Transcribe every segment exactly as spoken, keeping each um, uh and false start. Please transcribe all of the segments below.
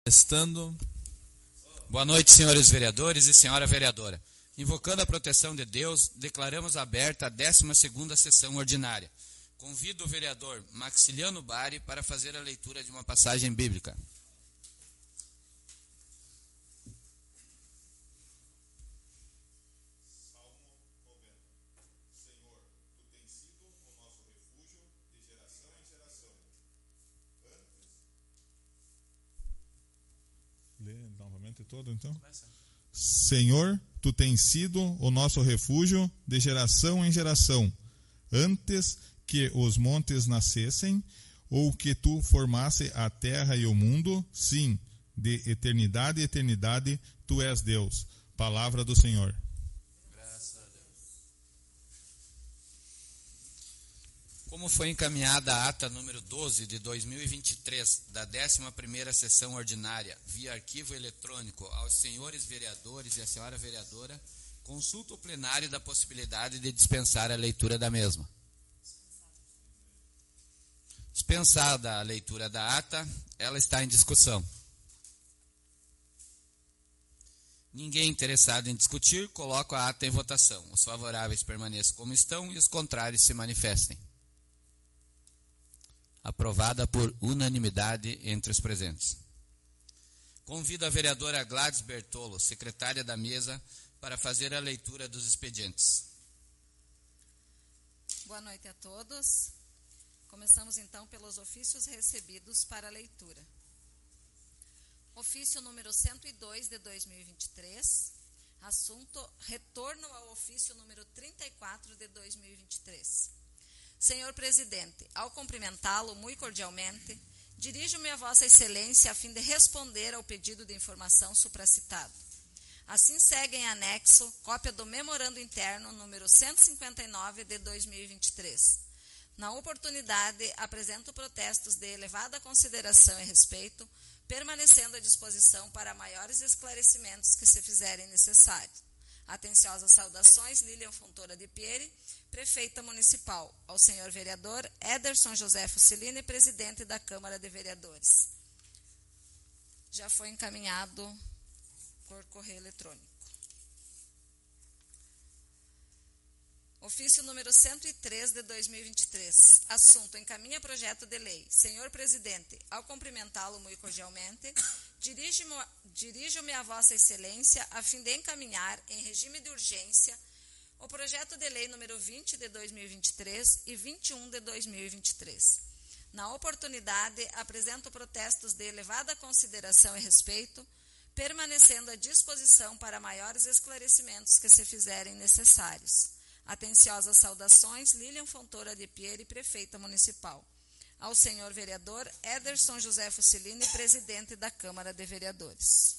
Estando. Boa noite, senhores vereadores e senhora vereadora. Invocando a proteção de Deus, declaramos aberta a décima segunda sessão ordinária. Convido o vereador Maxiliano Bari para fazer a leitura de uma passagem bíblica. Lê novamente todo, então. Senhor, tu tens sido o nosso refúgio de geração em geração, antes que os montes nascessem, ou que tu formasse a terra e o mundo, sim, de eternidade e eternidade, tu és Deus. Palavra do Senhor. Graças a Deus. Como foi encaminhada a ata número doze de dois mil e vinte e três da décima primeira sessão ordinária via arquivo eletrônico aos senhores vereadores e à senhora vereadora, consulta o plenário da possibilidade de dispensar a leitura da mesma. Dispensada a leitura da ata, ela está em discussão. Ninguém interessado em discutir, coloco a ata em votação. Os favoráveis permaneçam como estão e os contrários se manifestem. Aprovada por unanimidade entre os presentes. Convido a vereadora Gladys Bertolo, secretária da mesa, para fazer a leitura dos expedientes. Boa noite a todos. Começamos então pelos ofícios recebidos para a leitura. Ofício número cento e dois de dois mil e vinte e três, assunto retorno ao ofício número trinta e quatro de dois mil e vinte e três. Senhor presidente, ao cumprimentá-lo muito cordialmente, dirijo-me a Vossa Excelência a fim de responder ao pedido de informação supracitado. Assim segue em anexo cópia do memorando interno número cento e cinquenta e nove de dois mil e vinte e três. Na oportunidade, apresento protestos de elevada consideração e respeito, permanecendo à disposição para maiores esclarecimentos que se fizerem necessários. Atenciosas saudações, Lilian Fontoura de Pieri, prefeita municipal, ao senhor vereador Ederson José Fusilini, presidente da Câmara de Vereadores. Já foi encaminhado por correio eletrônico. Ofício número cento e três de dois mil e vinte e três. Assunto: encaminha projeto de lei. Senhor presidente, ao cumprimentá-lo muito cordialmente, dirijo-me dirijo-me a Vossa Excelência a fim de encaminhar, em regime de urgência, o projeto de lei número vinte de dois mil e vinte e três e vinte e um de dois mil e vinte e três. Na oportunidade, apresento protestos de elevada consideração e respeito, permanecendo à disposição para maiores esclarecimentos que se fizerem necessários. Atenciosas saudações, Lilian Fontoura de Pieri, prefeita municipal. Ao senhor vereador Ederson José Fusilini, presidente da Câmara de Vereadores.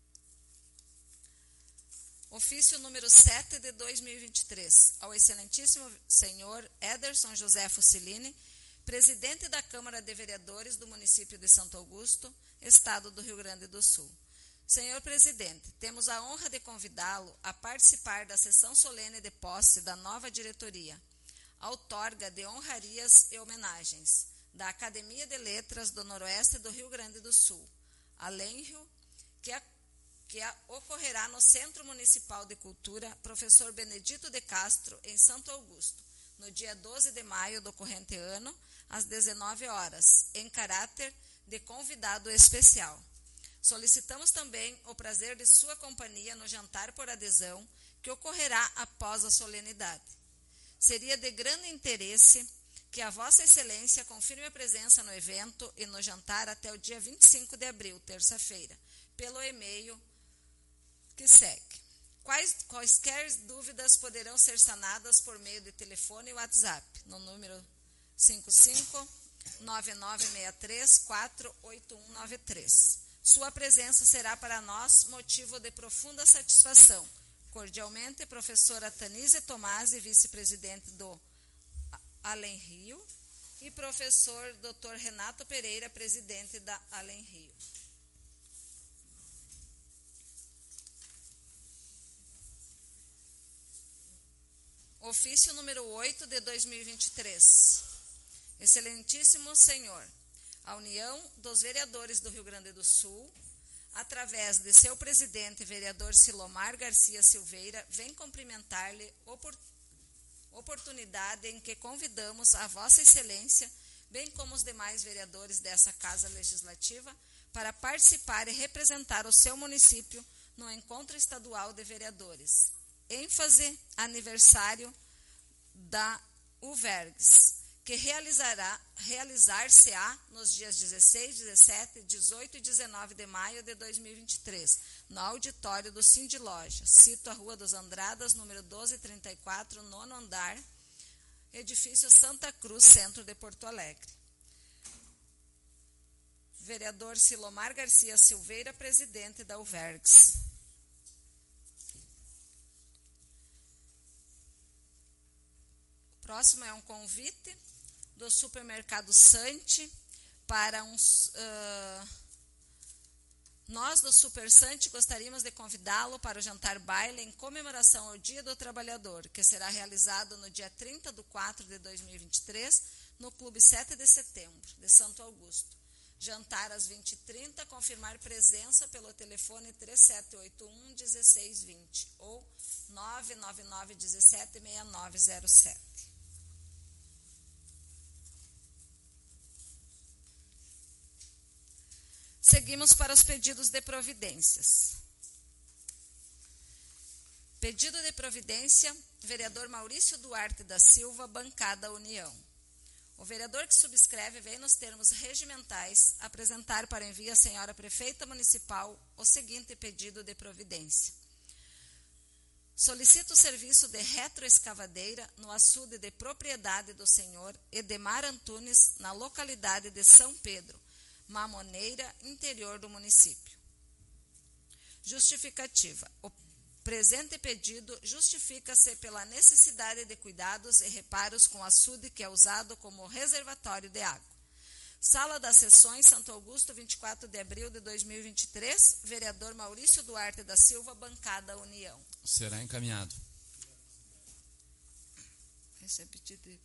Ofício número sete de dois mil e vinte e três. Ao excelentíssimo senhor Ederson José Fusilini, presidente da Câmara de Vereadores do município de Santo Augusto, estado do Rio Grande do Sul. Senhor presidente, temos a honra de convidá-lo a participar da sessão solene de posse da nova diretoria, a outorga de honrarias e homenagens da Academia de Letras do Noroeste do Rio Grande do Sul, a Lenrio, que, a, que a, ocorrerá no Centro Municipal de Cultura Professor Benedito de Castro, em Santo Augusto, no dia doze de maio do corrente ano, às dezenove horas, em caráter de convidado especial. Solicitamos também o prazer de sua companhia no jantar por adesão, que ocorrerá após a solenidade. Seria de grande interesse que a Vossa Excelência confirme a presença no evento e no jantar até o dia vinte e cinco de abril, terça-feira, pelo e-mail que segue. Quais, quaisquer dúvidas poderão ser sanadas por meio de telefone e WhatsApp, no número cinco cinco nove nove seis três quatro oito um nove três. Sua presença será para nós motivo de profunda satisfação. Cordialmente, professora Tanise Tomasi, vice-presidente do Alenrio, e professor doutor Renato Pereira, presidente da Alenrio. Ofício número oito de dois mil e vinte e três. Excelentíssimo Senhor, a União dos Vereadores do Rio Grande do Sul, através de seu presidente, vereador Silomar Garcia Silveira, vem cumprimentar-lhe oportunidade em que convidamos a Vossa Excelência, bem como os demais vereadores dessa Casa Legislativa, para participar e representar o seu município no Encontro Estadual de Vereadores. ênfase aniversário da U V E R G S, que realizará, realizar-se-á nos dias dezesseis, dezessete, dezoito e dezenove de maio de dois mil e vinte e três, no auditório do Cindy Loja, cito a Rua dos Andradas, número doze trinta e quatro, nono andar, edifício Santa Cruz, centro de Porto Alegre. Vereador Silomar Garcia Silveira, presidente da U V E R G S. O próximo é um convite do supermercado Sante para uns... Uh, nós do Super Sante gostaríamos de convidá-lo para o jantar baile em comemoração ao Dia do Trabalhador, que será realizado no dia trinta de quatro de dois mil e vinte e três, no Clube sete de setembro, de Santo Augusto. Jantar às vinte e trinta, confirmar presença pelo telefone três sete oito um, um seis dois zero ou nove nove nove um sete, seis nove zero sete. Seguimos para os pedidos de providências. Pedido de providência, vereador Maurício Duarte da Silva, bancada União. O vereador que subscreve vem nos termos regimentais apresentar para envio à senhora prefeita municipal o seguinte pedido de providência. Solicito o serviço de retroescavadeira no açude de propriedade do senhor Edemar Antunes, na localidade de São Pedro, Mamoneira, interior do município. Justificativa. O presente pedido justifica-se pela necessidade de cuidados e reparos com o açude que é usado como reservatório de água. Sala das Sessões, Santo Augusto, vinte e quatro de abril de dois mil e vinte e três, vereador Maurício Duarte da Silva, bancada União. Será encaminhado. Esse é pedido de...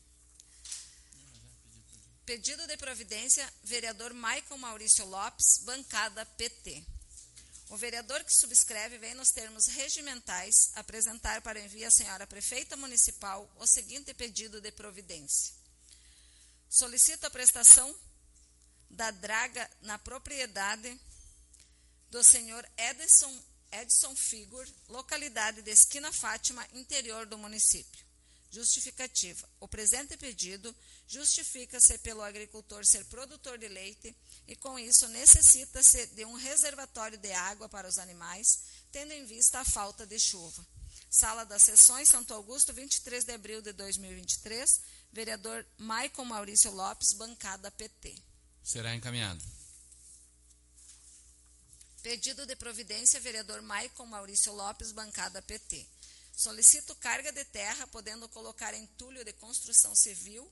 Pedido de providência, vereador Maicon Maurício Lopes, bancada P T. O vereador que subscreve vem nos termos regimentais apresentar para envio à senhora prefeita municipal o seguinte pedido de providência. Solicito a prestação da draga na propriedade do senhor Edson, Edson Figur, localidade de Esquina Fátima, interior do município. Justificativa. O presente pedido justifica-se pelo agricultor ser produtor de leite e, com isso, necessita-se de um reservatório de água para os animais, tendo em vista a falta de chuva. Sala das Sessões, Santo Augusto, vinte e três de abril de dois mil e vinte e três, vereador Maicon Maurício Lopes, bancada P T. Será encaminhado. Pedido de providência, vereador Maicon Maurício Lopes, bancada P T. Solicito carga de terra, podendo colocar entulho de construção civil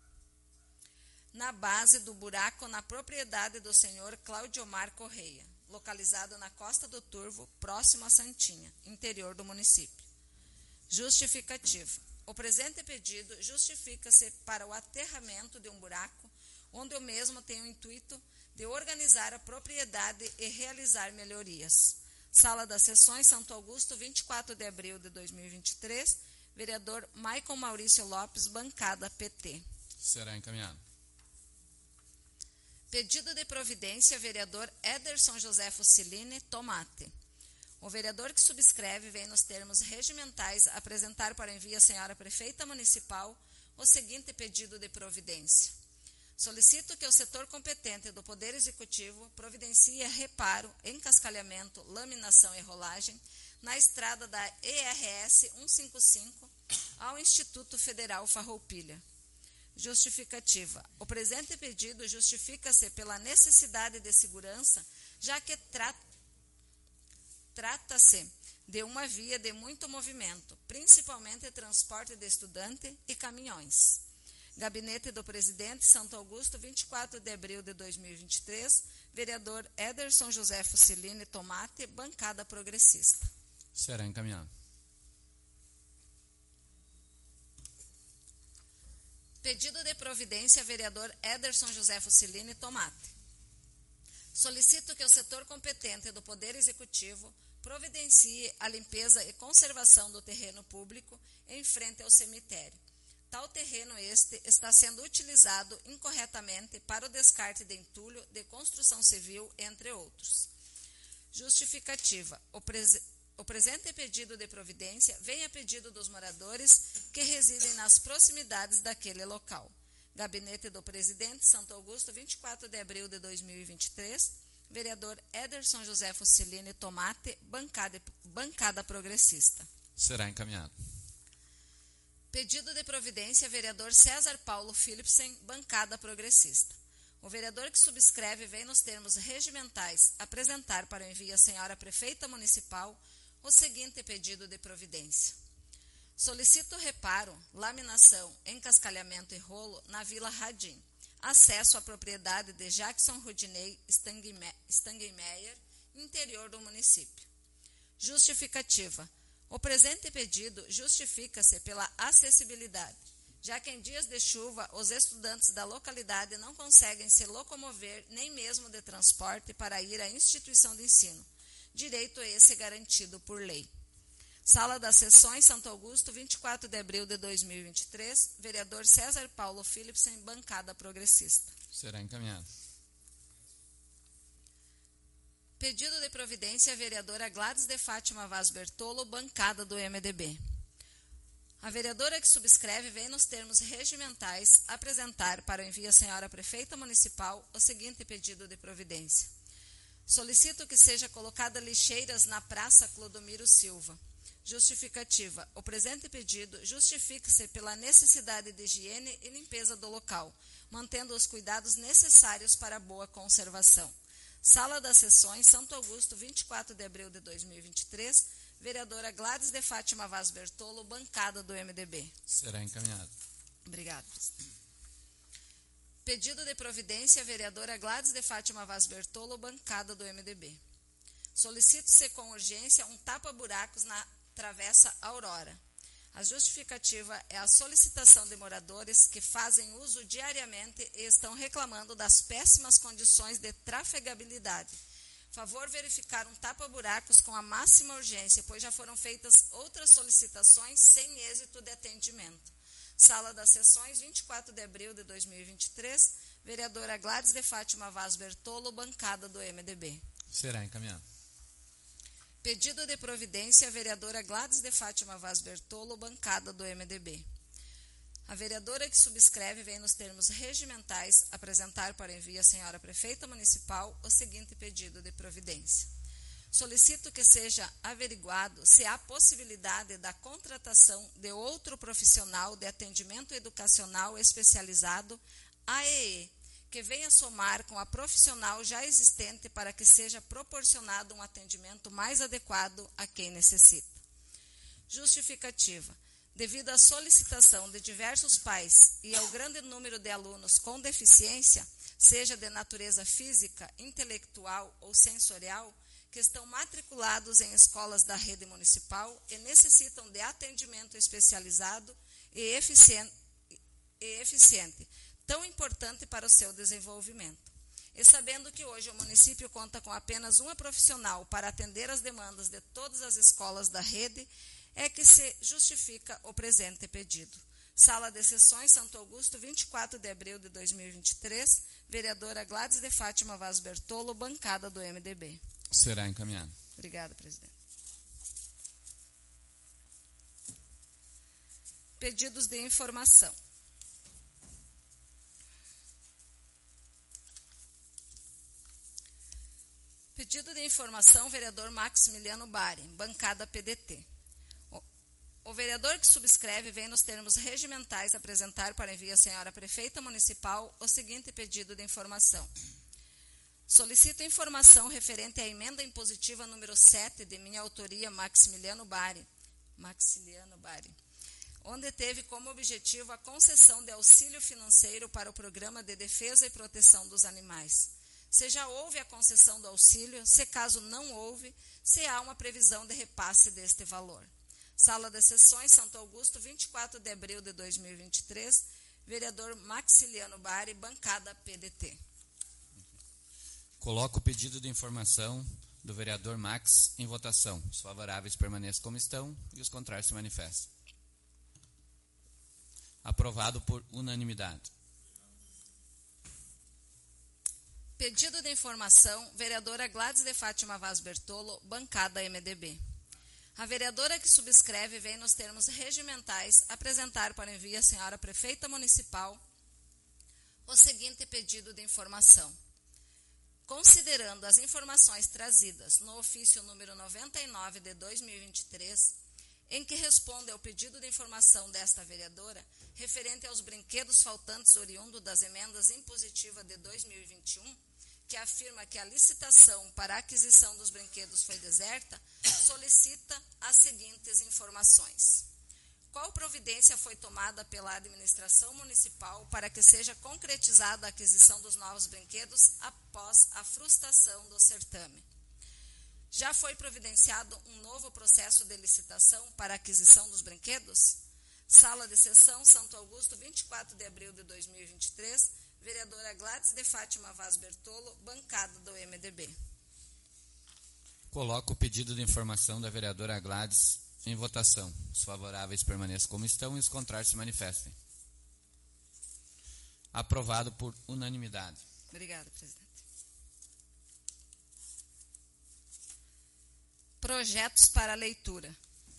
na base do buraco na propriedade do senhor Claudiomar Correia, localizado na Costa do Turvo, próximo a Santinha, interior do município. Justificativa. O presente pedido justifica-se para o aterramento de um buraco, onde o mesmo tem o intuito de organizar a propriedade e realizar melhorias. Sala das Sessões, Santo Augusto, vinte e quatro de abril de dois mil e vinte e três, vereador Maicon Maurício Lopes, bancada P T. Será encaminhado. Pedido de providência, vereador Ederson José Fusilini, Tomate. O vereador que subscreve vem nos termos regimentais apresentar para envio à senhora prefeita municipal o seguinte pedido de providência. Solicito que o setor competente do Poder Executivo providencie reparo, encascalhamento, laminação e rolagem na estrada da E R S cento e cinquenta e cinco ao Instituto Federal Farroupilha. Justificativa. O presente pedido justifica-se pela necessidade de segurança, já que tra trata-se de uma via de muito movimento, principalmente transporte de estudante e caminhões. Gabinete do Presidente, Santo Augusto, vinte e quatro de abril de dois mil e vinte e três, vereador Ederson José Fusilini Tomate, bancada progressista. Será encaminhado. Pedido de providência, vereador Ederson José Fusilini Tomate. Solicito que o setor competente do Poder Executivo providencie a limpeza e conservação do terreno público em frente ao cemitério. Tal terreno este está sendo utilizado incorretamente para o descarte de entulho de construção civil, entre outros. Justificativa. O, pres o presente pedido de providência vem a pedido dos moradores que residem nas proximidades daquele local. Gabinete do Presidente, Santo Augusto, vinte e quatro de abril de dois mil e vinte e três, vereador Ederson José Fusilini Tomate, bancada, bancada progressista. Será encaminhado. Pedido de providência, vereador César Paulo Philipsen, bancada progressista. O vereador que subscreve vem nos termos regimentais apresentar para o envio à senhora prefeita municipal o seguinte pedido de providência. Solicito reparo, laminação, encascalhamento e rolo na Vila Radim. Acesso à propriedade de Jackson Rudinei Stangenmeyer, interior do município. Justificativa. O presente pedido justifica-se pela acessibilidade, já que em dias de chuva os estudantes da localidade não conseguem se locomover nem mesmo de transporte para ir à instituição de ensino, direito esse garantido por lei. Sala das Sessões, Santo Augusto, vinte e quatro de abril de dois mil e vinte e três, vereador César Paulo Philipsen, bancada progressista. Será encaminhado. Pedido de providência, vereadora Gladys de Fátima Vaz Bertolo, bancada do M D B. A vereadora que subscreve vem nos termos regimentais apresentar para o envio à senhora prefeita municipal o seguinte pedido de providência. Solicito que seja colocada lixeiras na Praça Clodomiro Silva. Justificativa. O presente pedido justifica-se pela necessidade de higiene e limpeza do local, mantendo os cuidados necessários para a boa conservação. Sala das Sessões, Santo Augusto, vinte e quatro de abril de dois mil e vinte e três, vereadora Gladys de Fátima Vaz Bertolo, bancada do M D B. Será encaminhado. Obrigada. Pedido de providência, vereadora Gladys de Fátima Vaz Bertolo, bancada do M D B. Solicito-se com urgência um tapa-buracos na Travessa Aurora. A justificativa é a solicitação de moradores que fazem uso diariamente e estão reclamando das péssimas condições de trafegabilidade. Favor verificar um tapa-buracos com a máxima urgência, pois já foram feitas outras solicitações sem êxito de atendimento. Sala das Sessões, vinte e quatro de abril de dois mil e vinte e três, vereadora Gladys de Fátima Vaz Bertolo, bancada do M D B. Será encaminhado. Pedido de providência, vereadora Gladys de Fátima Vaz Bertolo, bancada do M D B. A vereadora que subscreve vem nos termos regimentais apresentar para envio à senhora prefeita municipal o seguinte pedido de providência. Solicito que seja averiguado se há possibilidade da contratação de outro profissional de atendimento educacional especializado, A E E, que venha somar com a profissional já existente para que seja proporcionado um atendimento mais adequado a quem necessita. Justificativa. Devido à solicitação de diversos pais e ao grande número de alunos com deficiência, seja de natureza física, intelectual ou sensorial, que estão matriculados em escolas da rede municipal e necessitam de atendimento especializado e eficiente, e eficiente tão importante para o seu desenvolvimento. E sabendo que hoje o município conta com apenas uma profissional para atender as demandas de todas as escolas da rede, é que se justifica o presente pedido. Sala de Sessões, Santo Augusto, vinte e quatro de abril de dois mil e vinte e três, vereadora Gladys de Fátima Vaz Bertolo, bancada do M D B. Será encaminhado. Obrigada, presidente. Pedidos de informação. Pedido de informação, vereador Maximiliano Bari, bancada P D T. O, o vereador que subscreve vem nos termos regimentais apresentar para envio à senhora prefeita municipal o seguinte pedido de informação. Solicito informação referente à emenda impositiva número sete de minha autoria, Maximiliano Bari, Maximiliano Bari, onde teve como objetivo a concessão de auxílio financeiro para o Programa de Defesa e Proteção dos Animais. Se já houve a concessão do auxílio, se caso não houve, se há uma previsão de repasse deste valor. Sala de Sessões, Santo Augusto, vinte e quatro de abril de dois mil e vinte e três, vereador Maximiliano Bari, bancada P D T. Coloco o pedido de informação do vereador Max em votação. Os favoráveis permaneçam como estão e os contrários se manifestem. Aprovado por unanimidade. Pedido de informação, vereadora Gladys de Fátima Vaz Bertolo, bancada M D B. A vereadora que subscreve vem nos termos regimentais apresentar para envio à senhora prefeita municipal o seguinte pedido de informação. Considerando as informações trazidas no ofício número noventa e nove de dois mil e vinte e três, em que responde ao pedido de informação desta vereadora, referente aos brinquedos faltantes oriundo das emendas impositivas de dois mil e vinte e um, que afirma que a licitação para a aquisição dos brinquedos foi deserta, solicita as seguintes informações. Qual providência foi tomada pela administração municipal para que seja concretizada a aquisição dos novos brinquedos após a frustração do certame? Já foi providenciado um novo processo de licitação para a aquisição dos brinquedos? Sala de sessão, Santo Augusto, vinte e quatro de abril de dois mil e vinte e três, vereadora Gladys de Fátima Vaz Bertolo, bancada do M D B. Coloco o pedido de informação da vereadora Gladys em votação. Os favoráveis permaneçam como estão e os contrários se manifestem. Aprovado por unanimidade. Obrigada, presidente. Projetos para leitura.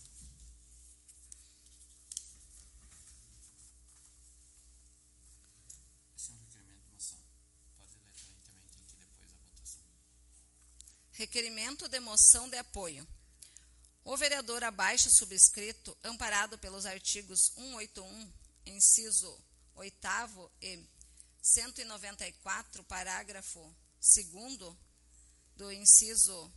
Esse é um requerimento de moção. Pode ler também, também tem que ir depois da votação. Requerimento de moção de apoio. O vereador abaixo subscrito, amparado pelos artigos cento e oitenta e um, inciso oitavo e cento e noventa e quatro, parágrafo segundo do inciso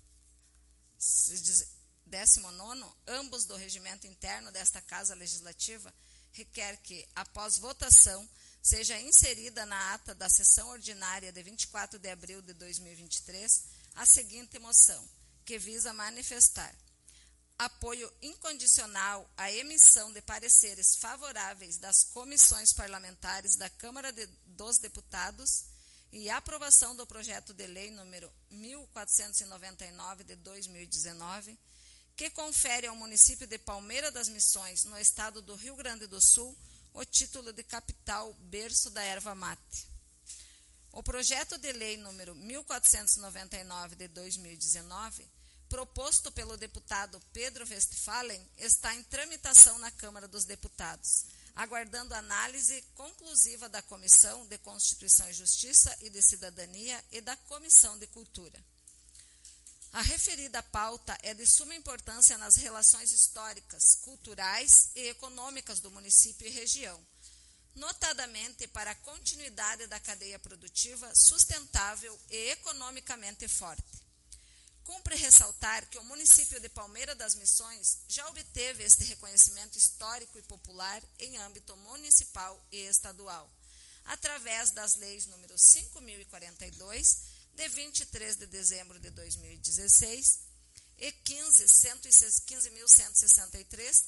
dezesseis, ambos do regimento interno desta Casa Legislativa, requer que, após votação, seja inserida na ata da sessão ordinária de vinte e quatro de abril de dois mil e vinte e três a seguinte moção, que visa manifestar apoio incondicional à emissão de pareceres favoráveis das comissões parlamentares da Câmara de, dos Deputados e aprovação do projeto de lei número mil quatrocentos e noventa e nove de dois mil e dezenove, que confere ao município de Palmeira das Missões, no estado do Rio Grande do Sul, o título de capital berço da erva mate. O projeto de lei número mil quatrocentos e noventa e nove de dois mil e dezenove, proposto pelo deputado Pedro Westphalen, está em tramitação na Câmara dos Deputados, aguardando análise conclusiva da Comissão de Constituição e Justiça e de Cidadania e da Comissão de Cultura. A referida pauta é de suma importância nas relações históricas, culturais e econômicas do município e região, notadamente para a continuidade da cadeia produtiva sustentável e economicamente forte. Cumpre ressaltar que o município de Palmeira das Missões já obteve este reconhecimento histórico e popular em âmbito municipal e estadual, através das leis número cinco mil e quarenta e dois, de vinte e três de dezembro de dois mil e dezesseis, e quinze mil cento e sessenta e três,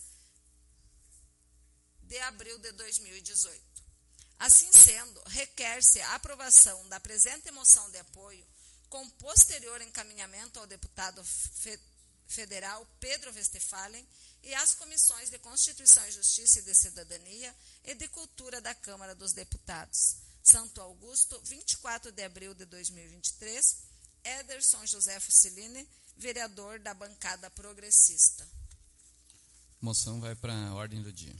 de abril de dois mil e dezoito. Assim sendo, requer-se a aprovação da presente moção de apoio com posterior encaminhamento ao deputado fe- federal Pedro Westphalen e às comissões de Constituição e Justiça e de Cidadania e de Cultura da Câmara dos Deputados. Santo Augusto, vinte e quatro de abril de dois mil e vinte e três, Ederson José Fusilini, vereador da bancada progressista. Moção vai para a ordem do dia.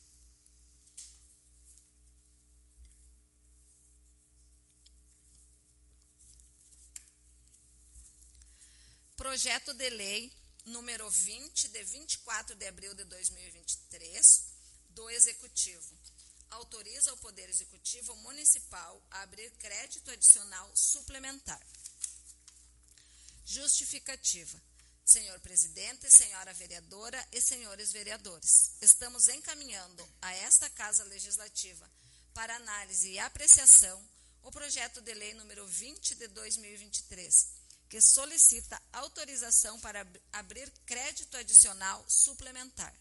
Projeto de lei número vinte, de vinte e quatro de abril de dois mil e vinte e três, do Executivo. Autoriza o Poder Executivo Municipal a abrir crédito adicional suplementar. Justificativa. Senhor Presidente, Senhora Vereadora e Senhores Vereadores, estamos encaminhando a esta Casa Legislativa para análise e apreciação o projeto de lei número vinte de dois mil e vinte e três, que solicita autorização para abrir crédito adicional suplementar.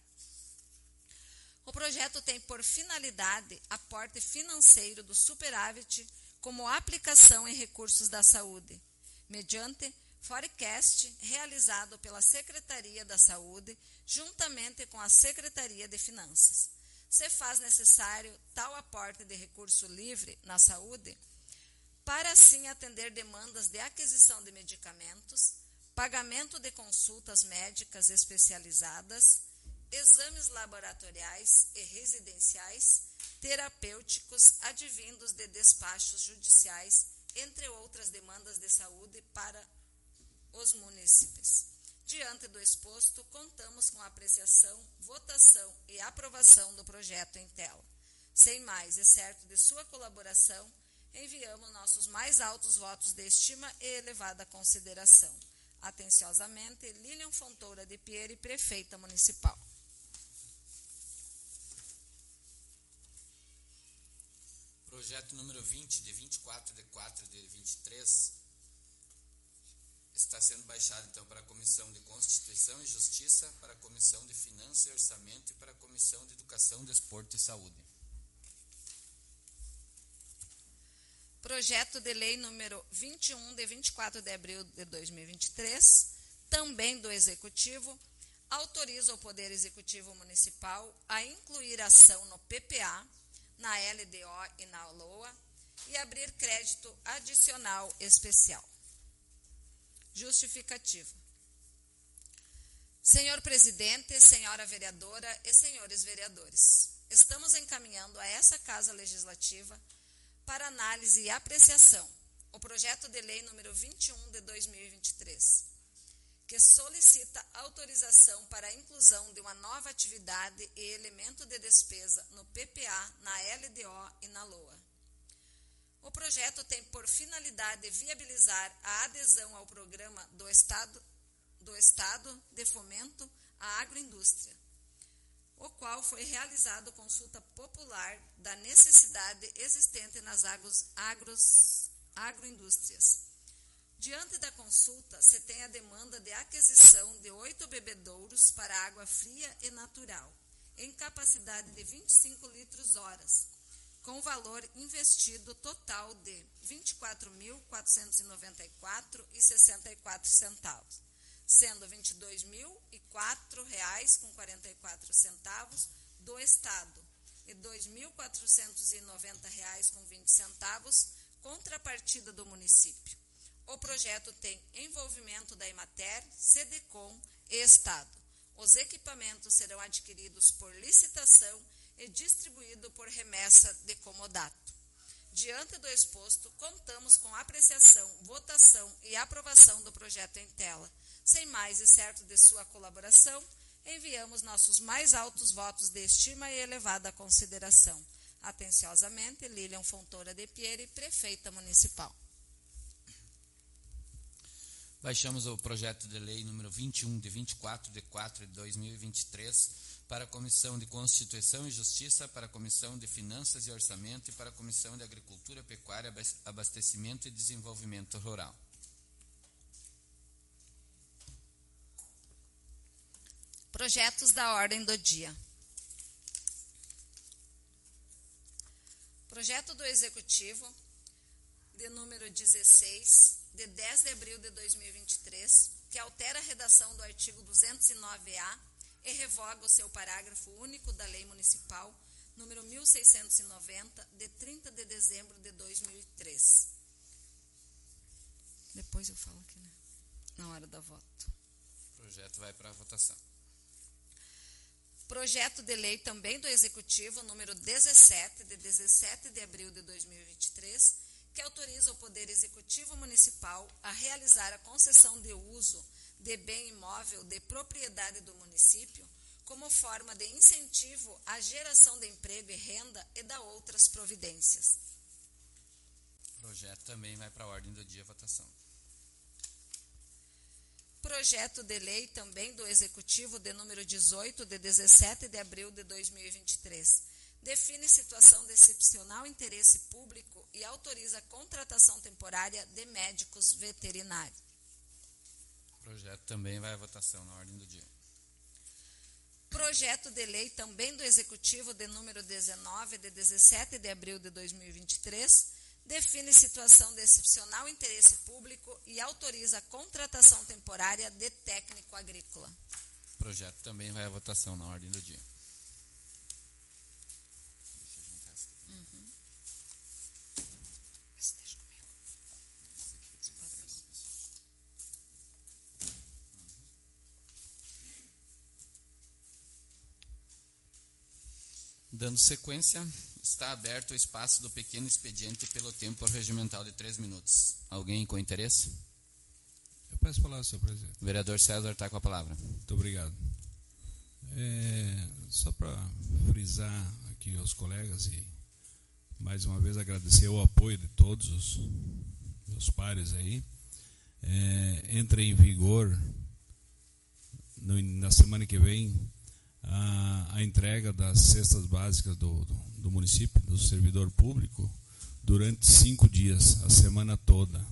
O projeto tem por finalidade aporte financeiro do superávit como aplicação em recursos da saúde, mediante forecast realizado pela Secretaria da Saúde, juntamente com a Secretaria de Finanças. Se faz necessário tal aporte de recurso livre na saúde, para assim atender demandas de aquisição de medicamentos, pagamento de consultas médicas especializadas, exames laboratoriais e residenciais, terapêuticos advindos de despachos judiciais, entre outras demandas de saúde para os munícipes. Diante do exposto, contamos com a apreciação, votação e aprovação do projeto em tela. Sem mais, e certo de sua colaboração, enviamos nossos mais altos votos de estima e elevada consideração. Atenciosamente, Lilian Fontoura de Pieri, Prefeita Municipal. Projeto número vinte, de vinte e quatro de quatro de vinte e três, está sendo baixado, então, para a Comissão de Constituição e Justiça, para a Comissão de Finanças e Orçamento e para a Comissão de Educação, Desporto e Saúde. Projeto de lei número vinte e um, de vinte e quatro de abril de dois mil e vinte e três, também do Executivo, autoriza o Poder Executivo Municipal a incluir ação no P P A, na L D O e na LOA e abrir crédito adicional especial. Justificativa. Senhor Presidente, Senhora Vereadora e Senhores Vereadores, estamos encaminhando a essa Casa Legislativa para análise e apreciação o projeto de lei número vinte e um de dois mil e vinte e três, que solicita autorização para a inclusão de uma nova atividade e elemento de despesa no P P A, na L D O e na LOA. O projeto tem por finalidade viabilizar a adesão ao programa do Estado, do Estado de Fomento à Agroindústria, o qual foi realizado consulta popular da necessidade existente nas agros, agros, agroindústrias. Diante da consulta, se tem a demanda de aquisição de oito bebedouros para água fria e natural, em capacidade de vinte e cinco litros horas, com valor investido total de vinte e quatro mil, quatrocentos e noventa e quatro reais e sessenta e quatro centavos, sendo vinte e dois mil e quatro reais com quarenta e quatro centavos do Estado e dois mil quatrocentos e noventa reais com vinte centavos contrapartida do município. O projeto tem envolvimento da Emater, Sedecom e Estado. Os equipamentos serão adquiridos por licitação e distribuídos por remessa de comodato. Diante do exposto, contamos com apreciação, votação e aprovação do projeto em tela. Sem mais e certo de sua colaboração, enviamos nossos mais altos votos de estima e elevada consideração. Atenciosamente, Lilian Fontoura de Pieri, Prefeita Municipal. Baixamos o projeto de lei número vinte e um, de vinte e quatro de quatro de dois mil e vinte e três, para a Comissão de Constituição e Justiça, para a Comissão de Finanças e Orçamento e para a Comissão de Agricultura, Pecuária, Abastecimento e Desenvolvimento Rural. Projetos da ordem do dia. Projeto do Executivo, de número dezesseis, de dez de abril de dois mil e vinte e três, que altera a redação do artigo duzentos e nove A e revoga o seu parágrafo único da Lei Municipal número mil seiscentos e noventa, de trinta de dezembro de dois mil e três. Depois eu falo aqui, né? Na hora da voto. O projeto vai para a votação. Projeto de lei também do Executivo, número dezessete, de dezessete de abril de dois mil e vinte e três, que autoriza o Poder Executivo Municipal a realizar a concessão de uso de bem imóvel de propriedade do município como forma de incentivo à geração de emprego e renda e da outras providências. O projeto também vai para a ordem do dia, votação. Projeto de lei também do Executivo de número dezoito, de dezessete de abril de dois mil e vinte e três, define situação de excepcional interesse público e autoriza a contratação temporária de médicos veterinários. O projeto também vai à votação na ordem do dia. Projeto de lei também do Executivo de número dezenove, de dezessete de abril de dois mil e vinte e três, define situação de excepcional interesse público e autoriza a contratação temporária de técnico agrícola. O projeto também vai à votação na ordem do dia. Uhum. Deixa comigo. Dando sequência, está aberto o espaço do pequeno expediente pelo tempo regimental de três minutos. Alguém com interesse? Eu peço a palavra, senhor presidente. O vereador César está com a palavra. Muito obrigado. É, só para frisar aqui aos colegas e mais uma vez agradecer o apoio de todos os meus pares aí. É, entra em vigor no, na semana que vem a, a entrega das cestas básicas do, do, do município, do servidor público, durante cinco dias, a semana toda.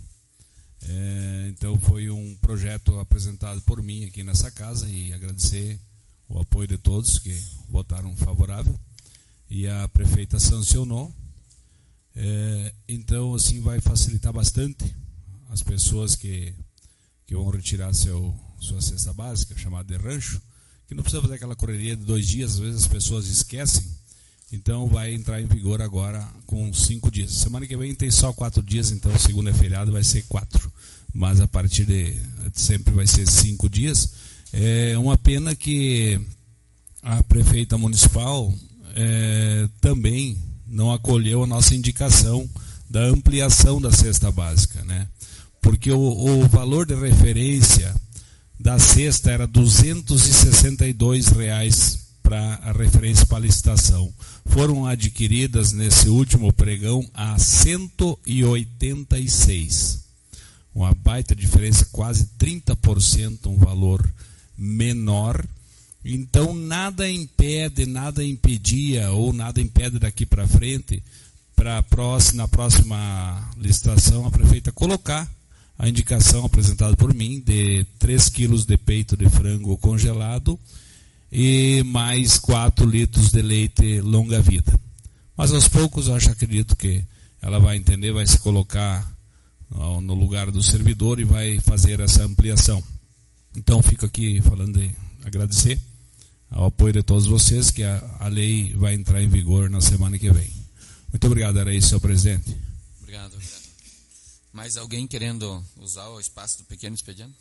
É, então foi um projeto apresentado por mim aqui nessa casa e agradecer o apoio de todos que votaram favorável e a prefeita sancionou. É, então assim vai facilitar bastante as pessoas que, que vão retirar seu, sua cesta básica, chamada de rancho, que não precisa fazer aquela correria de dois dias, às vezes as pessoas esquecem. Então vai entrar em vigor agora com cinco dias. Semana que vem tem só quatro dias, então segunda é feriado, vai ser quatro. Mas a partir de sempre vai ser cinco dias. É uma pena que a prefeita municipal é, também não acolheu a nossa indicação da ampliação da cesta básica, né? Porque o, o valor de referência da cesta era duzentos e sessenta e dois reais para a referência para a licitação. Foram adquiridas nesse último pregão a cento e oitenta e seis. Uma baita diferença, quase trinta por cento, um valor menor. Então nada impede, nada impedia ou nada impede daqui para frente, para próxima, na próxima licitação, a prefeita colocar a indicação apresentada por mim de três quilos de peito de frango congelado e mais quatro litros de leite longa-vida. Mas aos poucos eu acho, acredito que ela vai entender, vai se colocar no lugar do servidor e vai fazer essa ampliação. Então fico aqui falando de agradecer ao apoio de todos vocês, que a, a lei vai entrar em vigor na semana que vem. Muito obrigado, era isso, senhor presidente. Obrigado, obrigado. Mais alguém querendo usar o espaço do pequeno expediente?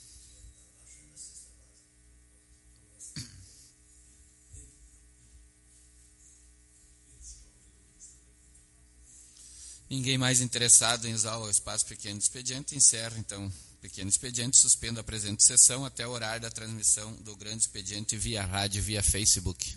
Ninguém mais interessado em usar o espaço pequeno expediente, encerra então pequeno expediente, suspendo a presente sessão até o horário da transmissão do grande expediente via rádio e via Facebook.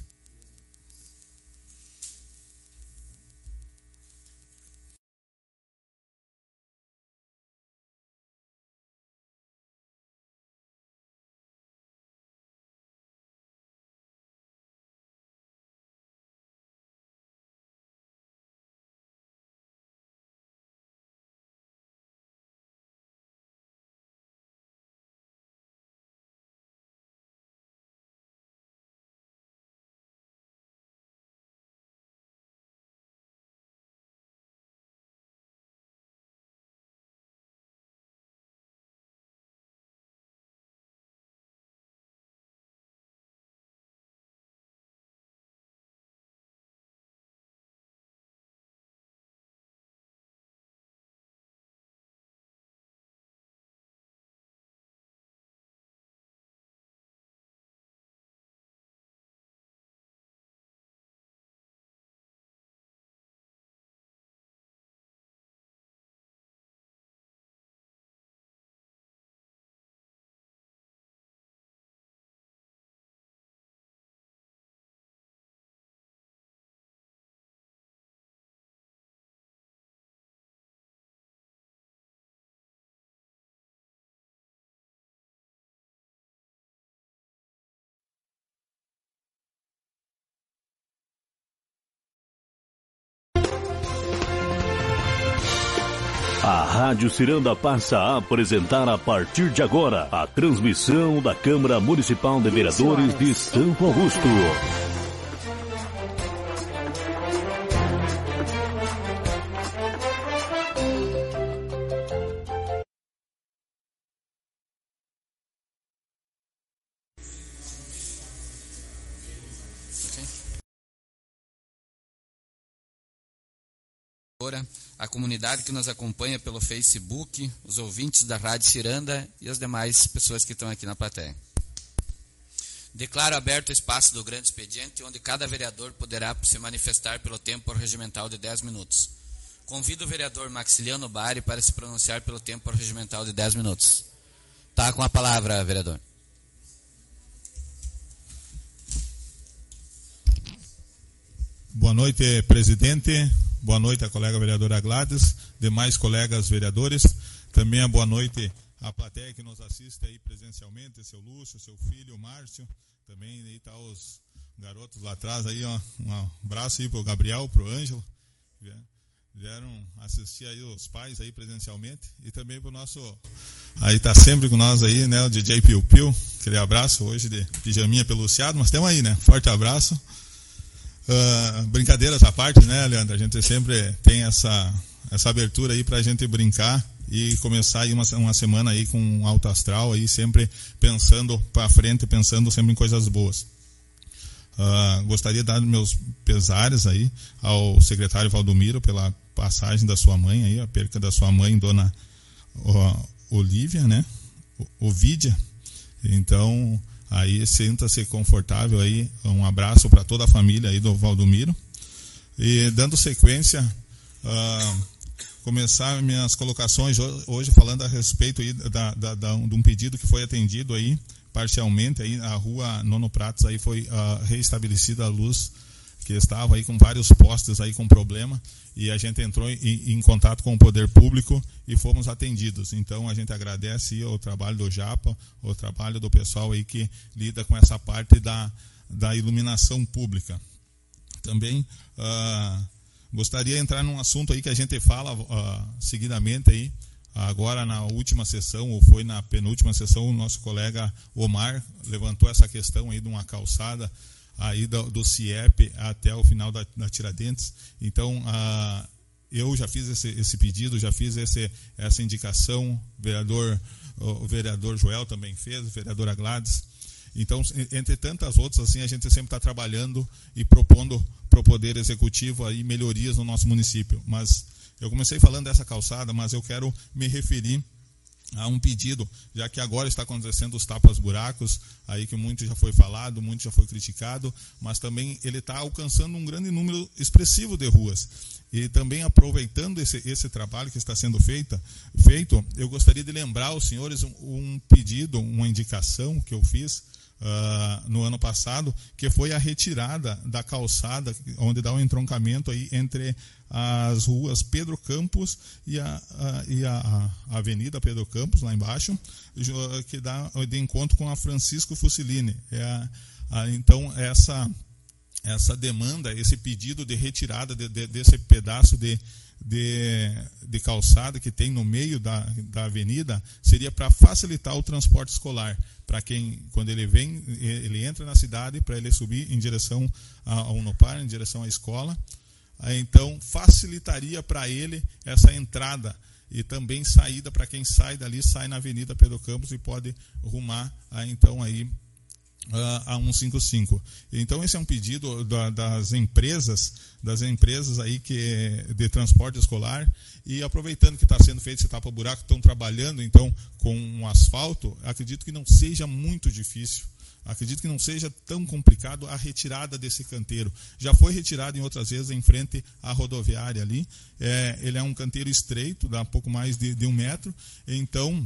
A Rádio Ciranda passa a apresentar a partir de agora a transmissão da Câmara Municipal de Vereadores de Santo Augusto. a comunidade que nos acompanha pelo Facebook, os ouvintes da Rádio Ciranda e as demais pessoas que estão aqui na plateia. Declaro aberto o espaço do grande expediente, onde cada vereador poderá se manifestar pelo tempo regimental de dez minutos. Convido o vereador Maxiliano Bari para se pronunciar pelo tempo regimental de dez minutos. Está com a palavra, vereador. Boa noite, presidente. Boa noite à colega vereadora Gladys, demais colegas vereadores. Também a boa noite à plateia que nos assiste aí presencialmente, seu Lúcio, seu filho, Márcio. Também aí tá os garotos lá atrás aí, ó. Um abraço aí pro Gabriel, pro Ângelo. Vieram assistir aí os pais aí presencialmente. E também pro nosso, aí tá sempre com nós aí, né, o D J Piu Piu. Aquele abraço hoje de pijaminha peluciado, mas temos aí, né? Forte abraço. Uh, brincadeiras à parte, né, Leandro? A gente sempre tem essa, essa abertura aí pra gente brincar e começar aí uma, uma semana aí com um alto astral aí, sempre pensando pra frente, pensando sempre em coisas boas. Uh, gostaria de dar meus pesares aí ao secretário Valdomiro pela passagem da sua mãe aí, a perca da sua mãe, dona uh, Olívia, né? Ovídia. Então, aí sinta-se confortável aí, um abraço para toda a família aí do Valdomiro. E dando sequência, uh, começar minhas colocações hoje falando a respeito aí da, da, da, de um pedido que foi atendido aí parcialmente aí a rua Nono Pratos aí foi uh, reestabelecida a luz, que estava aí com vários postes aí com problema, e a gente entrou em, em contato com o poder público e fomos atendidos. Então a gente agradece aí o trabalho do Japa, o trabalho do pessoal aí que lida com essa parte da, da iluminação pública. Também uh, gostaria de entrar num assunto aí que a gente fala uh, seguidamente aí. Agora na última sessão, ou foi na penúltima sessão, o nosso colega Omar levantou essa questão aí de uma calçada aí do, do CIEP até o final da, da Tiradentes. Então, ah, eu já fiz esse, esse pedido, já fiz esse, essa indicação, o vereador, o vereador Joel também fez, a vereadora Gladys. Então, entre tantas outras, assim, a gente sempre está trabalhando e propondo para o Poder Executivo aí melhorias no nosso município. Mas eu comecei falando dessa calçada, mas eu quero me referir a um pedido, já que agora está acontecendo os tapas-buracos, aí que muito já foi falado, muito já foi criticado, mas também ele está alcançando um grande número expressivo de ruas. E também aproveitando esse, esse trabalho que está sendo feita, feito, eu gostaria de lembrar aos senhores um, um pedido, uma indicação que eu fiz Uh, no ano passado, que foi a retirada da calçada, onde dá um entroncamento aí entre as ruas Pedro Campos e a, a, e a, a Avenida Pedro Campos, lá embaixo, que dá de encontro com a Francisco Fusilini. É a, a, então, essa, essa demanda, esse pedido de retirada de, de, desse pedaço de De, de calçada que tem no meio da, da avenida, seria para facilitar o transporte escolar, para quem, quando ele vem, ele entra na cidade, para ele subir em direção ao Unopar, em direção à escola. Então, facilitaria para ele essa entrada e também saída para quem sai dali, sai na Avenida Pedro Campos e pode rumar, a, então, aí Uh, a cento e cinquenta e cinco. Então esse é um pedido da, das empresas, das empresas aí que de transporte escolar, e aproveitando que está sendo feito esse tapa-buraco, estão trabalhando então com um asfalto, acredito que não seja muito difícil, acredito que não seja tão complicado a retirada desse canteiro. Já foi retirado em outras vezes em frente à rodoviária ali, é, ele é um canteiro estreito, dá um pouco mais de, de um metro, então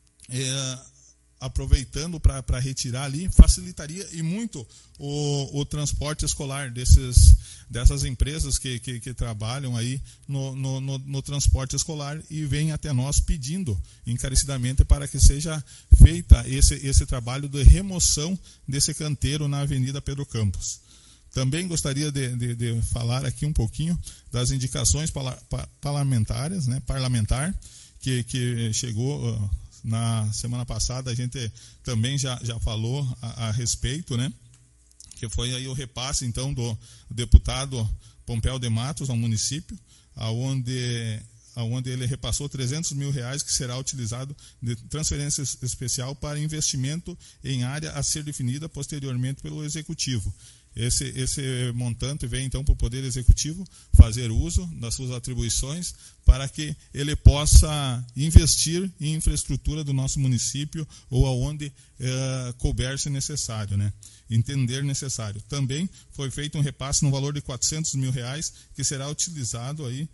é, aproveitando para retirar ali, facilitaria e muito o, o transporte escolar desses, dessas empresas que, que, que trabalham aí no, no, no, no transporte escolar e vêm até nós pedindo encarecidamente para que seja feita esse, esse trabalho de remoção desse canteiro na Avenida Pedro Campos. Também gostaria de, de, de falar aqui um pouquinho das indicações parlamentares, né, parlamentar, que, que chegou uh, na semana passada, a gente também já, já falou a, a respeito, né? Que foi aí o repasse, então, do deputado Pompeu de Matos ao município, aonde, aonde ele repassou trezentos mil reais, que será utilizado de transferência especial para investimento em área a ser definida posteriormente pelo Executivo. esse, esse montante vem então para o Poder Executivo fazer uso das suas atribuições para que ele possa investir em infraestrutura do nosso município ou aonde eh, couber se necessário, né? Entender necessário. Também foi feito um repasse no valor de quatrocentos mil reais que será utilizado aí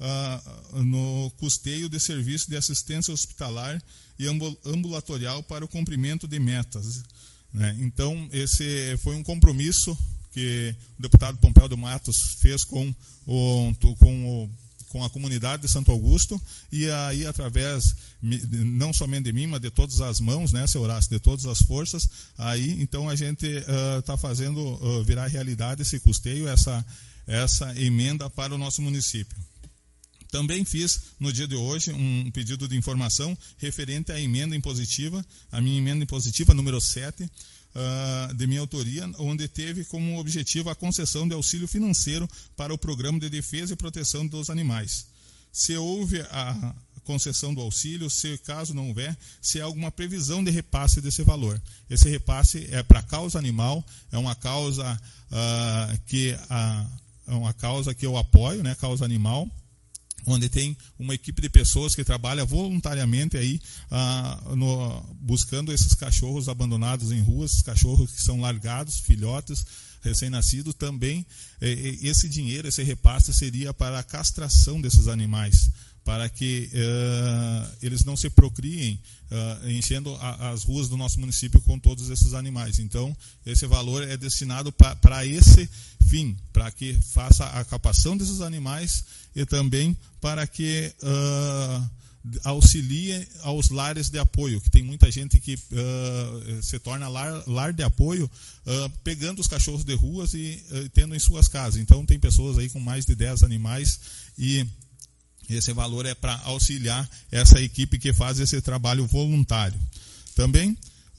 uh, no custeio de serviço de assistência hospitalar e ambulatorial para o cumprimento de metas, né? Então, esse foi um compromisso que o deputado Pompeu de Matos fez com, o, com, o, com a comunidade de Santo Augusto, e aí, através, não somente de mim, mas de todas as mãos, né, seu Horácio, de todas as forças, aí, então, a gente está uh, fazendo uh, virar realidade esse custeio, essa, essa emenda para o nosso município. Também fiz, no dia de hoje, um pedido de informação referente à emenda impositiva, a minha emenda impositiva número sete, uh, de minha autoria, onde teve como objetivo a concessão de auxílio financeiro para o Programa de Defesa e Proteção dos Animais. Se houve a concessão do auxílio, se caso não houver, se há alguma previsão de repasse desse valor. Esse repasse é para a causa animal, é uma causa, uh, que, uh, é uma causa que eu apoio, né, causa animal, onde tem uma equipe de pessoas que trabalha voluntariamente aí, ah, no, buscando esses cachorros abandonados em ruas, esses cachorros que são largados, filhotes, recém-nascidos. Também eh, esse dinheiro, esse repasse seria para a castração desses animais, para que eh, eles não se procriem, eh, enchendo a, as ruas do nosso município com todos esses animais. Então, esse valor é destinado para esse fim, para que faça a capação desses animais e também para que uh, auxilie aos lares de apoio, que tem muita gente que uh, se torna lar, lar de apoio, uh, pegando os cachorros de ruas e uh, tendo em suas casas. Então, tem pessoas aí com mais de dez animais, e esse valor é para auxiliar essa equipe que faz esse trabalho voluntário. Também,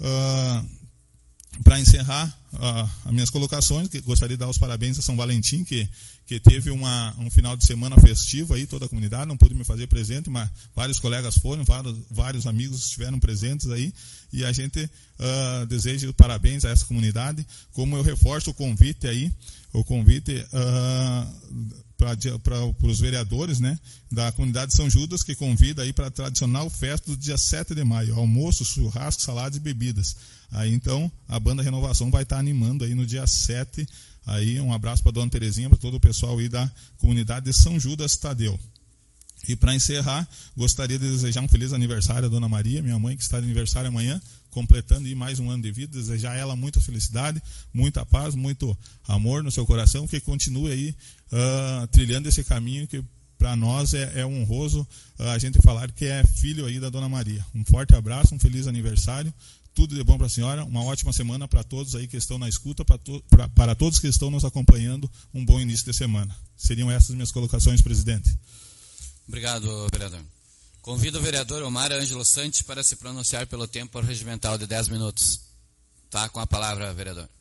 uh, para encerrar uh, as minhas colocações, que gostaria de dar os parabéns a São Valentim, que, que teve uma, um final de semana festivo aí, toda a comunidade, não pude me fazer presente, mas vários colegas foram, vários, vários amigos estiveram presentes aí, e a gente uh, deseja parabéns a essa comunidade, como eu reforço o convite aí, o convite uh, para os vereadores, né, da comunidade de São Judas, que convida aí para a tradicional festa do dia sete de maio, almoço, churrasco, saladas e bebidas. Aí então a banda Renovação vai estar animando aí no dia sete. Aí um abraço para a dona Terezinha, para todo o pessoal aí da comunidade de São Judas Tadeu. E para encerrar, gostaria de desejar um feliz aniversário à dona Maria, minha mãe, que está de aniversário amanhã, completando aí mais um ano de vida. Desejar a ela muita felicidade, muita paz, muito amor no seu coração, que continue aí uh, trilhando esse caminho que para nós é, é honroso uh, a gente falar que é filho aí da dona Maria. Um forte abraço, um feliz aniversário, tudo de bom para a senhora, uma ótima semana para todos aí que estão na escuta, para, to pra, para todos que estão nos acompanhando, um bom início de semana. Seriam essas minhas colocações, presidente. Obrigado, vereador. Convido o vereador Omar Ângelo Santos para se pronunciar pelo tempo regimental de dez minutos. Tá com a palavra, vereador.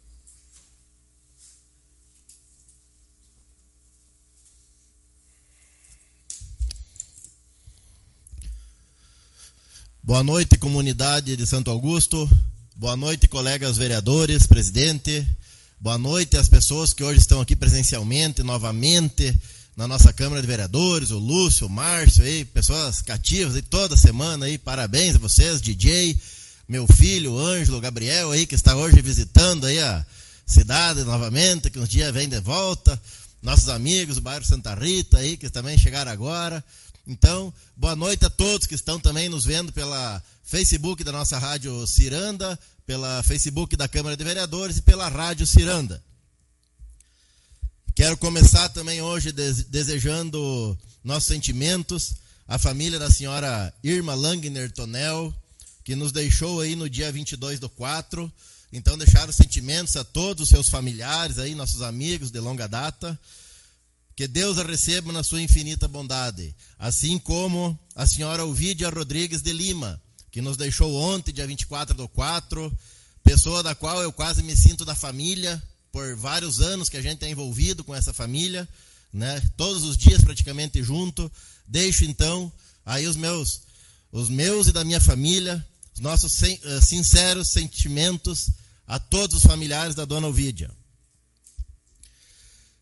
Boa noite, comunidade de Santo Augusto. Boa noite, colegas vereadores, presidente. Boa noite às pessoas que hoje estão aqui presencialmente, novamente, na nossa Câmara de Vereadores, o Lúcio, o Márcio, aí, pessoas cativas aí, toda semana. Aí, parabéns a vocês, D J, meu filho, o Ângelo, o Gabriel, aí, que está hoje visitando aí a cidade novamente, que um dia vem de volta. Nossos amigos do bairro Santa Rita, aí, que também chegaram agora. Então, boa noite a todos que estão também nos vendo pela Facebook da nossa Rádio Ciranda, pela Facebook da Câmara de Vereadores e pela Rádio Ciranda. Quero começar também hoje desejando nossos sentimentos à família da senhora Irma Langner Tonel, que nos deixou aí no dia vinte e dois do quatro. Então, deixar os sentimentos a todos os seus familiares, aí, nossos amigos de longa data. Que Deus a receba na sua infinita bondade, assim como a senhora Ovídia Rodrigues de Lima, que nos deixou ontem, dia vinte e quatro do quatro, pessoa da qual eu quase me sinto da família, por vários anos que a gente é envolvido com essa família, né? Todos os dias praticamente junto. Deixo então aí os meus, os meus e da minha família, os nossos sinceros sentimentos a todos os familiares da dona Ovídia.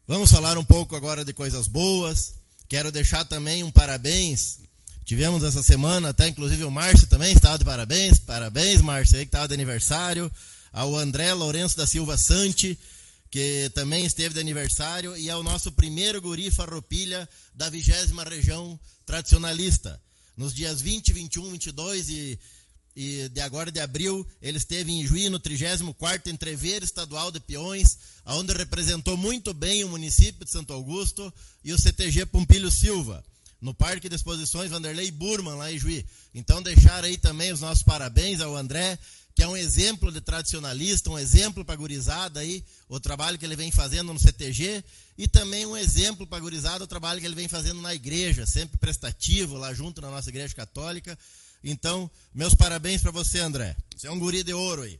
Vamos falar um pouco agora de coisas boas. Quero deixar também um parabéns. Tivemos essa semana, até inclusive o Márcio também estava de parabéns. Parabéns, Márcio, aí que estava de aniversário. Ao André Lourenço da Silva Santi, que também esteve de aniversário, e é o nosso primeiro guri farroupilha da vigésima região tradicionalista. Nos dias vinte, vinte e um, vinte e dois e, e de agora de abril, ele esteve em Juí, no trigésimo quarto Entreveiro Estadual de Peões, onde representou muito bem o município de Santo Augusto e o C T G Pompílio Silva, no Parque de Exposições Vanderlei Burman, lá em Juí. Então, deixar aí também os nossos parabéns ao André, que é um exemplo de tradicionalista, um exemplo para a gurizada aí, o trabalho que ele vem fazendo no C T G, e também um exemplo para a gurizada, o trabalho que ele vem fazendo na igreja, sempre prestativo, lá junto na nossa igreja católica. Então, meus parabéns para você, André. Você é um guri de ouro aí.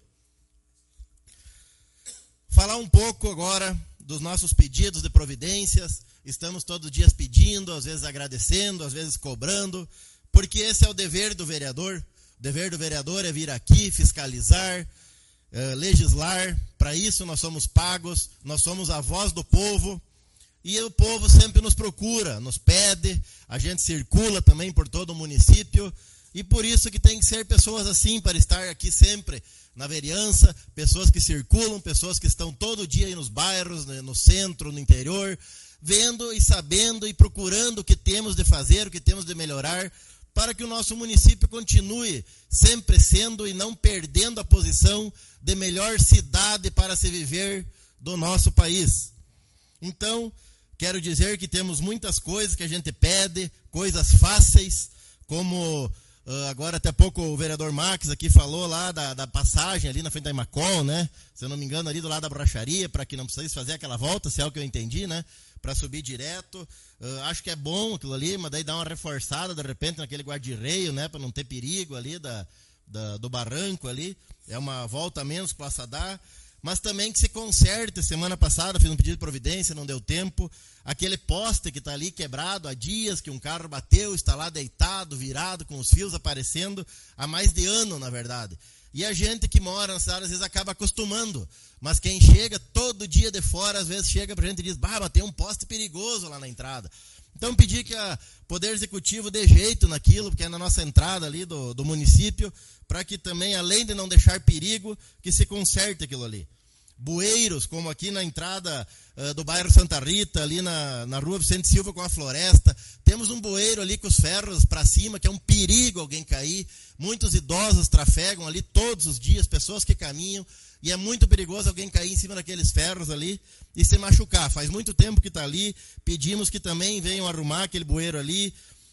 Falar um pouco agora dos nossos pedidos de providências. Estamos todos os dias pedindo, às vezes agradecendo, às vezes cobrando, porque esse é o dever do vereador. O dever do vereador é vir aqui, fiscalizar, eh, legislar. Para isso nós somos pagos, nós somos a voz do povo. E o povo sempre nos procura, nos pede, a gente circula também por todo o município. E por isso que tem que ser pessoas assim para estar aqui sempre na vereança, pessoas que circulam, pessoas que estão todo dia aí nos bairros, no centro, no interior, vendo e sabendo e procurando o que temos de fazer, o que temos de melhorar, para que o nosso município continue sempre sendo e não perdendo a posição de melhor cidade para se viver do nosso país. Então, quero dizer que temos muitas coisas que a gente pede, coisas fáceis, como uh, agora até pouco o vereador Max aqui falou lá da, da passagem ali na frente da Imacol, né? Se eu não me engano, ali do lado da borracharia, para que não precisasse fazer aquela volta, se é o que eu entendi, né? Para subir direto. Uh, acho que é bom aquilo ali, mas daí dá uma reforçada de repente naquele guarda-reio, né? Para não ter perigo ali da, da, do barranco ali. É uma volta a menos que possa dar. Mas também que se conserte. Semana passada fiz um pedido de providência, não deu tempo. Aquele poste que está ali quebrado há dias, que um carro bateu, está lá deitado, virado, com os fios aparecendo, há mais de ano, na verdade. E a gente que mora na cidade, às vezes, acaba acostumando. Mas quem chega todo dia de fora, às vezes chega pra gente e diz, bah, mas tem um poste perigoso lá na entrada. Então, pedir que o Poder Executivo dê jeito naquilo, porque é na nossa entrada ali do, do município, para que também, além de não deixar perigo, que se conserte aquilo ali. Bueiros, como aqui na entrada uh, do bairro Santa Rita, ali na, na rua Vicente Silva com a Floresta, temos um bueiro ali com os ferros para cima, que é um perigo alguém cair. Muitos idosos trafegam ali todos os dias, pessoas que caminham, e é muito perigoso alguém cair em cima daqueles ferros ali e se machucar. Faz muito tempo que está ali, pedimos que também venham arrumar aquele bueiro ali.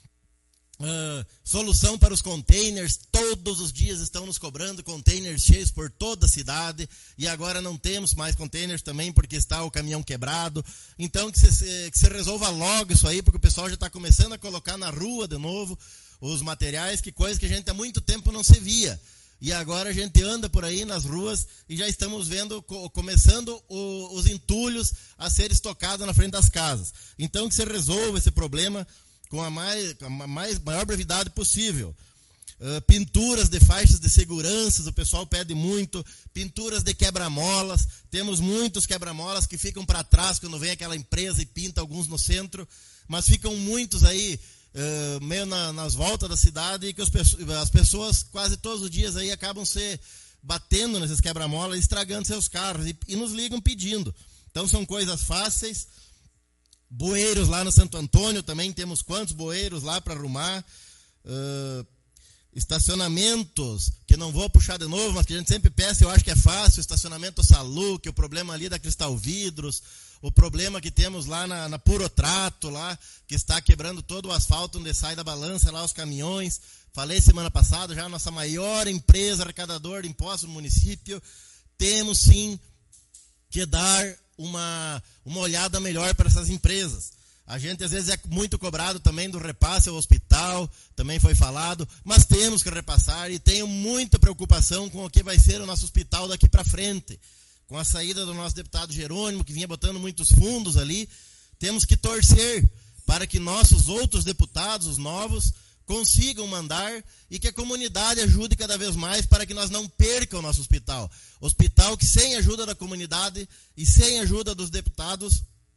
Uh, solução para os containers, todos os dias estão nos cobrando containers cheios por toda a cidade, e agora não temos mais containers também porque está o caminhão quebrado. Então que se, que se resolva logo isso aí, porque o pessoal já está começando a colocar na rua de novo os materiais, que coisa que a gente há muito tempo não se via. E agora a gente anda por aí nas ruas e já estamos vendo, começando o, os entulhos a ser estocados na frente das casas. Então que se resolva esse problema com a, mais, a mais, maior brevidade possível. Uh, pinturas de faixas de segurança, o pessoal pede muito. Pinturas de quebra-molas. Temos muitos quebra-molas que ficam para trás quando vem aquela empresa e pinta alguns no centro. Mas ficam muitos aí, uh, meio na, nas voltas da cidade, e que os, as pessoas quase todos os dias aí acabam se batendo nesses quebra-molas, estragando seus carros e, e nos ligam pedindo. Então são coisas fáceis. Bueiros lá no Santo Antônio, também temos quantos bueiros lá para arrumar. Uh, estacionamentos, que não vou puxar de novo, mas que a gente sempre peça, eu acho que é fácil. Estacionamento Salu, que o problema ali da Cristal Vidros, o problema que temos lá na, na Purotrato, lá, que está quebrando todo o asfalto onde sai da balança lá os caminhões. Falei semana passada, já a nossa maior empresa arrecadadora de impostos no município. Temos sim que dar uma, uma olhada melhor para essas empresas. A gente às vezes é muito cobrado também do repasse ao hospital, também foi falado, mas temos que repassar, e tenho muita preocupação com o que vai ser o nosso hospital daqui para frente. Com a saída do nosso deputado Jerônimo, que vinha botando muitos fundos ali, temos que torcer para que nossos outros deputados, os novos, consigam mandar, e que a comunidade ajude cada vez mais para que nós não percamos o nosso hospital. Hospital que sem a ajuda da comunidade e sem a ajuda dos deputados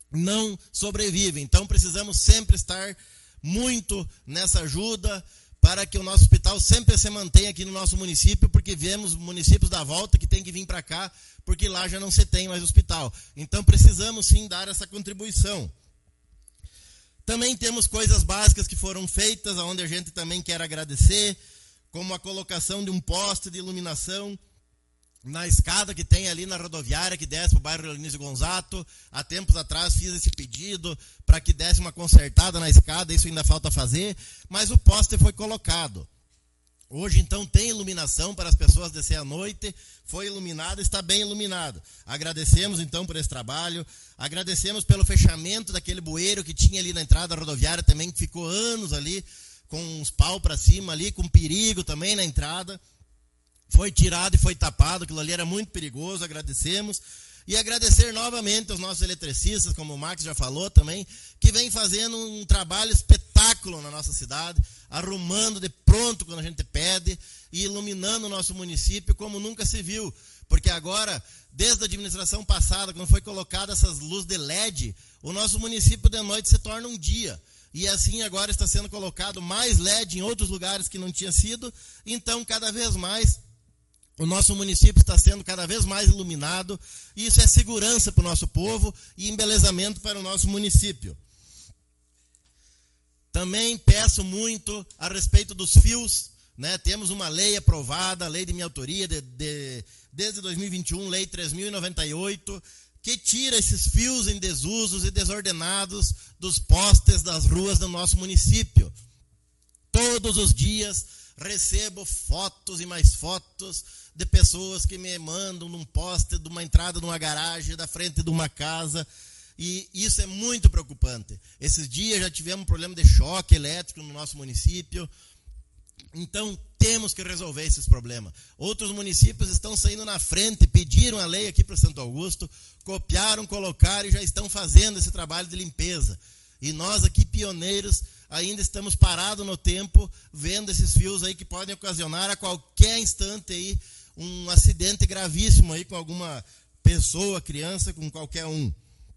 não sobrevive. Então precisamos sempre estar muito nessa ajuda para que o nosso hospital sempre se mantenha aqui no nosso município, porque vemos municípios da volta que tem que vir para cá, porque lá já não se tem mais hospital. Então precisamos sim dar essa contribuição. Também temos coisas básicas que foram feitas, onde a gente também quer agradecer, como a colocação de um poste de iluminação na escada que tem ali na rodoviária, que desce para o bairro Leonísio Gonzato. Há tempos atrás fiz esse pedido para que desse uma consertada na escada, isso ainda falta fazer, mas o poste foi colocado. Hoje, então, tem iluminação para as pessoas descer à noite, foi iluminado, está bem iluminado. Agradecemos, então, por esse trabalho, agradecemos pelo fechamento daquele bueiro que tinha ali na entrada da rodoviária também, que ficou anos ali, com uns pau para cima ali, com perigo também na entrada. Foi tirado e foi tapado, aquilo ali era muito perigoso, agradecemos. E agradecer novamente aos nossos eletricistas, como o Max já falou também, que vem fazendo um trabalho espetáculo na nossa cidade, arrumando de pronto quando a gente pede e iluminando o nosso município como nunca se viu. Porque agora, desde a administração passada, quando foi colocada essas luzes de L E D, o nosso município de noite se torna um dia. E assim agora está sendo colocado mais L E D em outros lugares que não tinha sido. Então, cada vez mais, o nosso município está sendo cada vez mais iluminado. E isso é segurança para o nosso povo e embelezamento para o nosso município. Também peço muito a respeito dos fios, né? Temos uma lei aprovada, a lei de minha autoria, de, de, desde dois mil e vinte e um, lei três mil e noventa e oito, que tira esses fios em desusos e desordenados dos postes das ruas do nosso município. Todos os dias recebo fotos e mais fotos de pessoas que me mandam num poste de uma entrada de uma garagem, da frente de uma casa, e isso é muito preocupante. Esses dias já tivemos um problema de choque elétrico no nosso município. Então, temos que resolver esses problemas. Outros municípios estão saindo na frente, pediram a lei aqui para Santo Augusto, copiaram, colocaram e já estão fazendo esse trabalho de limpeza. E nós aqui, pioneiros, ainda estamos parados no tempo, vendo esses fios aí que podem ocasionar a qualquer instante aí um acidente gravíssimo aí com alguma pessoa, criança, com qualquer um.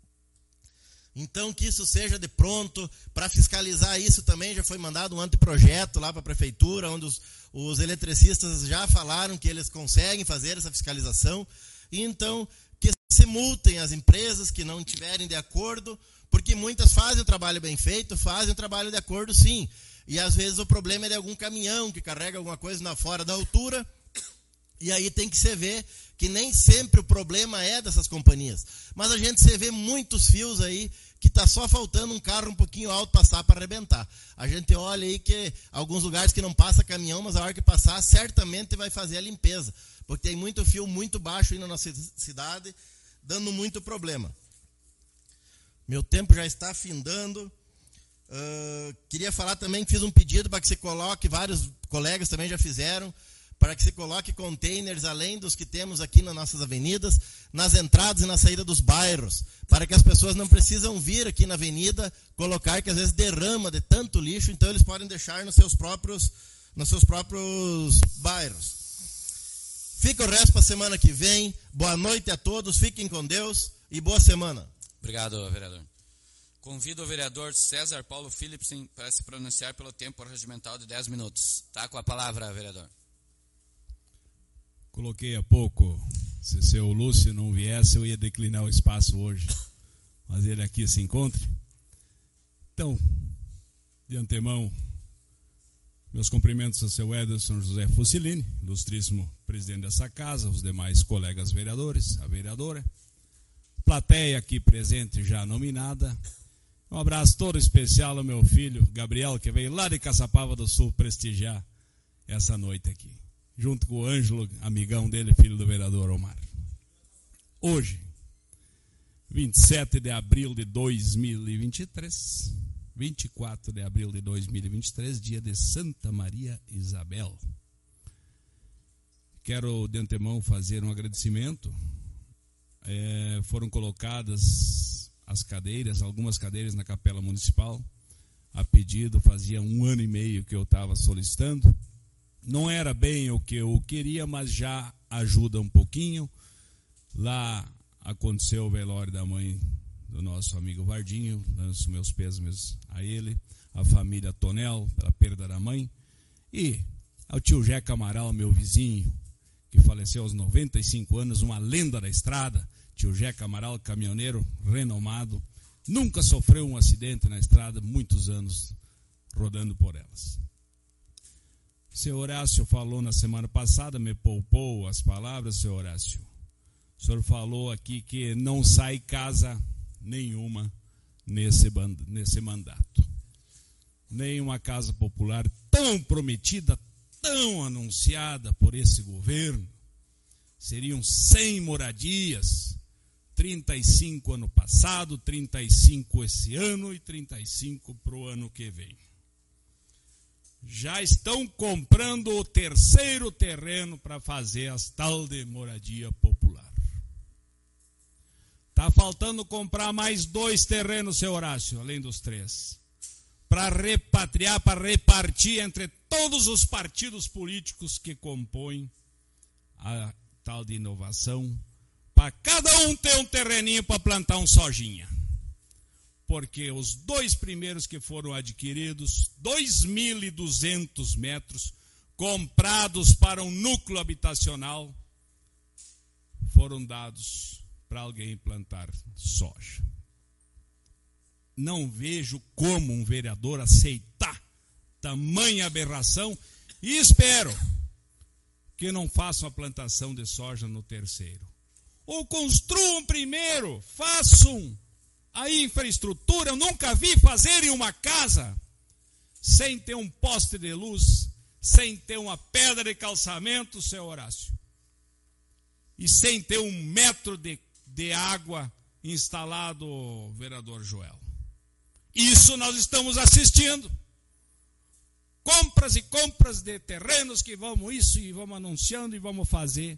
Então, que isso seja de pronto. Para fiscalizar isso também já foi mandado um anteprojeto lá para a prefeitura, onde os, os eletricistas já falaram que eles conseguem fazer essa fiscalização. E então, que se multem as empresas que não estiverem de acordo, porque muitas fazem o trabalho bem feito, fazem o trabalho de acordo sim. E às vezes o problema é de algum caminhão que carrega alguma coisa na fora da altura, e aí tem que se ver que nem sempre o problema é dessas companhias. Mas a gente se vê muitos fios aí que está só faltando um carro um pouquinho alto passar para arrebentar. A gente olha aí que alguns lugares que não passa caminhão, mas a hora que passar, certamente vai fazer a limpeza. Porque tem muito fio muito baixo aí na nossa cidade, dando muito problema. Meu tempo já está findando. Uh, queria falar também que fiz um pedido para que se coloque, vários colegas também já fizeram, para que se coloque containers, além dos que temos aqui nas nossas avenidas, nas entradas e na saída dos bairros, para que as pessoas não precisam vir aqui na avenida colocar, que às vezes derrama de tanto lixo, então eles podem deixar nos seus próprios, nos seus próprios bairros. Fica o resto para a semana que vem. Boa noite a todos, fiquem com Deus e boa semana. Obrigado, vereador. Convido o vereador César Paulo Philipsen para se pronunciar pelo tempo regimental de dez minutos. Está com a palavra, vereador. Coloquei há pouco, se o seu Lúcio não viesse, eu ia declinar o espaço hoje, mas ele aqui se encontra. Então, de antemão, meus cumprimentos ao seu Ederson José Fusilini, ilustríssimo presidente dessa casa, os demais colegas vereadores, a vereadora, plateia aqui presente já nominada. Um abraço todo especial ao meu filho Gabriel, que veio lá de Caçapava do Sul prestigiar essa noite aqui, junto com o Ângelo, amigão dele, filho do vereador Omar. Hoje, vinte e sete de abril de dois mil e vinte e três, vinte e quatro de abril de dois mil e vinte e três, dia de Santa Maria Isabel. Quero de antemão fazer um agradecimento. É, foram colocadas as cadeiras, algumas cadeiras na Capela Municipal, a pedido, fazia um ano e meio que eu estava solicitando. Não era bem o que eu queria, mas já ajuda um pouquinho. Lá aconteceu o velório da mãe do do nosso amigo Vardinho, dando os meus pêsames a ele, a família Tonel, pela perda da mãe, e ao tio Jeca Amaral, meu vizinho, que faleceu aos noventa e cinco anos, uma lenda da estrada. Tio Jeca Amaral, caminhoneiro renomado, nunca sofreu um acidente na estrada, muitos anos rodando por elas. O senhor Horácio falou na semana passada, me poupou as palavras, senhor Horácio. O senhor falou aqui que não sai casa nenhuma nesse, nesse mandato. Nem uma casa popular tão prometida, tão anunciada por esse governo. Seriam cem moradias, trinta e cinco ano passado, trinta e cinco esse ano e trinta e cinco para o ano que vem. Já estão comprando o terceiro terreno para fazer as tal de moradia popular. Está faltando comprar mais dois terrenos, seu Horácio, além dos três, para repatriar, para repartir entre todos os partidos políticos que compõem a tal de inovação, para cada um ter um terreninho para plantar um sojinha. Porque os dois primeiros que foram adquiridos, dois mil e duzentos metros, comprados para um núcleo habitacional, foram dados para alguém plantar soja. Não vejo como um vereador aceitar tamanha aberração e espero que não façam a plantação de soja no terceiro. Ou construam primeiro, façam a infraestrutura. Eu nunca vi fazerem uma casa sem ter um poste de luz, sem ter uma pedra de calçamento, seu Horácio, e sem ter um metro de, de água instalado, vereador Joel. Isso nós estamos assistindo. Compras e compras de terrenos que vamos isso e vamos anunciando e vamos fazer.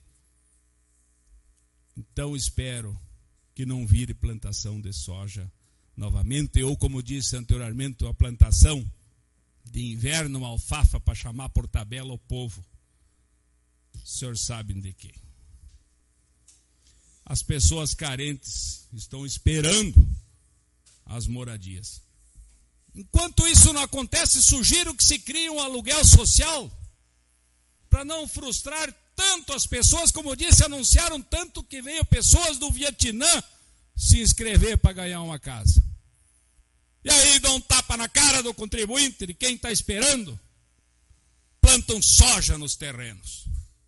Então espero que não vire plantação de soja novamente, ou como disse anteriormente, a plantação de inverno, uma alfafa para chamar por tabela o povo. Os senhores sabem de quê. As pessoas carentes estão esperando as moradias. Enquanto isso não acontece, sugiro que se crie um aluguel social para não frustrar tanto as pessoas. Como disse, anunciaram tanto que veio pessoas do Vietnã se inscrever para ganhar uma casa. E aí dão um tapa na cara do contribuinte, de quem está esperando, plantam soja nos terrenos.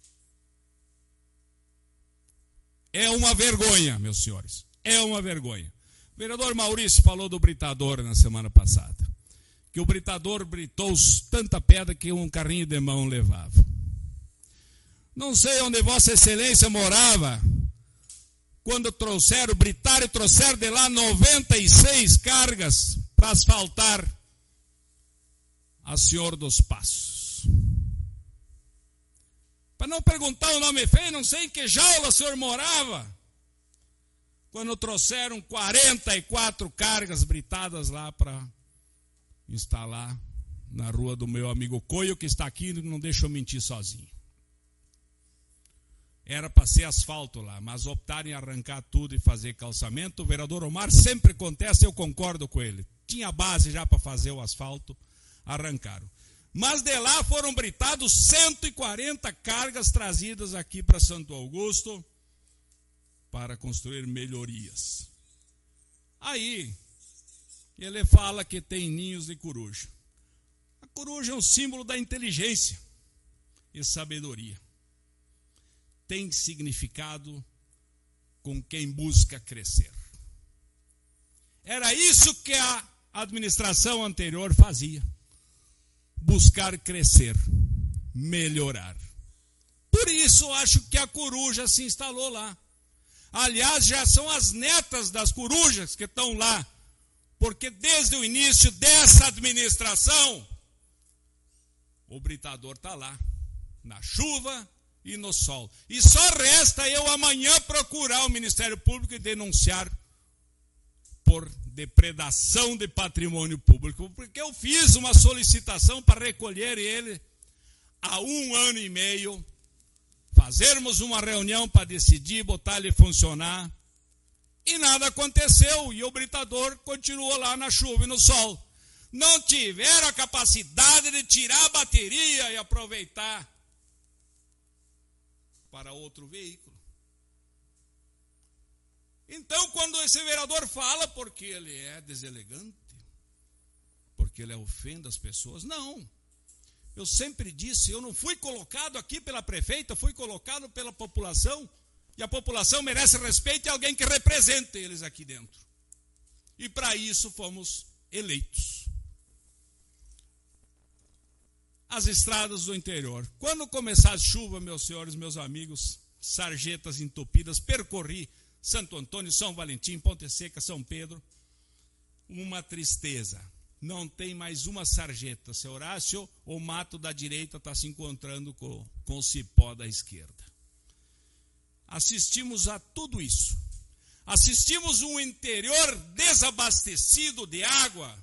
É uma vergonha, meus senhores, é uma vergonha. O vereador Maurício falou do britador na semana passada, que o britador britou tanta pedra que um carrinho de mão levava. Não sei onde Vossa Excelência morava quando trouxeram, britaram e trouxeram de lá noventa e seis cargas para asfaltar a Senhor dos Passos. Para não perguntar o nome feio, não sei em que jaula o senhor morava quando trouxeram quarenta e quatro cargas britadas lá para instalar na rua do meu amigo Coio, que está aqui e não deixa eu mentir sozinho. Era para ser asfalto lá, mas optaram em arrancar tudo e fazer calçamento. O vereador Omar sempre contesta, eu concordo com ele. Tinha base já para fazer o asfalto, arrancaram. Mas de lá foram britados cento e quarenta cargas trazidas aqui para Santo Augusto para construir melhorias. Aí, ele fala que tem ninhos de coruja. A coruja é um símbolo da inteligência e sabedoria. Tem significado com quem busca crescer. Era isso que a administração anterior fazia. Buscar crescer, melhorar. Por isso acho que a coruja se instalou lá. Aliás, já são as netas das corujas que estão lá, porque desde o início dessa administração, o britador está lá, na chuva e no sol. E só resta eu amanhã procurar o Ministério Público e denunciar por depredação de patrimônio público, porque eu fiz uma solicitação para recolher ele há um ano e meio, fazermos uma reunião para decidir, botar ele funcionar, E nada aconteceu, e o britador continuou lá na chuva e no sol. Não tiveram a capacidade de tirar a bateria e aproveitar para outro veículo. Então, quando esse vereador fala porque ele é deselegante, porque ele ofende as pessoas, não. Eu sempre disse, eu não fui colocado aqui pela prefeita, fui colocado pela população, e a população merece respeito e alguém que represente eles aqui dentro. E para isso fomos eleitos. As estradas do interior. Quando começar a chuva, meus senhores, meus amigos, sarjetas entupidas, percorri Santo Antônio, São Valentim, Ponte Seca, São Pedro. Uma tristeza. Não tem mais uma sarjeta. Seu Horácio, o mato da direita está se encontrando com, com o cipó da esquerda. Assistimos a tudo isso. Assistimos um interior desabastecido de água.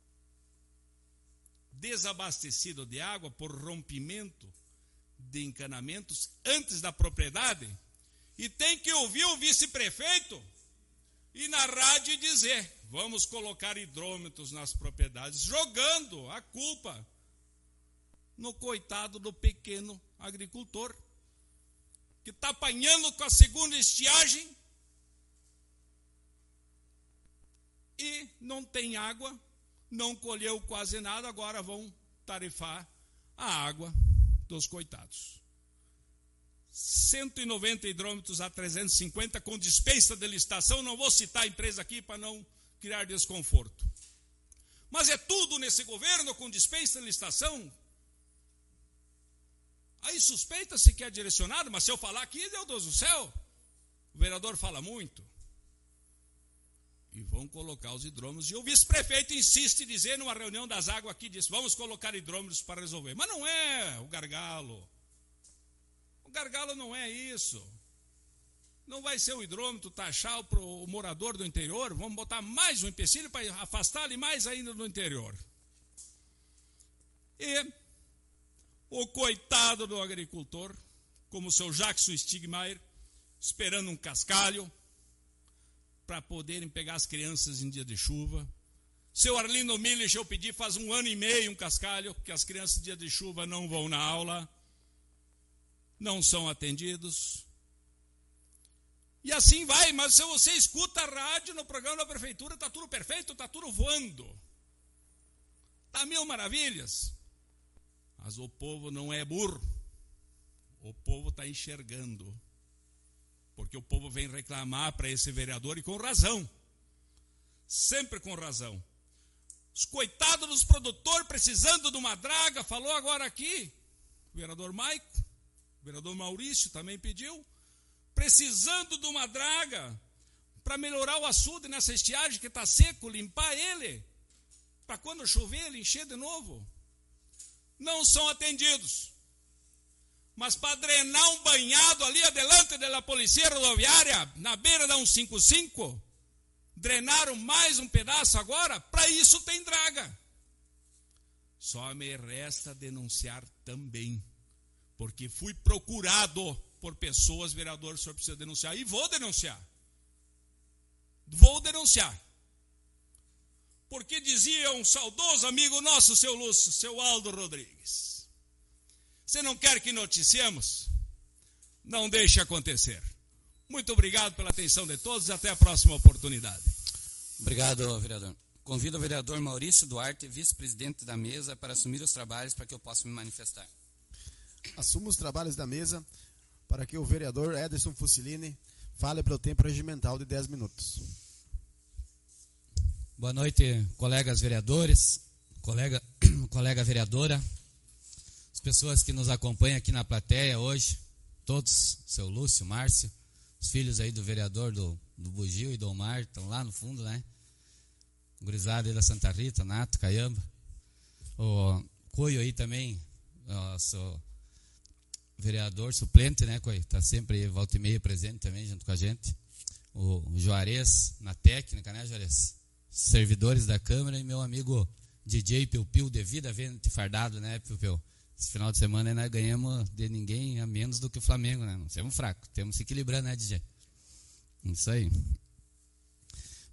Desabastecido de água por rompimento de encanamentos antes da propriedade. E tem que ouvir o vice-prefeito e na rádio dizer, vamos colocar hidrômetros nas propriedades, jogando a culpa no coitado do pequeno agricultor, que está apanhando com a segunda estiagem e não tem água, não colheu quase nada, agora vão tarifar a água dos coitados. cento e noventa hidrômetros a trezentos e cinquenta com dispensa de licitação, não vou citar a empresa aqui para não criar desconforto. Mas é tudo nesse governo com dispensa de licitação. Aí suspeita-se que é direcionado, mas se eu falar aqui, meu Deus do céu, o vereador fala muito. E vão colocar os hidrômetros. E o vice-prefeito insiste em dizer, numa reunião das águas aqui, disse, vamos colocar hidrômetros para resolver. Mas não é o gargalo. O gargalo não é isso. Não vai ser o hidrômetro taxar para o morador do interior. Vamos botar mais um empecilho para afastar ele mais ainda do interior. E o coitado do agricultor, como o seu Jackson Stigmaier, esperando um cascalho para poderem pegar as crianças em dia de chuva. Seu Arlindo Milich, eu pedi faz um ano e meio um cascalho, porque as crianças em dia de chuva não vão na aula, não são atendidos. E assim vai, mas se você escuta a rádio no programa da prefeitura, está tudo perfeito, está tudo voando. Está mil maravilhas. Mas o povo não é burro. O povo está enxergando. Porque o povo vem reclamar para esse vereador e com razão. Sempre com razão. Os coitados dos produtores precisando de uma draga, falou agora aqui. O vereador Maico, o vereador Maurício também pediu. Precisando de uma draga para melhorar o açude nessa estiagem que está seco, limpar ele. Para quando chover ele encher de novo. Não são atendidos. Mas para drenar um banhado ali adelante da polícia rodoviária, na beira da cento e cinquenta e cinco, drenaram mais um pedaço agora, para isso tem draga. Só me resta denunciar também, porque fui procurado por pessoas, vereador, o senhor precisa denunciar, e vou denunciar. Vou denunciar. Porque dizia um saudoso amigo nosso, seu Lúcio, seu Aldo Rodrigues, você não quer que noticiemos? Não deixe acontecer. Muito obrigado pela atenção de todos e até a próxima oportunidade. Obrigado, vereador. Convido o vereador Maurício Duarte, vice-presidente da mesa, para assumir os trabalhos para que eu possa me manifestar. Assumo os trabalhos da mesa para que o vereador Ederson Fusilini fale pelo tempo regimental de dez minutos. Boa noite, colegas vereadores, colega, colega vereadora, as pessoas que nos acompanham aqui na plateia hoje, todos, seu Lúcio, Márcio, os filhos aí do vereador do, do Bugio e do Omar, estão lá no fundo, né? Gurizada aí da Santa Rita, Nato, Caiamba, o Coio aí também, nosso vereador suplente, né, Coio? Está sempre volta e meia presente também junto com a gente. O Juarez na técnica, né, Juarez? Servidores da Câmara e meu amigo D J Piu Piu, devido a vento fardado, né, Piu Piu? Esse final de semana nós ganhamos de ninguém a menos do que o Flamengo, né? Não somos fracos, temos que se equilibrar, né, D J? Isso aí.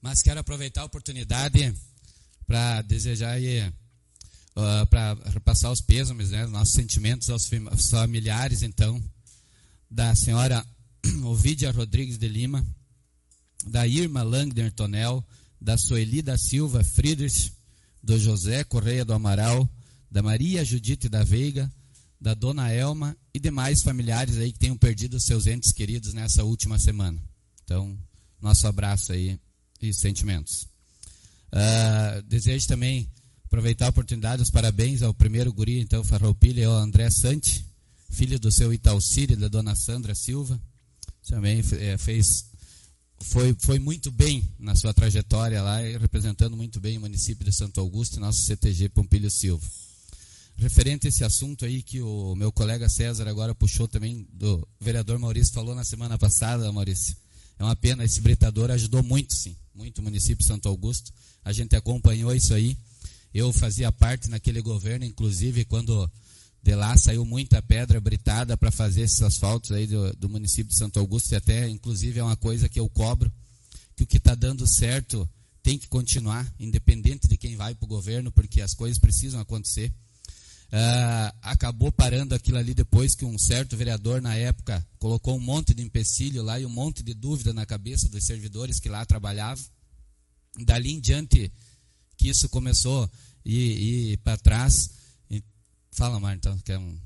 Mas quero aproveitar a oportunidade para desejar aí, uh, para repassar os pêsames, né, nossos sentimentos aos familiares, então, da senhora Ovídia Rodrigues de Lima, da Irma Langner Tonel, da Sueli da Silva Friedrich, do José Correia do Amaral, da Maria Judite da Veiga, da Dona Elma e demais familiares aí que tenham perdido seus entes queridos nessa última semana. Então, nosso abraço aí e sentimentos. Uh, desejo também aproveitar a oportunidade, os parabéns ao primeiro guri, então, Farroupilha, ao André Santi, filho do seu Italcírio e da Dona Sandra Silva. Também é, fez, foi, foi muito bem na sua trajetória lá, representando muito bem o município de Santo Augusto e nosso C T G Pompílio Silva. Referente a esse assunto aí que o meu colega César agora puxou também, do vereador Maurício falou na semana passada, Maurício, é uma pena, esse britador ajudou muito, sim, muito o município de Santo Augusto, a gente acompanhou isso aí, eu fazia parte naquele governo, inclusive quando de lá saiu muita pedra britada para fazer esses asfaltos aí do, do município de Santo Augusto, e até, inclusive, é uma coisa que eu cobro, que o que está dando certo tem que continuar, independente de quem vai para o governo, porque as coisas precisam acontecer. Uh, acabou parando aquilo ali depois que um certo vereador, na época, colocou um monte de empecilho lá e um monte de dúvida na cabeça dos servidores que lá trabalhavam. Dali em diante que isso começou a ir, ir para trás. E... Fala, Mário, então, quer um...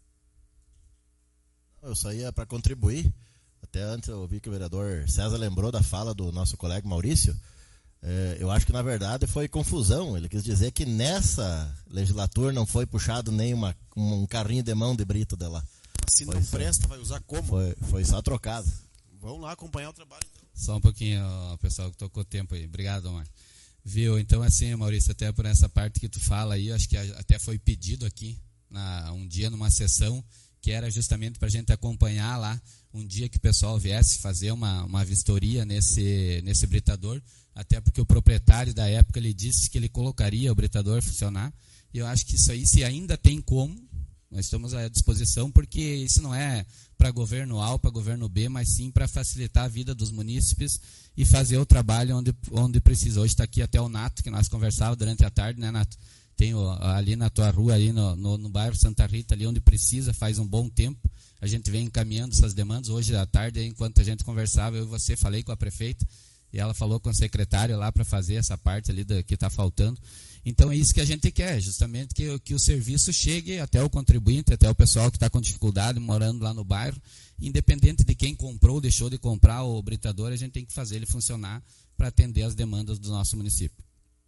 Eu só ia para contribuir. Até antes eu vi que o vereador César lembrou da fala do nosso colega Maurício. É, eu acho que na verdade foi confusão. Ele quis dizer que nessa legislatura não foi puxado nem uma, um carrinho de mão de brito de lá. Se foi não só, presta, vai usar como? Foi, foi só trocado. Vamos lá acompanhar o trabalho. Então. Só um pouquinho, ó, pessoal, que tocou tempo aí. Obrigado, Omar. Viu? Então, assim, Maurício, até por essa parte que tu fala aí, acho que até foi pedido aqui, na, um dia numa sessão, que era justamente para a gente acompanhar lá, um dia que o pessoal viesse fazer uma, uma vistoria nesse, nesse britador, até porque o proprietário da época ele disse que ele colocaria o britador funcionar, e eu acho que isso aí, se ainda tem como, nós estamos à disposição, porque isso não é para governo A ou para governo B, mas sim para facilitar a vida dos munícipes e fazer o trabalho onde, onde precisa. Hoje está aqui até o Nato, que nós conversávamos durante a tarde, né, Nato? Tem o, ali na tua rua, ali no, no, no bairro Santa Rita, ali onde precisa, faz um bom tempo. A gente vem encaminhando essas demandas. Hoje à tarde, enquanto a gente conversava, eu e você, falei com a prefeita, e ela falou com o secretário lá para fazer essa parte ali da, que está faltando. Então é isso que a gente quer, justamente que, que o serviço chegue até o contribuinte, até o pessoal que está com dificuldade, morando lá no bairro, independente de quem comprou ou deixou de comprar o britador, a gente tem que fazer ele funcionar para atender as demandas do nosso município.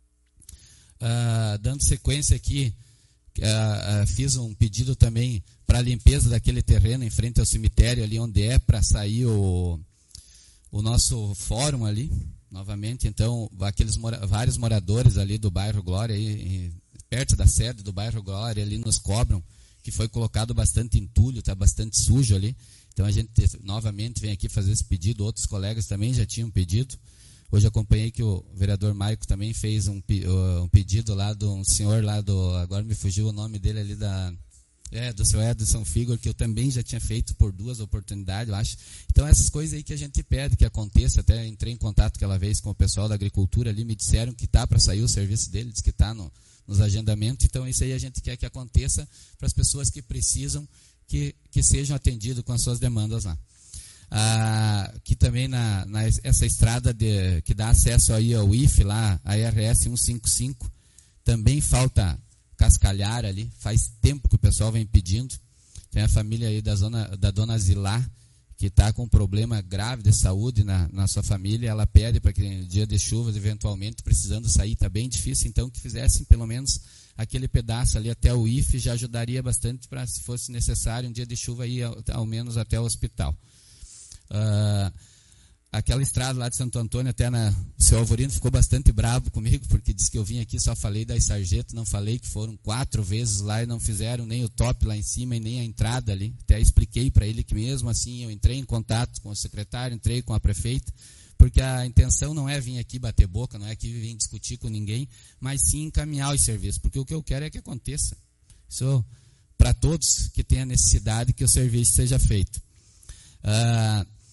Uh, dando sequência aqui, uh, uh, fiz um pedido também para a limpeza daquele terreno em frente ao cemitério, ali onde é para sair o, o nosso fórum ali, novamente. Então, aqueles mora, vários moradores ali do bairro Glória, aí, perto da sede do bairro Glória, ali nos cobram que foi colocado bastante entulho, está bastante sujo ali. Então, a gente novamente vem aqui fazer esse pedido, outros colegas também já tinham pedido. Hoje acompanhei que o vereador Maico também fez um, um pedido lá de um senhor lá do... Agora me fugiu o nome dele ali da... É, do seu Edson Figor, que eu também já tinha feito por duas oportunidades, eu acho. Então, essas coisas aí que a gente pede que aconteça, até entrei em contato aquela vez com o pessoal da agricultura ali, me disseram que está para sair o serviço deles, que está no, nos agendamentos. Então, isso aí a gente quer que aconteça para as pessoas que precisam que, que sejam atendidas com as suas demandas lá. Ah, que também na, na essa estrada de, que dá acesso aí ao I F, lá, a R S cento e cinquenta e cinco, também falta cascalhar ali, faz tempo que o pessoal vem pedindo. Tem a família aí da, zona, da dona Zilá, que está com um problema grave de saúde na, na sua família, ela pede para que no dia de chuvas, eventualmente, precisando sair, está bem difícil, então que fizessem pelo menos aquele pedaço ali até o I F, já ajudaria bastante para, se fosse necessário, um dia de chuva, ir ao, ao menos até o hospital. Uh, aquela estrada lá de Santo Antônio, até na, o seu Alvorino ficou bastante bravo comigo, porque disse que eu vim aqui, só falei das sarjetas, não falei que foram quatro vezes lá e não fizeram nem o top lá em cima e nem a entrada ali. Até expliquei para ele que mesmo assim eu entrei em contato com o secretário, entrei com a prefeita, porque a intenção não é vir aqui bater boca, não é que vir discutir com ninguém, mas sim encaminhar os serviços, porque o que eu quero é que aconteça. Isso para todos que tenham necessidade que o serviço seja feito. Uh,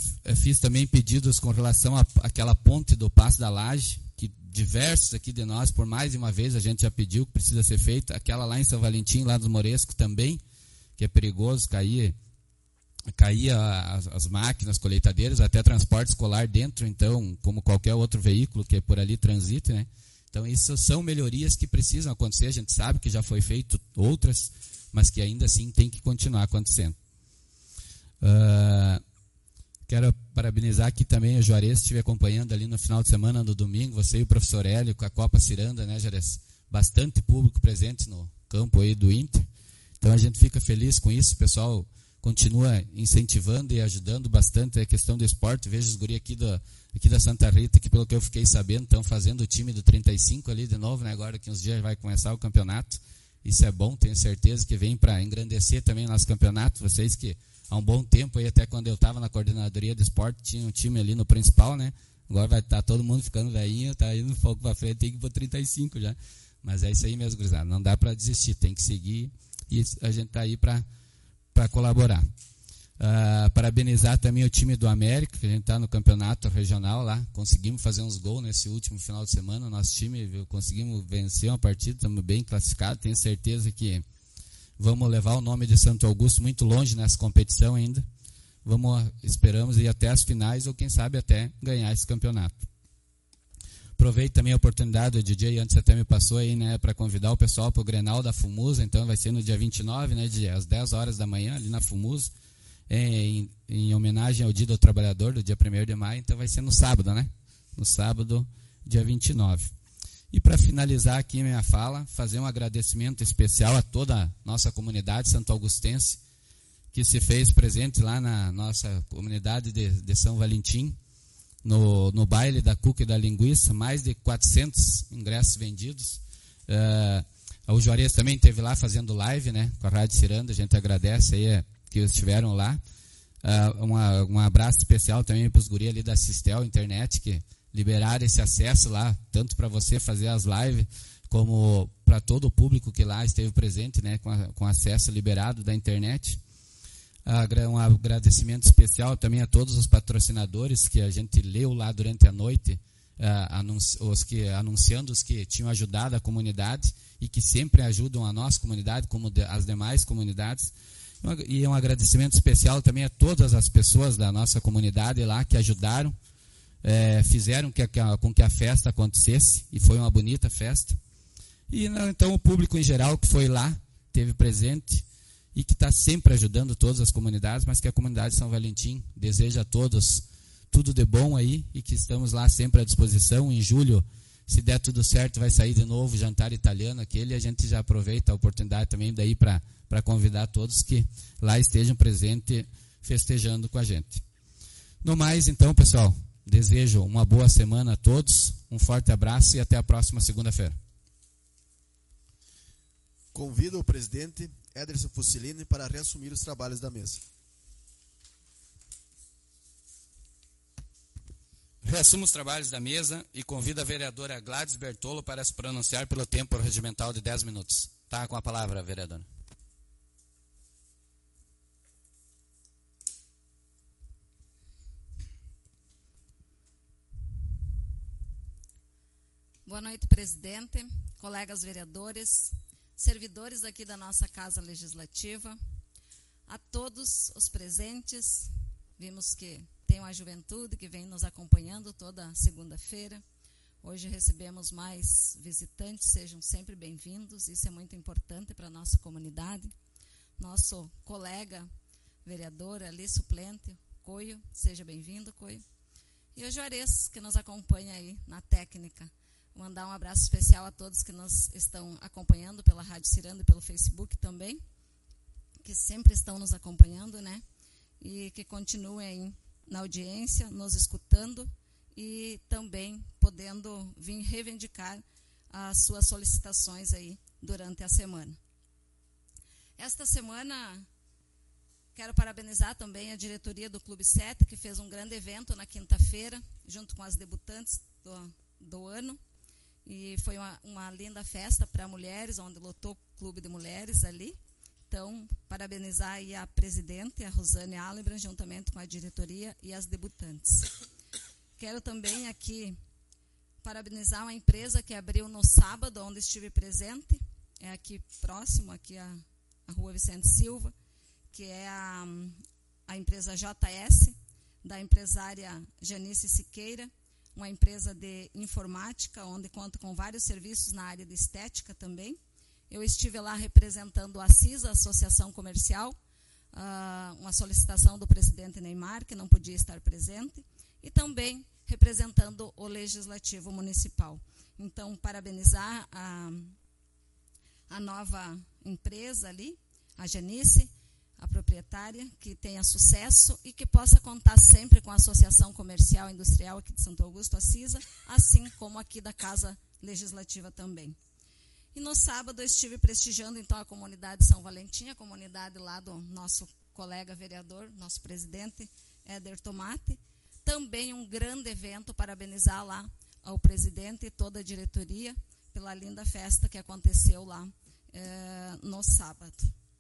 fiz também pedidos com relação à- àquela ponte do Passo da Laje, que diversos aqui de nós, por mais de uma vez, a gente já pediu que precisa ser feita. Aquela lá em São Valentim, lá do Moresco também, que é perigoso cair, cair a- as, as máquinas colheitadeiras, até transporte escolar dentro, então, como qualquer outro veículo que por ali transite, né? Então, isso são melhorias que precisam acontecer. A gente sabe que já foi feito outras, mas que ainda assim tem que continuar acontecendo. Ah, quero parabenizar aqui também o Juarez, estive acompanhando ali no final de semana, no domingo, você e o professor Hélio com a Copa Ciranda, né, Juarez? Bastante público presente no campo aí do Inter. Então a gente fica feliz com isso, o pessoal continua incentivando e ajudando bastante a questão do esporte. Vejo os guri aqui da, aqui da Santa Rita, que pelo que eu fiquei sabendo, estão fazendo o time do trinta e cinco ali de novo, né? Agora que uns dias vai começar o campeonato. Isso é bom, tenho certeza que vem para engrandecer também o nosso campeonato. Vocês que há um bom tempo, aí, até quando eu estava na coordenadoria do esporte, tinha um time ali no principal, né? Agora vai estar tá todo mundo ficando velhinho, tá indo um pouco para frente, tem que ir para trinta e cinco já. Mas é isso aí mesmo, gurizada. Não dá para desistir, tem que seguir e a gente está aí para para colaborar. Uh, parabenizar também o time do América, que a gente está no campeonato regional lá. Conseguimos fazer uns gols nesse último final de semana. O nosso time viu, conseguimos vencer uma partida, estamos bem classificados. Tenho certeza que vamos levar o nome de Santo Augusto muito longe nessa competição ainda. Vamos, esperamos ir até as finais ou quem sabe até ganhar esse campeonato. Aproveito também a oportunidade, o D J antes até me passou aí, né, para convidar o pessoal para o Grenal da Fumusa. Então vai ser no dia vinte e nove, né, de, às dez horas da manhã, ali na Fumusa, em, em homenagem ao Dia do Trabalhador, do dia primeiro de maio. Então vai ser no sábado, né? No sábado, dia vinte e nove. E para finalizar aqui minha fala, fazer um agradecimento especial a toda a nossa comunidade santo-augustense que se fez presente lá na nossa comunidade de, de São Valentim, no, no baile da cuca e da linguiça, mais de quatrocentos ingressos vendidos. Uh, o Juarez também esteve lá fazendo live, né, com a Rádio Ciranda, a gente agradece aí uh, que estiveram lá. Uh, uma, um abraço especial também para os guri ali da Sistel Internet, que liberaram esse acesso lá, tanto para você fazer as lives, como para todo o público que lá esteve presente, né, com, a, com acesso liberado da internet. Um agradecimento especial também a todos os patrocinadores que a gente leu lá durante a noite, os que, anunciando os que tinham ajudado a comunidade e que sempre ajudam a nossa comunidade, como as demais comunidades. E um agradecimento especial também a todas as pessoas da nossa comunidade lá que ajudaram, é, fizeram que a, com que a festa acontecesse, e foi uma bonita festa. E então o público em geral que foi lá, teve presente, e que está sempre ajudando todas as comunidades, mas que a comunidade de São Valentim deseja a todos tudo de bom aí, e que estamos lá sempre à disposição. Em julho, se der tudo certo, vai sair de novo o jantar italiano aquele, e a gente já aproveita a oportunidade também daí para para convidar todos que lá estejam presentes festejando com a gente. No mais, então, pessoal, desejo uma boa semana a todos, um forte abraço e até a próxima segunda-feira. Convido o presidente Ederson Fusilini para reassumir os trabalhos da mesa. Reassumo os trabalhos da mesa e convido a vereadora Gladys Bertolo para se pronunciar pelo tempo regimental de dez minutos. Está com a palavra, vereadora. Boa noite, presidente, colegas vereadores, servidores aqui da nossa Casa Legislativa, a todos os presentes. Vimos que tem uma juventude que vem nos acompanhando toda segunda-feira. Hoje recebemos mais visitantes, sejam sempre bem-vindos, isso é muito importante para a nossa comunidade. Nosso colega vereador ali, suplente, Coio, seja bem-vindo, Coio. E o Juarez, que nos acompanha aí na técnica. Mandar um abraço especial a todos que nos estão acompanhando pela Rádio Ciranda e pelo Facebook também, que sempre estão nos acompanhando, né? E que continuem na audiência, nos escutando e também podendo vir reivindicar as suas solicitações aí durante a semana. Esta semana, quero parabenizar também a diretoria do Clube sete, que fez um grande evento na quinta-feira, junto com as debutantes do, do ano. E foi uma, uma linda festa para mulheres, onde lotou o Clube de Mulheres ali. então, parabenizar aí a presidente, a Rosane Alebran, juntamente com a diretoria e as debutantes. Quero também aqui parabenizar uma empresa que abriu no sábado, onde estive presente, é aqui próximo, aqui a, a Rua Vicente Silva, que é a, a empresa J S, da empresária Janice Siqueira, uma empresa de informática, onde conta com vários serviços na área de estética também. Eu estive lá representando a CISA, Associação Comercial, uh, uma solicitação do presidente Neymar, que não podia estar presente, e também representando o Legislativo Municipal. Então, parabenizar a, a nova empresa ali, a Janice, a proprietária, que tenha sucesso e que possa contar sempre com a Associação Comercial e Industrial aqui de Santo Augusto, a CISA, assim como aqui da Casa Legislativa também. E no sábado eu estive prestigiando então a comunidade São Valentim, a comunidade lá do nosso colega vereador, nosso presidente, Éder Tomate. Também um grande evento, parabenizar lá ao presidente e toda a diretoria pela linda festa que aconteceu lá eh, no sábado.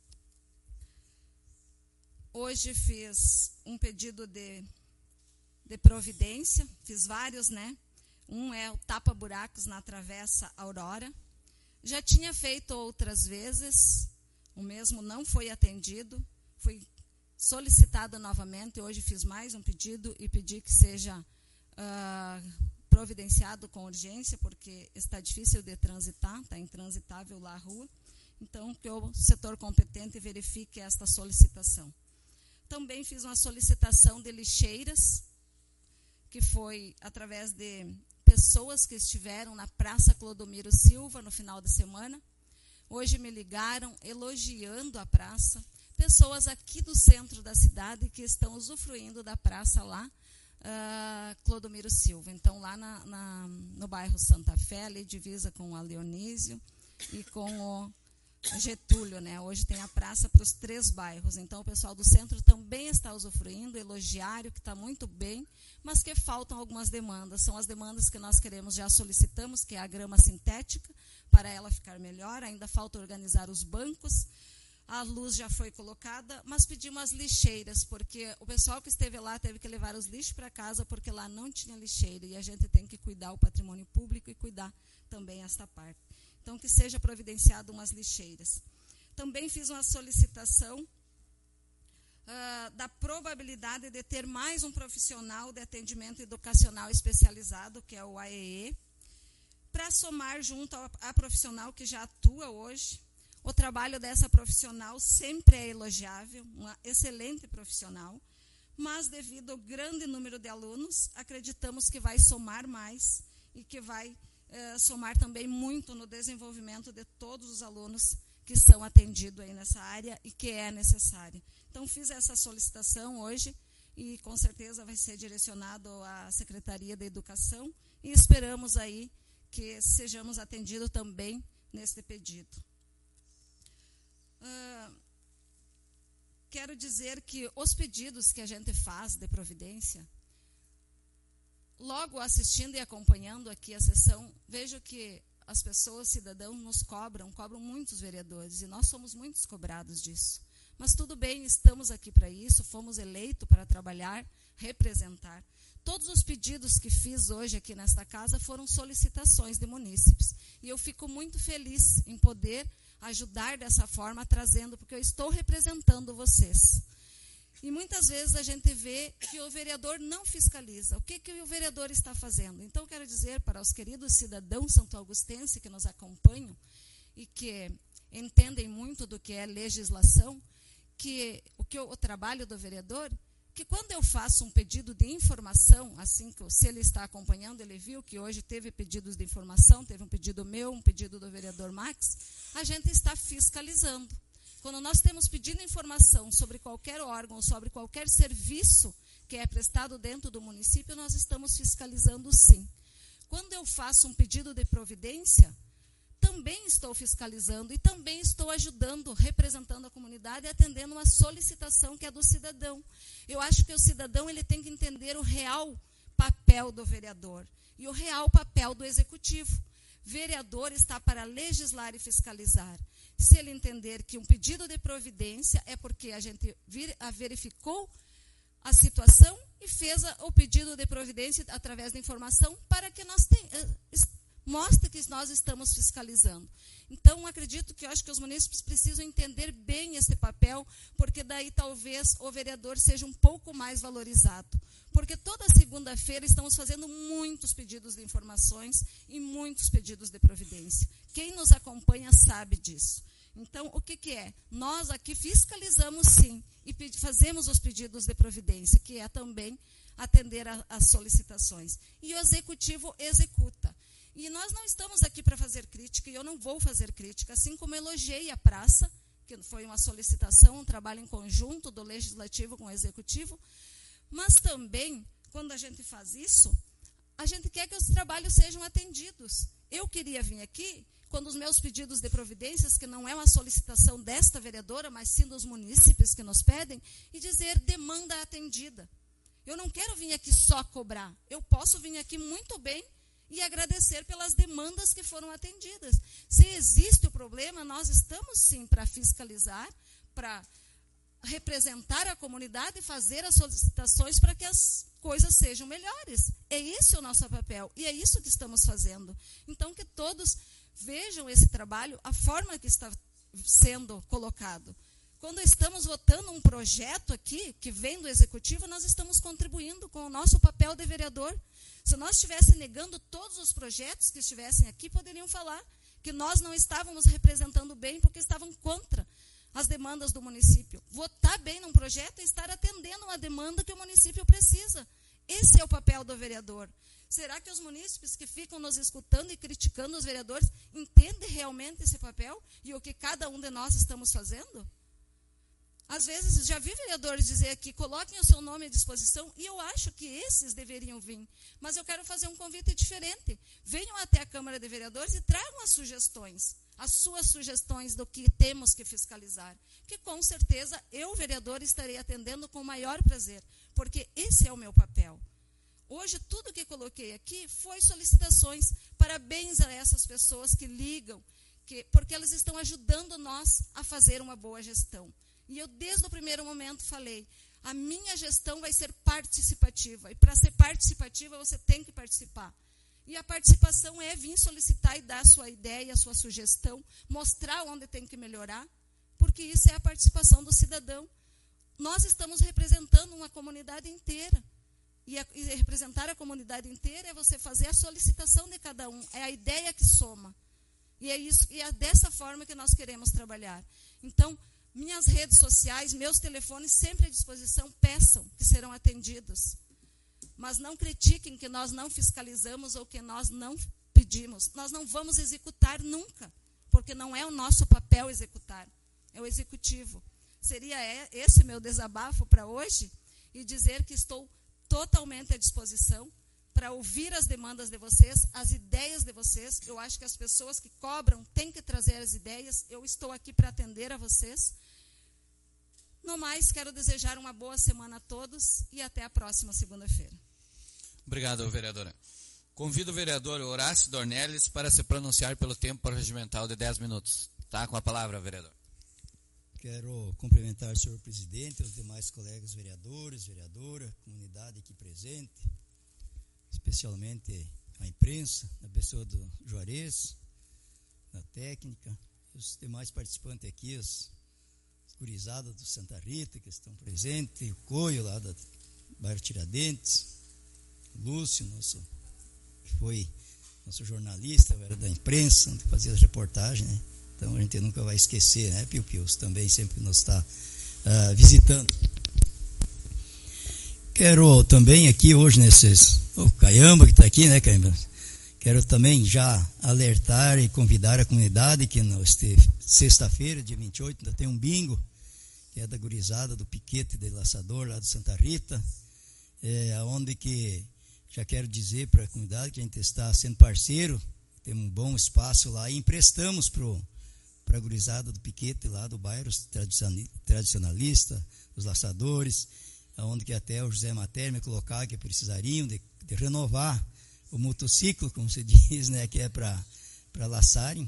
Hoje fiz um pedido de, de providência, fiz vários, né? Um é o tapa-buracos na Travessa Aurora. Já tinha feito outras vezes, o mesmo não foi atendido, fui solicitado novamente, hoje fiz mais um pedido e pedi que seja uh, providenciado com urgência, porque está difícil de transitar, está intransitável lá a rua, então que o setor competente verifique esta solicitação. Também fiz uma solicitação de lixeiras, que foi através de pessoas que estiveram na Praça Clodomiro Silva no final de semana. Hoje me ligaram elogiando a praça. Pessoas aqui do centro da cidade que estão usufruindo da praça lá, uh, Clodomiro Silva. Então, lá na, na, no bairro Santa Fé, ali divisa com a Leonísio e com o Getúlio, né? Hoje tem a praça para os três bairros, então o pessoal do centro também está usufruindo, elogiário, que está muito bem, mas que faltam algumas demandas, são as demandas que nós queremos, já solicitamos, que é a grama sintética, para ela ficar melhor, ainda falta organizar os bancos, a luz já foi colocada, mas pedimos as lixeiras, porque o pessoal que esteve lá teve que levar os lixos para casa, porque lá não tinha lixeira, e a gente tem que cuidar o patrimônio público e cuidar também esta parte. Então, que seja providenciado umas lixeiras. Também fiz uma solicitação uh, da probabilidade de ter mais um profissional de atendimento educacional especializado, que é o A E E, para somar junto à profissional que já atua hoje. O trabalho dessa profissional sempre é elogiável, uma excelente profissional, mas devido ao grande número de alunos, acreditamos que vai somar mais e que vai Uh, somar também muito no desenvolvimento de todos os alunos que são atendidos aí nessa área e que é necessária. Então, fiz essa solicitação hoje e, com certeza, vai ser direcionado à Secretaria da Educação e esperamos aí que sejamos atendidos também neste pedido. Uh, quero dizer que os pedidos que a gente faz de providência, logo assistindo e acompanhando aqui a sessão, vejo que as pessoas, cidadãos, nos cobram, cobram muitos vereadores, e nós somos muitos cobrados disso. Mas tudo bem, estamos aqui para isso, fomos eleitos para trabalhar, representar. Todos os pedidos que fiz hoje aqui nesta casa foram solicitações de munícipes. E eu fico muito feliz em poder ajudar dessa forma, trazendo, porque eu estou representando vocês. E muitas vezes a gente vê que o vereador não fiscaliza. O que, que o vereador está fazendo? Então, quero dizer para os queridos cidadãos santo-augustenses que nos acompanham e que entendem muito do que é legislação, que o, que o trabalho do vereador, que quando eu faço um pedido de informação, assim que se ele está acompanhando, ele viu que hoje teve pedidos de informação, teve um pedido meu, um pedido do vereador Max, a gente está fiscalizando. Quando nós temos pedido informação sobre qualquer órgão, sobre qualquer serviço que é prestado dentro do município, nós estamos fiscalizando sim. Quando eu faço um pedido de providência, também estou fiscalizando e também estou ajudando, representando a comunidade e atendendo uma solicitação que é do cidadão. Eu acho que o cidadão ele tem que entender o real papel do vereador e o real papel do executivo. Vereador está para legislar e fiscalizar. Se ele entender que um pedido de providência é porque a gente vir, a verificou a situação e fez a, o pedido de providência através da informação para que nós tenhamos, mostre que nós estamos fiscalizando. Então, acredito que eu acho que os munícipes precisam entender bem esse papel, porque daí talvez o vereador seja um pouco mais valorizado. Porque toda segunda-feira estamos fazendo muitos pedidos de informações e muitos pedidos de providência. Quem nos acompanha sabe disso. Então, o que, que é? Nós aqui fiscalizamos sim e fazemos os pedidos de providência, que é também atender às solicitações. E o executivo executa. E nós não estamos aqui para fazer crítica, e eu não vou fazer crítica, assim como elogiei a praça, que foi uma solicitação, um trabalho em conjunto do legislativo com o executivo, mas também, quando a gente faz isso, a gente quer que os trabalhos sejam atendidos. Eu queria vir aqui, quando os meus pedidos de providências, que não é uma solicitação desta vereadora, mas sim dos munícipes que nos pedem, e dizer demanda atendida. Eu não quero vir aqui só cobrar, eu posso vir aqui muito bem e agradecer pelas demandas que foram atendidas. Se existe o problema, nós estamos sim para fiscalizar, para representar a comunidade e fazer as solicitações para que as coisas sejam melhores. É esse o nosso papel e é isso que estamos fazendo. Então, que todos vejam esse trabalho, a forma que está sendo colocado. Quando estamos votando um projeto aqui, que vem do executivo, nós estamos contribuindo com o nosso papel de vereador. Se nós estivessem negando todos os projetos que estivessem aqui, poderiam falar que nós não estávamos representando bem porque estavam contra as demandas do município. Votar bem num projeto é estar atendendo uma demanda que o município precisa. Esse é o papel do vereador. Será que os munícipes que ficam nos escutando e criticando os vereadores entendem realmente esse papel e o que cada um de nós estamos fazendo? Às vezes, já vi vereadores dizer aqui, coloquem o seu nome à disposição, e eu acho que esses deveriam vir. Mas eu quero fazer um convite diferente. Venham até a Câmara de Vereadores e tragam as sugestões, as suas sugestões do que temos que fiscalizar. Que com certeza eu, vereador, estarei atendendo com o maior prazer, porque esse é o meu papel. Hoje, tudo que coloquei aqui foi solicitações. Parabéns a essas pessoas que ligam, que, porque elas estão ajudando nós a fazer uma boa gestão. E eu, desde o primeiro momento, falei, a minha gestão vai ser participativa. E para ser participativa, você tem que participar. E a participação é vir solicitar e dar a sua ideia, a sua sugestão, mostrar onde tem que melhorar, porque isso é a participação do cidadão. Nós estamos representando uma comunidade inteira. E, a, e representar a comunidade inteira é você fazer a solicitação de cada um. É a ideia que soma. E é, isso, e é dessa forma que nós queremos trabalhar. Então, minhas redes sociais, meus telefones sempre à disposição, peçam que serão atendidos. Mas não critiquem que nós não fiscalizamos ou que nós não pedimos. Nós não vamos executar nunca, porque não é o nosso papel executar, é o executivo. Seria esse meu desabafo para hoje e dizer que estou totalmente à disposição para ouvir as demandas de vocês, as ideias de vocês. Eu acho que as pessoas que cobram têm que trazer as ideias. Eu estou aqui para atender a vocês. No mais, quero desejar uma boa semana a todos e até a próxima segunda-feira. Obrigado, vereadora. Convido o vereador Horácio Dornelles para se pronunciar pelo tempo regimental de dez minutos. Tá com a palavra, vereador. Quero cumprimentar o senhor presidente, os demais colegas vereadores, vereadora, comunidade aqui presente, especialmente a imprensa, na pessoa do Juarez, da técnica, os demais participantes aqui, os gurizadas do Santa Rita que estão presentes, o Coio lá do bairro Tiradentes, o Lúcio, nosso, que foi nosso jornalista, era da imprensa, onde fazia as reportagens, né? Então a gente nunca vai esquecer, né, Pio Pius também sempre nos está uh, visitando. Quero também aqui hoje, nesses, o Caiamba que está aqui, né, Caiamba? Quero também já alertar e convidar a comunidade que no, este, sexta-feira, dia vinte e oito, ainda tem um bingo, que é da gurizada do Piquete de Laçador, lá do Santa Rita, é, onde que já quero dizer para a comunidade que a gente está sendo parceiro, temos um bom espaço lá e emprestamos para a gurizada do Piquete lá do bairro tradicionalista, os laçadores, onde que até o José Matéria me colocar que precisariam de, de renovar o motociclo, como se diz, né, que é para para laçarem.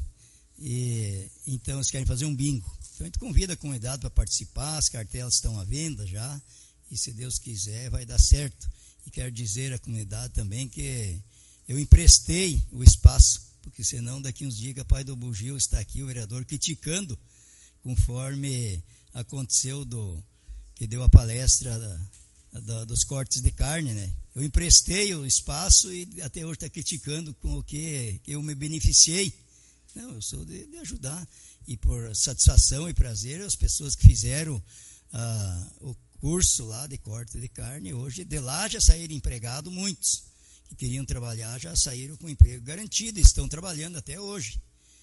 E, então eles querem fazer um bingo. Então a gente convida a comunidade para participar, as cartelas estão à venda já, e se Deus quiser vai dar certo. E quero dizer à comunidade também que eu emprestei o espaço, porque senão daqui uns dias o pai do Bugio está aqui, o vereador, criticando, conforme aconteceu do, que deu a palestra da, da, dos cortes de carne, né? Eu emprestei o espaço e até hoje está criticando com o que eu me beneficiei. Não, eu sou de, de ajudar. E por satisfação e prazer, as pessoas que fizeram ah, o curso lá de corte de carne, hoje de lá já saíram empregados muitos. Que queriam trabalhar já saíram com emprego garantido, estão trabalhando até hoje.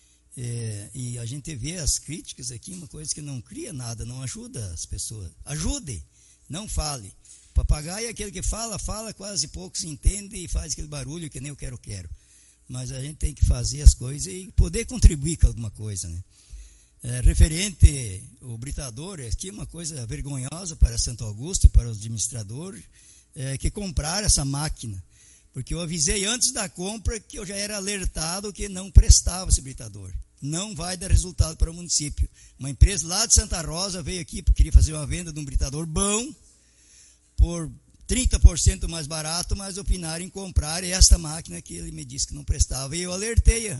É, e a gente vê as críticas aqui, uma coisa que não cria nada, não ajuda as pessoas. Ajude, não fale. O papagaio é aquele que fala, fala, quase poucos entendem e faz aquele barulho que nem eu quero, quero. Mas a gente tem que fazer as coisas e poder contribuir com alguma coisa, né? É, referente ao britador, aqui uma coisa vergonhosa para Santo Augusto e para os administradores, é, que compraram essa máquina. Porque eu avisei antes da compra que eu já era alertado que não prestava esse britador. Não vai dar resultado para o município. Uma empresa lá de Santa Rosa veio aqui porque queria fazer uma venda de um britador bom, por trinta por cento mais barato, mas opinaram em comprar esta máquina que ele me disse que não prestava. E eu alertei,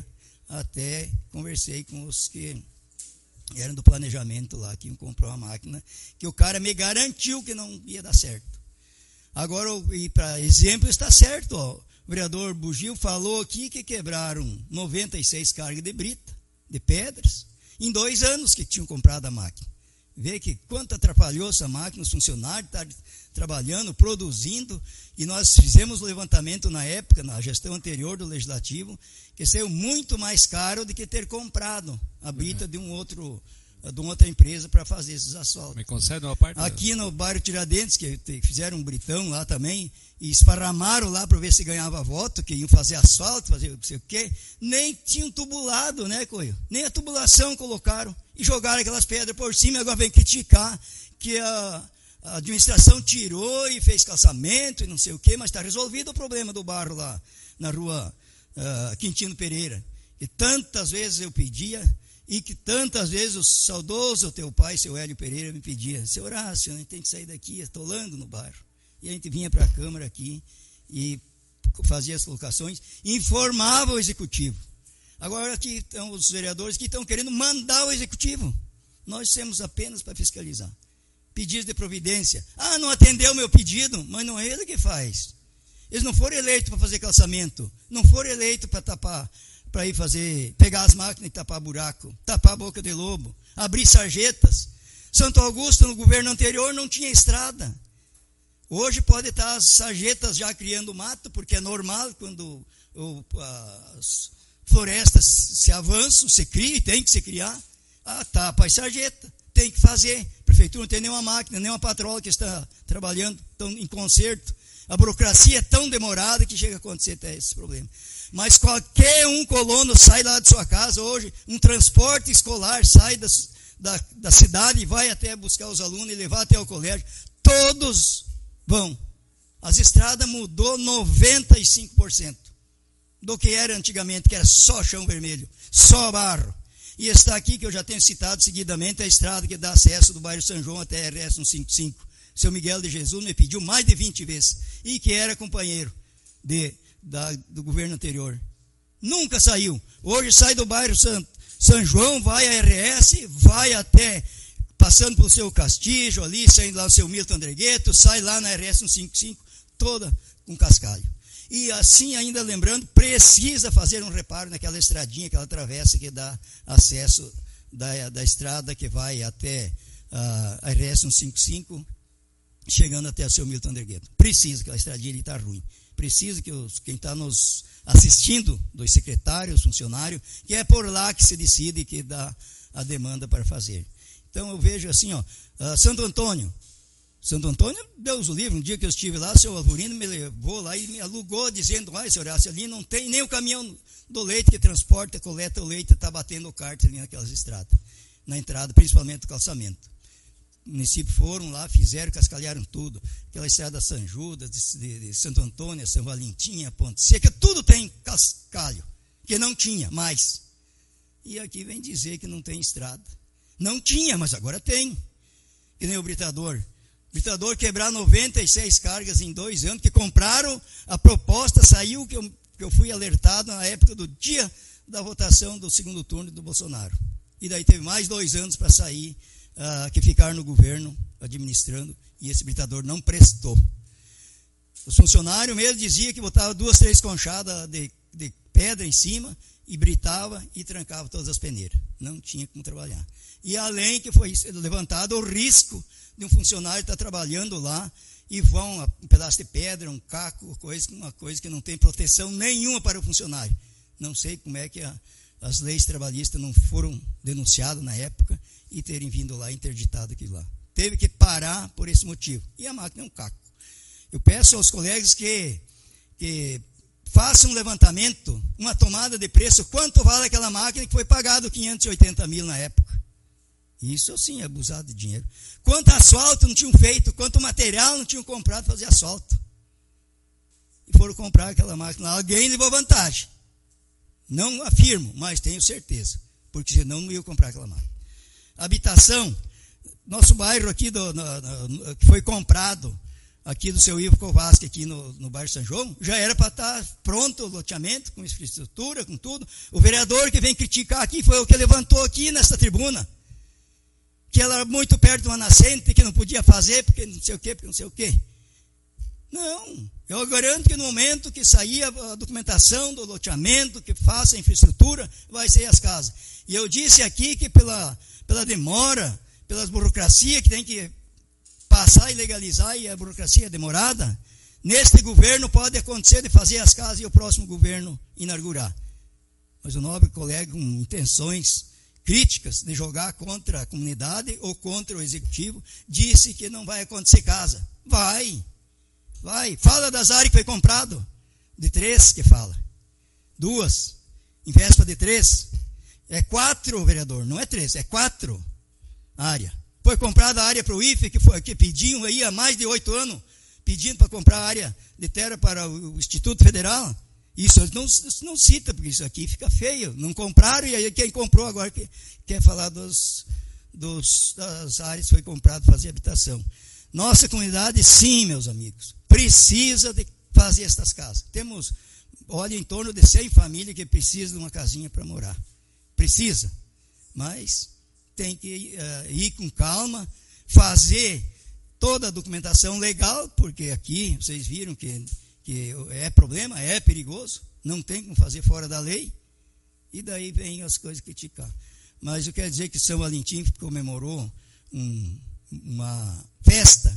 até conversei com os que eram do planejamento lá, que iam comprar uma máquina, que o cara me garantiu que não ia dar certo. Agora, e para exemplo, está certo, ó, o vereador Bugio falou aqui que quebraram noventa e seis cargas de brita, de pedras, em dois anos que tinham comprado a máquina. Vê que quanto atrapalhou essa máquina, os funcionários estão trabalhando, produzindo, e nós fizemos o levantamento na época, na gestão anterior do Legislativo, que saiu muito mais caro do que ter comprado a brita uhum. de um outro... de uma outra empresa para fazer esses asfaltos. Me concede uma parte? Aqui no bairro Tiradentes, que fizeram um britão lá também, e esparramaram lá para ver se ganhava voto, que iam fazer asfalto, fazer não sei o quê, nem tinham tubulado, né, Coelho? Nem a tubulação colocaram, e jogaram aquelas pedras por cima, e agora vem criticar que a, a administração tirou e fez calçamento e não sei o quê, mas está resolvido o problema do barro lá, na rua uh, Quintino Pereira. E tantas vezes eu pedia, e que tantas vezes o saudoso teu pai, seu Hélio Pereira, me pedia, seu Horácio, a gente tem que sair daqui, atolando no bairro. E a gente vinha para a Câmara aqui e fazia as colocações, e informava o Executivo. Agora aqui estão os vereadores que estão querendo mandar o Executivo. Nós temos apenas para fiscalizar. Pedidos de providência. Ah, não atendeu o meu pedido, mas não é ele que faz. Eles não foram eleitos para fazer calçamento, não foram eleitos para tapar, para ir fazer, pegar as máquinas e tapar buraco, tapar a boca de lobo, abrir sarjetas. Santo Augusto, no governo anterior, não tinha estrada. Hoje pode estar as sarjetas já criando mato, porque é normal quando o, as florestas se avançam, se cria, tem que se criar. Ah, tapa as sarjetas, tem que fazer. A prefeitura não tem nenhuma máquina, nenhuma patroa que está trabalhando tão em conserto. A burocracia é tão demorada que chega a acontecer até esse problema. Mas qualquer um colono sai lá de sua casa hoje, um transporte escolar sai da, da, da cidade e vai até buscar os alunos e levar até o colégio. Todos vão. As estradas mudou noventa e cinco por cento do que era antigamente, que era só chão vermelho, só barro. E está aqui, que eu já tenho citado seguidamente, a estrada que dá acesso do bairro São João até a R S cento e cinquenta e cinco. Seu Miguel de Jesus me pediu mais de vinte vezes, e que era companheiro de... Da, do governo anterior. Nunca saiu. Hoje sai do bairro San, São João, vai a R S, vai até, passando pelo seu Castilho, ali, saindo lá o seu Milton Andregueto, sai lá na R S cento e cinquenta e cinco, toda com cascalho. E assim, ainda lembrando, precisa fazer um reparo naquela estradinha, aquela travessa que dá acesso da, da estrada que vai até uh, a R S cento e cinquenta e cinco, chegando até o seu Milton Andregueto. Precisa, aquela estradinha ali está ruim. Precisa que os, quem está nos assistindo, dos secretários, funcionários, que é por lá que se decide, que dá a demanda para fazer. Então eu vejo assim, ó, uh, Santo Antônio. Santo Antônio, Deus o livre, um dia que eu estive lá, o seu Alvorino me levou lá e me alugou, dizendo, olha, senhor Horácio, ali não tem nem o caminhão do leite que transporta, coleta o leite, está batendo o kart ali naquelas estradas, na entrada, principalmente do calçamento. O município foram lá, fizeram, cascalharam tudo. Aquela estrada São Judas, de, de, de Santo Antônio, São Valentim, Ponte Seca, tudo tem cascalho. que não tinha mais. E aqui vem dizer que não tem estrada. Não tinha, mas agora tem. Que nem o Britador. O Britador quebrar noventa e seis cargas em dois anos, que compraram, a proposta saiu, que eu, que eu fui alertado na época do dia da votação do segundo turno do Bolsonaro. E daí teve mais dois anos para sair, uh, que ficaram no governo administrando, e esse Britador não prestou. Os funcionários mesmo diziam que botava duas, três conchadas de, de pedra em cima, e britava e trancava todas as peneiras. Não tinha como trabalhar. E além que foi levantado o risco de um funcionário estar trabalhando lá e vão um pedaço de pedra, um caco, coisa, uma coisa que não tem proteção nenhuma para o funcionário. Não sei como é que a, as leis trabalhistas não foram denunciadas na época e terem vindo lá e interditado aquilo lá. Teve que parar por esse motivo. E a máquina é um caco. Eu peço aos colegas que, que façam um levantamento, uma tomada de preço, quanto vale aquela máquina que foi pagado quinhentos e oitenta mil na época. Isso sim é abusado de dinheiro. Quanto asfalto não tinham feito, quanto material não tinham comprado para fazer asfalto. E foram comprar aquela máquina. Alguém levou vantagem. Não afirmo, mas tenho certeza. Porque senão não ia comprar aquela máquina. Habitação. Nosso bairro aqui, do, no, no, que foi comprado, aqui do seu Ivo Kovaski, aqui no, no bairro São João, já era para estar pronto o loteamento, com infraestrutura, com tudo. O vereador que vem criticar aqui foi o que levantou aqui nesta tribuna, que ela era muito perto de uma nascente, que não podia fazer, porque não sei o quê, porque não sei o quê. Não, eu garanto que no momento que sair a documentação do loteamento, que faça a infraestrutura, vai sair as casas. E eu disse aqui que pela, pela demora, pelas burocracias que tem que passar e legalizar, e a burocracia é demorada, neste governo pode acontecer de fazer as casas e o próximo governo inaugurar. Mas o nobre colega, com intenções críticas de jogar contra a comunidade ou contra o executivo, disse que não vai acontecer casa. Vai, vai. Fala das áreas que foi comprado, de três que fala. Duas, em véspera de três. É quatro, vereador, não é três, é quatro áreas. Foi comprada a área para o I F E, que, foi, que pediam aí há mais de oito anos, pedindo para comprar a área de terra para o Instituto Federal. Isso não, não cita, porque isso aqui fica feio. Não compraram, e aí quem comprou agora que, quer falar dos, dos, das áreas que foi comprado para fazer habitação. Nossa comunidade, sim, meus amigos, precisa de fazer estas casas. Temos, olha, em torno de cem famílias que precisam de uma casinha para morar. Precisa, mas tem que uh, ir com calma, fazer toda a documentação legal, porque aqui vocês viram que, que é problema, é perigoso, não tem como fazer fora da lei, e daí vem as coisas criticar. Mas eu quero dizer que São Valentim comemorou um, uma festa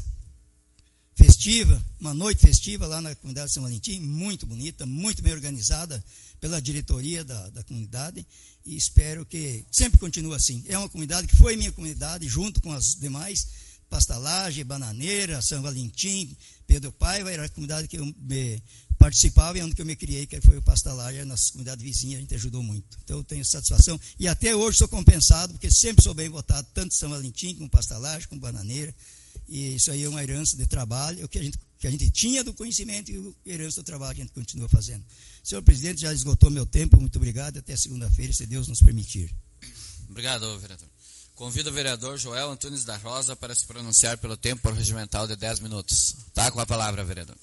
festiva, uma noite festiva lá na comunidade de São Valentim, muito bonita, muito bem organizada pela diretoria da, da comunidade, e espero que sempre continue assim. É uma comunidade que foi minha comunidade, junto com as demais, Pastalagem, Bananeira, São Valentim, Pedro Paiva, era a comunidade que eu me participava e onde que eu me criei, que foi o Pastalagem, a nossa comunidade vizinha, a gente ajudou muito. Então eu tenho satisfação, e até hoje sou compensado, porque sempre sou bem votado, tanto São Valentim, como Pastalagem, como Bananeira, e isso aí é uma herança de trabalho, o que a gente, que a gente tinha do conhecimento e a herança do trabalho que a gente continua fazendo. Senhor presidente, já esgotou meu tempo, muito obrigado, até segunda-feira, se Deus nos permitir. Obrigado, vereador. Convido o vereador Joel Antunes da Rosa para se pronunciar pelo tempo regimental de dez minutos. Tá com a palavra, vereador.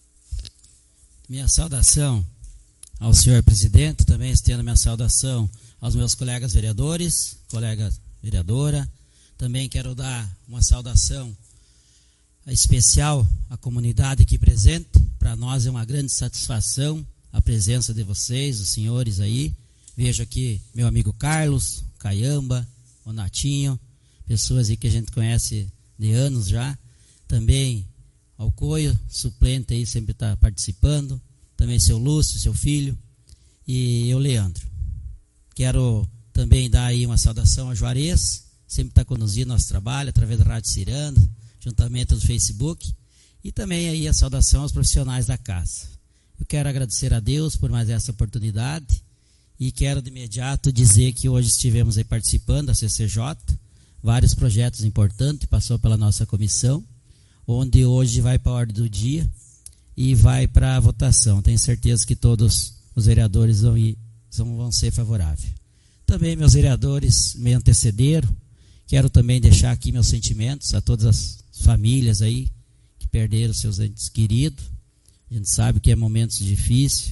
Minha saudação ao senhor presidente, também estendo minha saudação aos meus colegas vereadores, colega vereadora. Também quero dar uma saudação especial à comunidade aqui presente. Para nós é uma grande satisfação a presença de vocês, os senhores aí. Vejo aqui meu amigo Carlos, Caiamba, o Natinho, pessoas aí que a gente conhece de anos já. Também Alcoio, suplente aí, sempre está participando. Também seu Lúcio, seu filho. E eu, Leandro. Quero também dar aí uma saudação a Juarez, sempre está conduzindo nosso trabalho através da Rádio Ciranda, juntamente do Facebook. E também aí a saudação aos profissionais da casa. Eu quero agradecer a Deus por mais essa oportunidade. E quero de imediato dizer que hoje estivemos aí participando da C C J, vários projetos importantes, passou pela nossa comissão, onde hoje vai para a ordem do dia e vai para a votação. Tenho certeza que todos os vereadores vão ir vão ser favoráveis. Também meus vereadores me antecederam. Quero também deixar aqui meus sentimentos a todas as famílias aí que perderam seus entes queridos. A gente sabe que é momentos difíceis.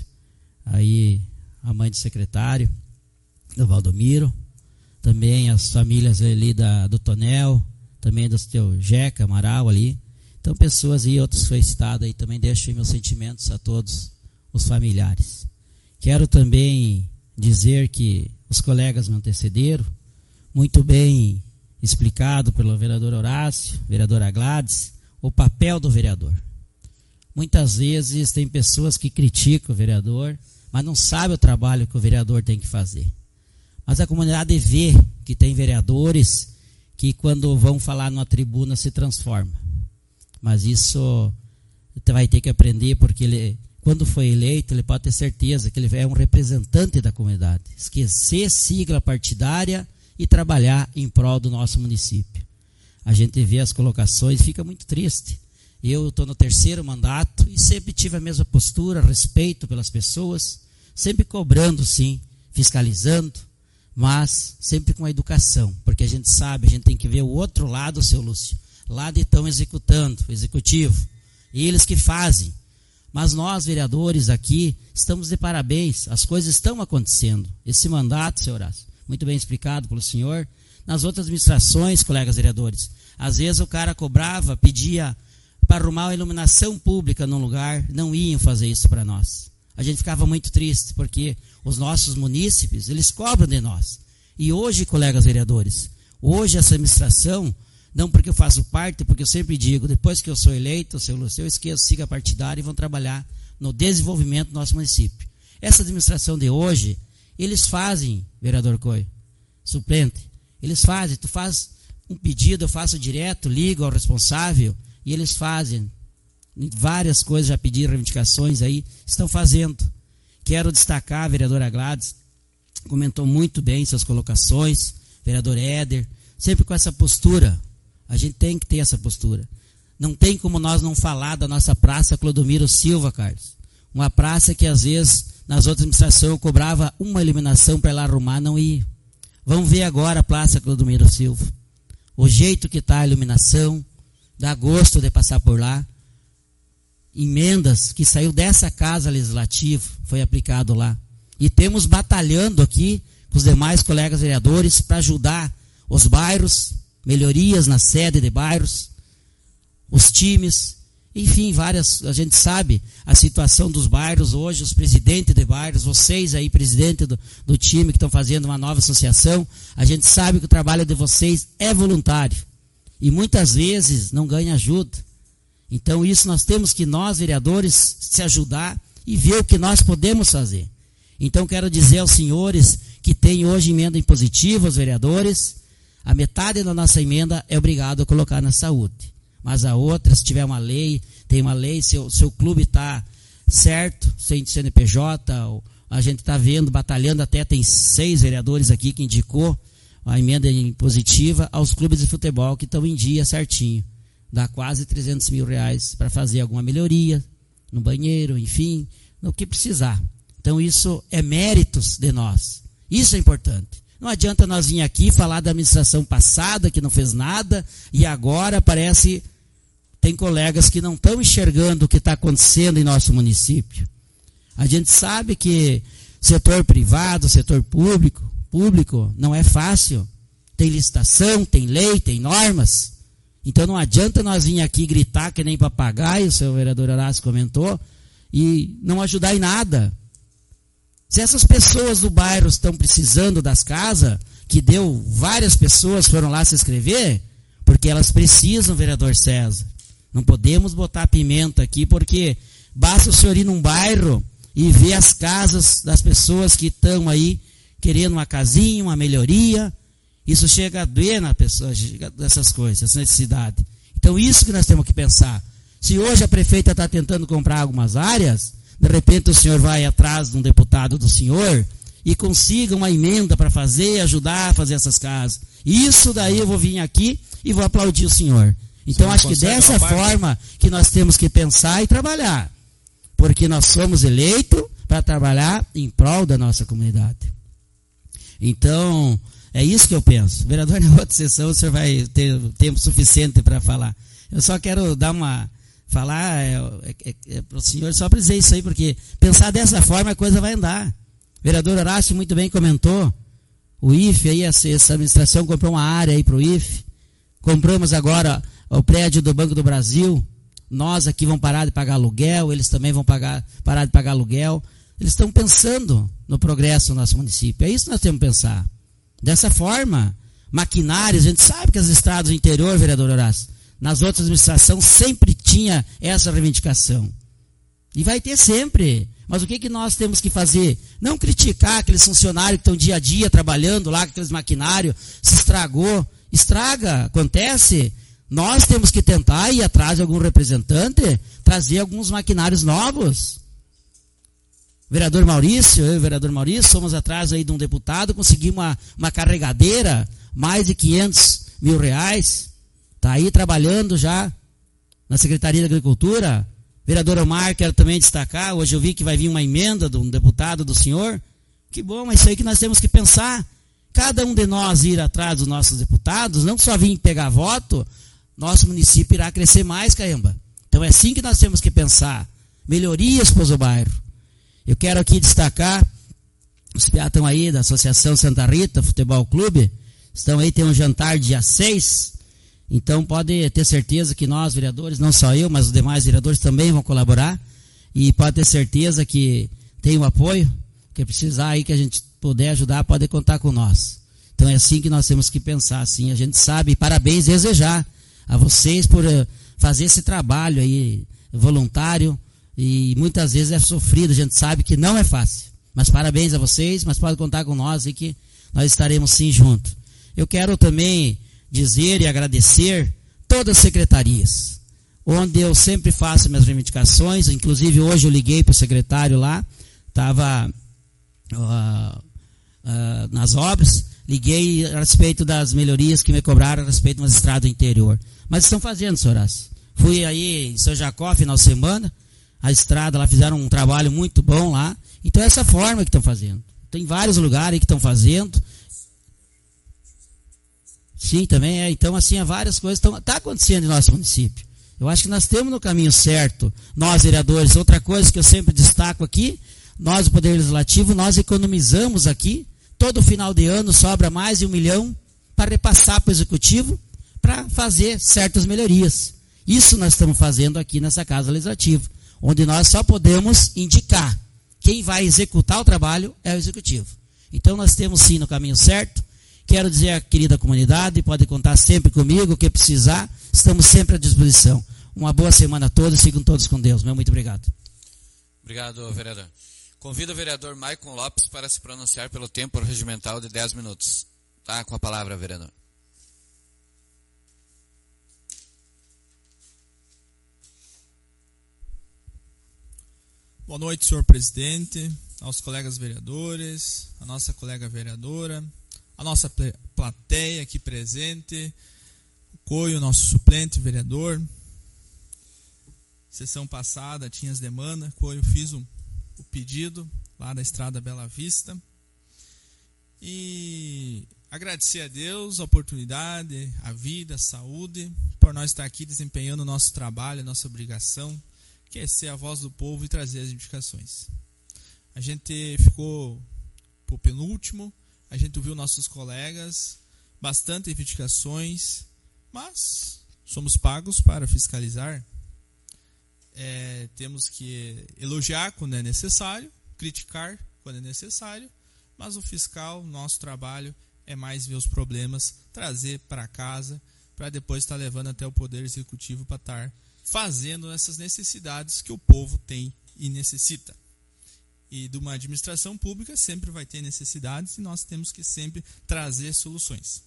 Aí a mãe do secretário, do Valdomiro, também as famílias ali da, do Tonel, também do teu Jeca, Amaral ali. Então pessoas e outros foi citado aí, também deixo meus sentimentos a todos os familiares. Quero também dizer que os colegas me antecederam, muito bem explicado pelo vereador Horácio, vereadora Gladys, o papel do vereador. Muitas vezes tem pessoas que criticam o vereador, mas não sabem o trabalho que o vereador tem que fazer. Mas a comunidade vê que tem vereadores que quando vão falar numa tribuna se transforma. Mas isso vai ter que aprender, porque ele, quando foi eleito, ele pode ter certeza que ele é um representante da comunidade. Esquecer sigla partidária e trabalhar em prol do nosso município. A gente vê as colocações e fica muito triste. Eu estou no terceiro mandato e sempre tive a mesma postura, respeito pelas pessoas, sempre cobrando sim, fiscalizando, mas sempre com a educação, porque a gente sabe, a gente tem que ver o outro lado, seu Lúcio. Lá de estão executando, o executivo, eles que fazem. Mas nós, vereadores aqui, estamos de parabéns, as coisas estão acontecendo. Esse mandato, senhor Horácio, muito bem explicado pelo senhor, nas outras administrações, colegas vereadores, às vezes o cara cobrava, pedia para arrumar a iluminação pública num lugar, não iam fazer isso para nós. A gente ficava muito triste, porque os nossos munícipes, eles cobram de nós. E hoje, colegas vereadores, hoje essa administração, não porque eu faço parte, porque eu sempre digo, depois que eu sou eleito, seu Lúcio, eu esqueço, siga partidário e vão trabalhar no desenvolvimento do nosso município. Essa administração de hoje, eles fazem, vereador Coelho, suplente, eles fazem, tu faz um pedido, eu faço direto, ligo ao responsável, e eles fazem várias coisas, já pediram reivindicações aí, estão fazendo. Quero destacar a vereadora Gladys, comentou muito bem suas colocações, vereador Éder, sempre com essa postura, a gente tem que ter essa postura. Não tem como nós não falar da nossa praça Clodomiro Silva, Carlos. Uma praça que às vezes, nas outras administrações, eu cobrava uma iluminação para ir lá arrumar, não ia. Vamos ver agora a praça Clodomiro Silva. O jeito que está a iluminação, dá gosto de passar por lá. Emendas que saiu dessa casa legislativa, foi aplicado lá. E temos batalhando aqui com os demais colegas vereadores para ajudar os bairros, melhorias na sede de bairros, os times, enfim, várias, a gente sabe a situação dos bairros hoje, os presidentes de bairros, vocês aí, presidente do, do time que estão fazendo uma nova associação, a gente sabe que o trabalho de vocês é voluntário. E muitas vezes não ganha ajuda. Então isso nós temos que, nós vereadores, se ajudar e ver o que nós podemos fazer. Então quero dizer aos senhores que têm hoje emenda impositiva, os vereadores, a metade da nossa emenda é obrigado a colocar na saúde. Mas a outra, se tiver uma lei, tem uma lei, seu, seu clube está certo, sem C N P J, a gente está vendo, batalhando, até tem seis vereadores aqui que indicou a emenda impositiva aos clubes de futebol que estão em dia certinho. Dá quase trezentos mil reais para fazer alguma melhoria no banheiro, enfim, no que precisar. Então isso é méritos de nós. Isso é importante. Não adianta nós vir aqui falar da administração passada que não fez nada e agora parece tem colegas que não estão enxergando o que está acontecendo em nosso município. A gente sabe que setor privado, setor público, público não é fácil. Tem licitação, tem lei, tem normas. Então não adianta nós vir aqui gritar que nem papagaio, o seu vereador Horácio comentou, e não ajudar em nada. Se essas pessoas do bairro estão precisando das casas, que deu, várias pessoas foram lá se inscrever, porque elas precisam, vereador César. Não podemos botar pimenta aqui, porque basta o senhor ir num bairro e ver as casas das pessoas que estão aí querendo uma casinha, uma melhoria. Isso chega a doer na pessoa, dessas coisas, essa necessidade. Então isso que nós temos que pensar. Se hoje a prefeita está tentando comprar algumas áreas, de repente o senhor vai atrás de um deputado do senhor e consiga uma emenda para fazer, ajudar a fazer essas casas. Isso daí eu vou vir aqui e vou aplaudir o senhor. Então acho que dessa forma que nós temos que pensar e trabalhar. Porque nós somos eleitos para trabalhar em prol da nossa comunidade. Então, é isso que eu penso. Vereador, na outra sessão o senhor vai ter tempo suficiente para falar. Eu só quero dar uma... Falar é, é, é, para o senhor, só para dizer isso aí, porque pensar dessa forma a coisa vai andar. O vereador Horácio muito bem comentou, o I F E, aí, essa, essa administração comprou uma área aí para o I F E, compramos agora o prédio do Banco do Brasil, nós aqui vamos parar de pagar aluguel, eles também vão pagar, parar de pagar aluguel. Eles estão pensando no progresso do nosso município, é isso que nós temos que pensar. Dessa forma, maquinários, a gente sabe que as estradas do interior, vereador Horácio, nas outras administrações sempre tinha essa reivindicação. E vai ter sempre. Mas o que, que nós temos que fazer? Não criticar aqueles funcionários que estão dia a dia trabalhando lá com aqueles maquinários, se estragou. Estraga, acontece. Nós temos que tentar ir atrás de algum representante, trazer alguns maquinários novos. O vereador Maurício, eu e o vereador Maurício, somos atrás aí de um deputado, conseguimos uma, uma carregadeira, mais de quinhentos mil reais. Está aí trabalhando já na Secretaria da Agricultura. Vereador Omar, quero também destacar, hoje eu vi que vai vir uma emenda de um deputado do senhor. Que bom, mas isso aí que nós temos que pensar. Cada um de nós ir atrás dos nossos deputados, não só vir pegar voto, nosso município irá crescer mais, caramba. Então é assim que nós temos que pensar. Melhorias para o bairro. Eu quero aqui destacar, os piá estão aí da Associação Santa Rita Futebol Clube, estão aí, tem um jantar dia seis. Então pode ter certeza que nós, vereadores, não só eu, mas os demais vereadores também vão colaborar. E pode ter certeza que tem o apoio, que precisar aí que a gente puder ajudar, pode contar com nós. Então é assim que nós temos que pensar, assim. A gente sabe, parabéns, desejar a vocês por fazer esse trabalho aí voluntário. E muitas vezes é sofrido, a gente sabe que não é fácil. Mas parabéns a vocês, mas pode contar com nós e que nós estaremos sim juntos. Eu quero também dizer e agradecer todas as secretarias, onde eu sempre faço minhas reivindicações. Inclusive hoje eu liguei para o secretário lá, estava uh, uh, nas obras, liguei a respeito das melhorias que me cobraram a respeito das estradas do interior. Mas estão fazendo, senhor Horácio. Fui aí em São Jacó final de semana, a estrada lá fizeram um trabalho muito bom lá. Então é essa forma que estão fazendo. Tem vários lugares que estão fazendo. Sim, também é. Então, assim, há várias coisas estão tá acontecendo em nosso município. Eu acho que nós estamos no caminho certo, nós, vereadores. Outra coisa que eu sempre destaco aqui, nós, o Poder Legislativo, nós economizamos aqui, todo final de ano sobra mais de um milhão para repassar para o Executivo para fazer certas melhorias. Isso nós estamos fazendo aqui nessa Casa Legislativa, onde nós só podemos indicar. Quem vai executar o trabalho é o Executivo. Então, nós temos sim no caminho certo. Quero dizer à querida comunidade, pode contar sempre comigo, o que precisar, estamos sempre à disposição. Uma boa semana a todos, sigam todos com Deus. Meu muito obrigado. Obrigado, vereador. Convido o vereador Maicon Lopes para se pronunciar pelo tempo regimental de dez minutos. Tá, com a palavra, vereador. Boa noite, senhor presidente, aos colegas vereadores, a nossa colega vereadora, a nossa plateia aqui presente, o Coio, nosso suplente vereador. Sessão passada tinha as demandas, Coio fiz um, o pedido lá da Estrada Bela Vista. E agradecer a Deus a oportunidade, a vida, a saúde, por nós estar aqui desempenhando o nosso trabalho, a nossa obrigação, que é ser a voz do povo e trazer as indicações. A gente ficou por penúltimo, a gente ouviu nossos colegas, bastante reivindicações, mas somos pagos para fiscalizar. É, temos que elogiar quando é necessário, criticar quando é necessário, mas o fiscal, nosso trabalho é mais ver os problemas, trazer para casa, para depois estar levando até o Poder Executivo para estar fazendo essas necessidades que o povo tem e necessita. E de uma administração pública sempre vai ter necessidades e nós temos que sempre trazer soluções.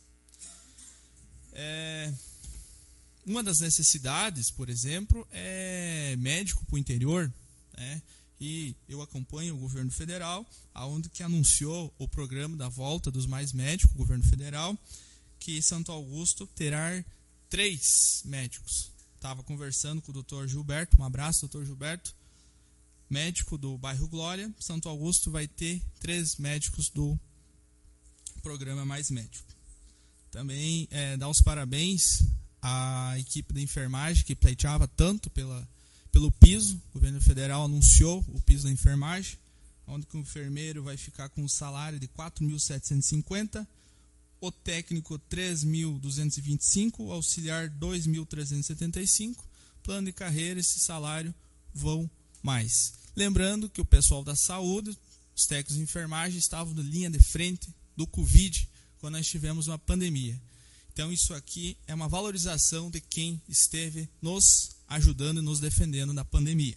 É, uma das necessidades, por exemplo, é médico para o interior, né? E eu acompanho o governo federal, aonde que anunciou o programa da volta dos mais médicos, o governo federal, que Santo Augusto terá três médicos. Estava conversando com o doutor Gilberto, um abraço, doutor Gilberto. médico do bairro Glória. Santo Augusto vai ter três médicos do programa Mais Médico. Também é, dar os parabéns à equipe da enfermagem, que pleiteava tanto pela, pelo piso. O governo federal anunciou o piso da enfermagem, onde o enfermeiro vai ficar com um salário de quatro mil setecentos e cinquenta reais, o técnico três mil duzentos e vinte e cinco reais, o auxiliar dois mil trezentos e setenta e cinco reais, plano de carreira, esse salário vão mais. Lembrando que o pessoal da saúde, os técnicos de enfermagem, estavam na linha de frente do Covid, quando nós tivemos uma pandemia. Então isso aqui é uma valorização de quem esteve nos ajudando e nos defendendo na pandemia.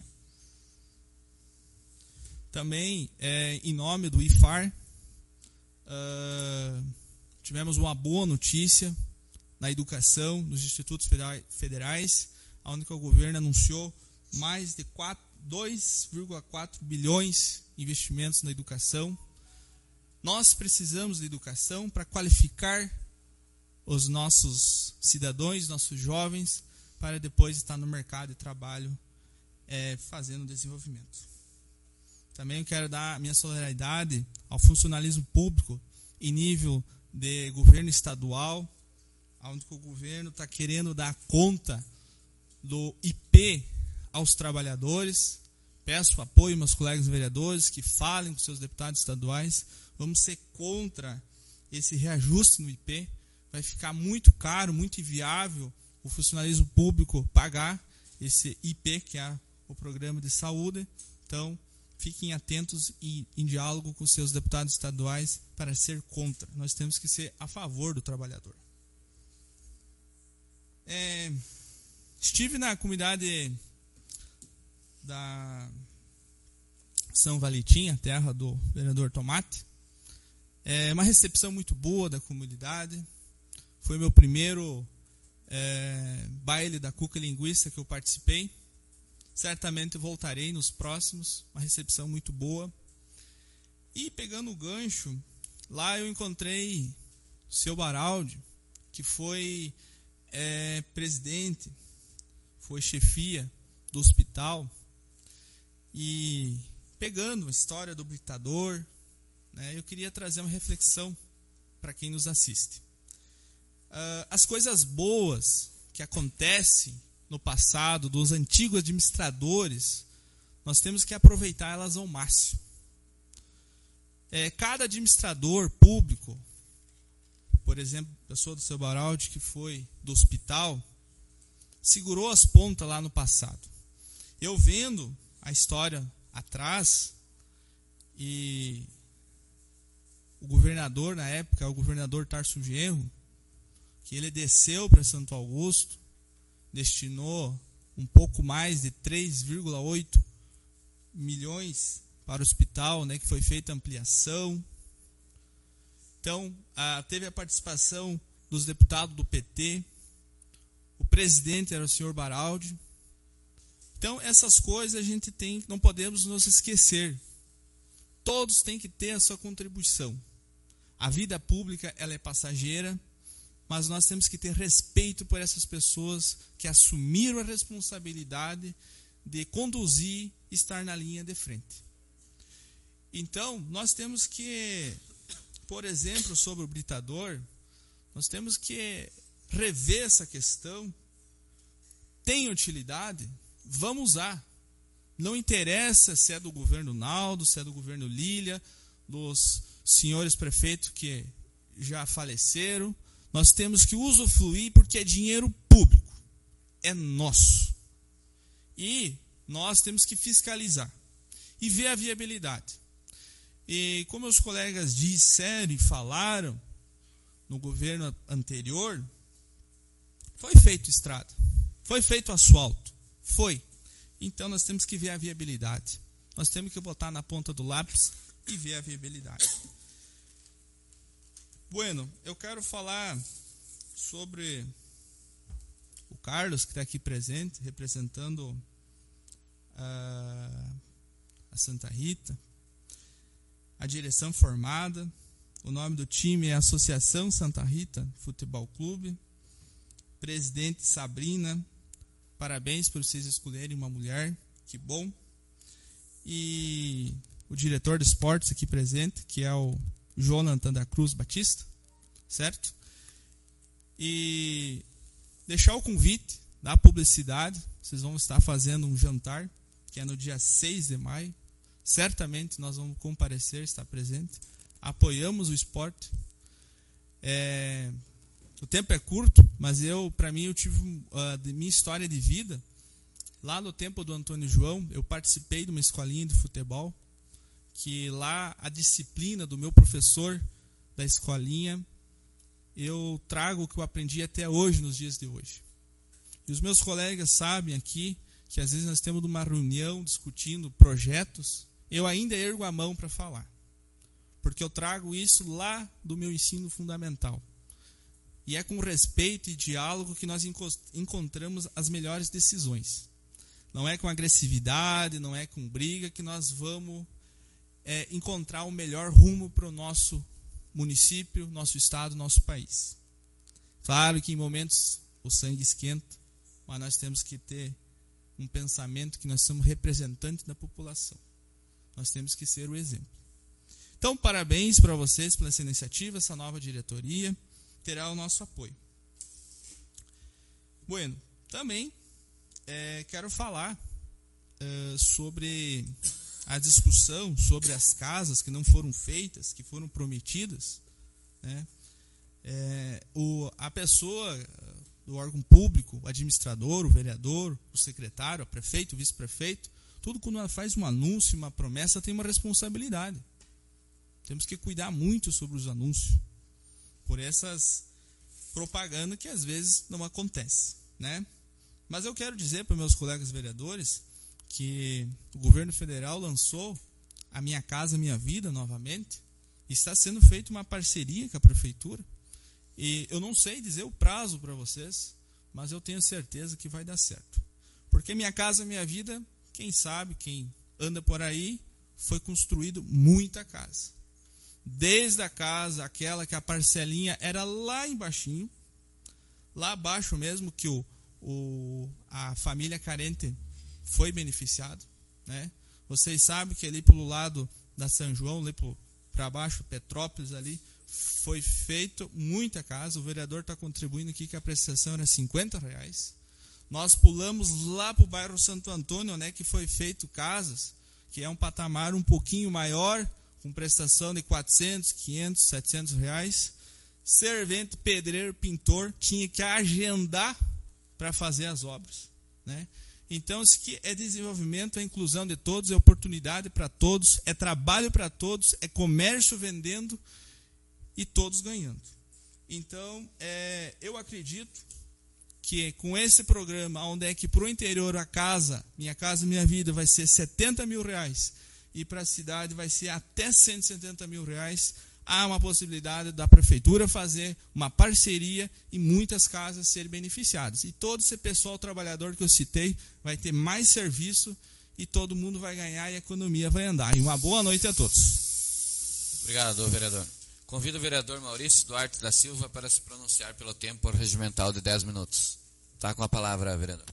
Também, é, em nome do I F A R, uh, tivemos uma boa notícia na educação, nos institutos federais, onde o governo anunciou mais de dois vírgula quatro bilhões de investimentos na educação. Nós precisamos de educação para qualificar os nossos cidadãos, nossos jovens, para depois estar no mercado de trabalho é, fazendo desenvolvimento. Também eu quero dar minha solidariedade ao funcionalismo público em nível de governo estadual, onde o governo está querendo dar conta do I P aos trabalhadores. Peço apoio aos meus colegas vereadores que falem com seus deputados estaduais. Vamos ser contra esse reajuste no I P. Vai ficar muito caro, muito inviável o funcionalismo público pagar esse I P, que é o programa de saúde. Então, fiquem atentos e em diálogo com seus deputados estaduais para ser contra. Nós temos que ser a favor do trabalhador. É, estive na comunidade da São Valentim, a terra do vereador Tomate. É uma recepção muito boa da comunidade. Foi meu primeiro é, baile da Cuca Linguiça que eu participei. Certamente voltarei nos próximos. Uma recepção muito boa. E pegando o gancho, lá eu encontrei o seu Baraldi, que foi é, presidente, foi chefia do hospital. E pegando a história do ditador, né, eu queria trazer uma reflexão para quem nos assiste. Uh, as coisas boas que acontecem no passado dos antigos administradores, nós temos que aproveitar elas ao máximo. É, cada administrador público, por exemplo, a pessoa do seu Baraldi, que foi do hospital, segurou as pontas lá no passado. Eu vendo a história atrás, e o governador na época, o governador Tarso Genro, que ele desceu para Santo Augusto, destinou um pouco mais de três vírgula oito milhões para o hospital, né, que foi feita ampliação. Então, a, teve a participação dos deputados do P T, o presidente era o senhor Baraldi. Então, essas coisas a gente tem, não podemos nos esquecer. Todos têm que ter a sua contribuição. A vida pública, ela é passageira, mas nós temos que ter respeito por essas pessoas que assumiram a responsabilidade de conduzir e estar na linha de frente. Então, nós temos que, por exemplo, sobre o ditador, nós temos que rever essa questão. Tem utilidade? Vamos usar. Não interessa se é do governo Naldo, se é do governo Lília, dos senhores prefeitos que já faleceram. Nós temos que usufruir porque é dinheiro público. É nosso. E nós temos que fiscalizar e ver a viabilidade. E como os colegas disseram e falaram no governo anterior, foi feito estrada, foi feito asfalto, foi. Então nós temos que ver a viabilidade. Nós temos que botar na ponta do lápis e ver a viabilidade. Bueno, eu quero falar sobre o Carlos, que está aqui presente, representando a, a Santa Rita, a direção formada. O nome do time é Associação Santa Rita Futebol Clube. Presidente Sabrina, parabéns por vocês escolherem uma mulher, que bom. e o diretor de esportes aqui presente, que é o Jonathan da Cruz Batista, certo? E deixar o convite, dar publicidade. Vocês vão estar fazendo um jantar, que é no dia seis de maio. Certamente nós vamos comparecer, estar presente. Apoiamos o esporte. É, o tempo é curto, mas eu, para mim, eu tive uh, de minha história de vida. Lá no tempo do Antônio João, eu participei de uma escolinha de futebol, que lá a disciplina do meu professor da escolinha, eu trago o que eu aprendi até hoje, nos dias de hoje. E os meus colegas sabem aqui que às vezes nós temos uma reunião discutindo projetos, eu ainda ergo a mão para falar, porque eu trago isso lá do meu ensino fundamental. E é com respeito e diálogo que nós encontramos as melhores decisões. Não é com agressividade, não é com briga que nós vamos é, encontrar o melhor rumo para o nosso município, nosso estado, nosso país. Claro que em momentos o sangue esquenta, mas nós temos que ter um pensamento que nós somos representantes da população. Nós temos que ser o exemplo. Então, parabéns para vocês pela essa iniciativa, essa nova diretoria terá o nosso apoio. Bueno, também é, quero falar é, sobre a discussão sobre as casas que não foram feitas, que foram prometidas, né? É, o, a pessoa do órgão público, o administrador, o vereador, o secretário, o prefeito, o vice-prefeito, tudo quando ela faz um anúncio, uma promessa, tem uma responsabilidade. Temos que cuidar muito sobre os anúncios, por essas propagandas que às vezes não acontecem, né? Mas eu quero dizer para meus colegas vereadores que o governo federal lançou a Minha Casa Minha Vida novamente, e está sendo feita uma parceria com a prefeitura, e eu não sei dizer o prazo para vocês, mas eu tenho certeza que vai dar certo, porque Minha Casa Minha Vida, quem sabe, quem anda por aí, foi construído muita casa, desde a casa, aquela que a parcelinha era lá embaixinho, lá abaixo mesmo, que o, o, a família carente foi beneficiado, né? Vocês sabem que ali pelo lado da São João, ali para baixo, Petrópolis ali, foi feito muita casa. O vereador está contribuindo aqui que a prestação era cinquenta reais. Nós pulamos lá para o bairro Santo Antônio, né, que foi feito casas, que é um patamar um pouquinho maior, com prestação de quatrocentos, quinhentos, setecentos reais. Servente, pedreiro, pintor, tinha que agendar para fazer as obras, né? Então, isso aqui é desenvolvimento, é inclusão de todos, é oportunidade para todos, é trabalho para todos, é comércio vendendo e todos ganhando. Então, é, eu acredito que com esse programa, onde é que para o interior a casa, Minha Casa Minha Vida, vai ser setenta mil reais e para a cidade vai ser até cento e setenta mil reais, há uma possibilidade da prefeitura fazer uma parceria e muitas casas serem beneficiadas. E todo esse pessoal trabalhador que eu citei vai ter mais serviço e todo mundo vai ganhar e a economia vai andar. E uma boa noite a todos. Obrigado, vereador. Convido o vereador Maurício Duarte da Silva para se pronunciar pelo tempo regimental de dez minutos. Está com a palavra, vereador.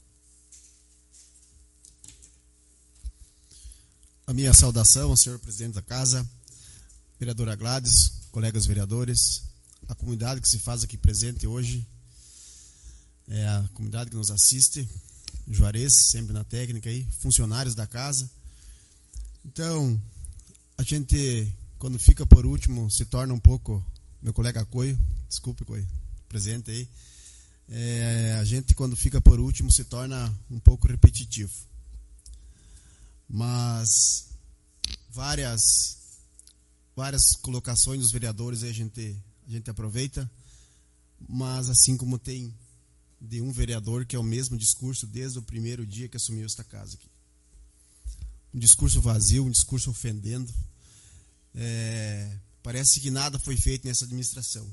A minha saudação ao senhor presidente da casa, vereadora Gladys, colegas vereadores, a comunidade que se faz aqui presente hoje, é a comunidade que nos assiste, Juarez, sempre na técnica aí, funcionários da casa. Então, a gente, quando fica por último, se torna um pouco, meu colega Coio, desculpe Coio, presente aí, é, a gente quando fica por último se torna um pouco repetitivo. Mas várias várias colocações dos vereadores aí a gente, a gente aproveita, mas assim como tem de um vereador que é o mesmo discurso desde o primeiro dia que assumiu esta casa aqui. Um discurso vazio, um discurso ofendendo. É, parece que nada foi feito nessa administração.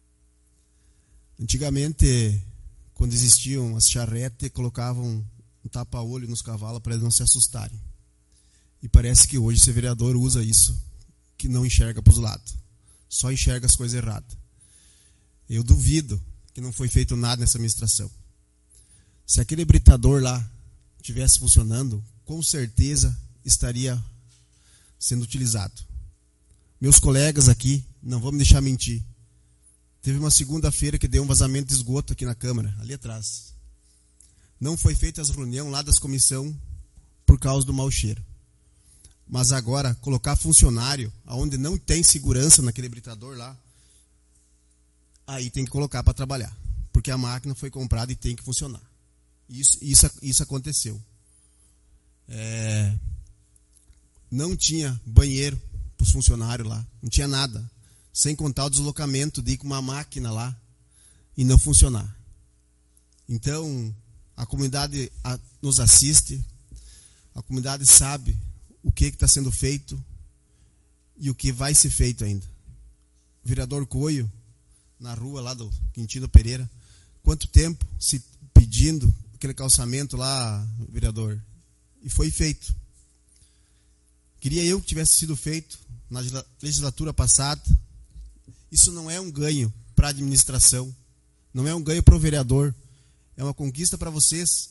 Antigamente, quando existiam as charretes, colocavam um tapa-olho nos cavalos para eles não se assustarem. E parece que hoje esse vereador usa isso, que não enxerga para os lados, só enxerga as coisas erradas. Eu duvido que não foi feito nada nessa administração. Se aquele britador lá estivesse funcionando, com certeza estaria sendo utilizado. Meus colegas aqui, não vão me deixar mentir. Teve uma segunda-feira que deu um vazamento de esgoto aqui na Câmara, ali atrás. Não foi feita as reuniões lá das comissões por causa do mau cheiro. Mas agora, colocar funcionário onde não tem segurança naquele britador lá, aí tem que colocar para trabalhar. Porque a máquina foi comprada e tem que funcionar. Isso, isso, isso aconteceu. É, não tinha banheiro para os funcionários lá. Não tinha nada. Sem contar o deslocamento de ir com uma máquina lá e não funcionar. Então, a comunidade nos assiste, a comunidade sabe o que está sendo feito e o que vai ser feito ainda. O vereador Coio, na rua lá do Quintino Pereira, quanto tempo se pedindo aquele calçamento lá, vereador, e foi feito. Queria eu que tivesse sido feito na legislatura passada. Isso não é um ganho para a administração, não é um ganho para o vereador, é uma conquista para vocês.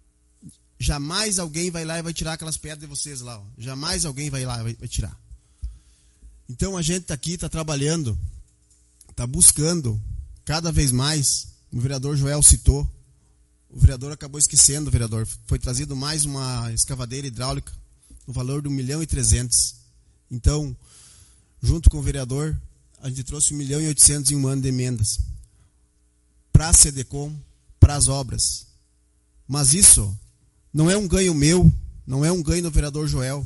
Jamais alguém vai lá e vai tirar aquelas pedras de vocês lá. Ó. Jamais alguém vai lá e vai, vai tirar. Então a gente está aqui, está trabalhando, está buscando cada vez mais. O vereador Joel citou, o vereador acabou esquecendo, o vereador. Foi trazido mais uma escavadeira hidráulica no valor de um milhão e trezentos. Então, junto com o vereador, a gente trouxe um milhão e oitocentos em um ano de emendas para a SEDECOM, para as obras. Mas isso não é um ganho meu, não é um ganho do vereador Joel.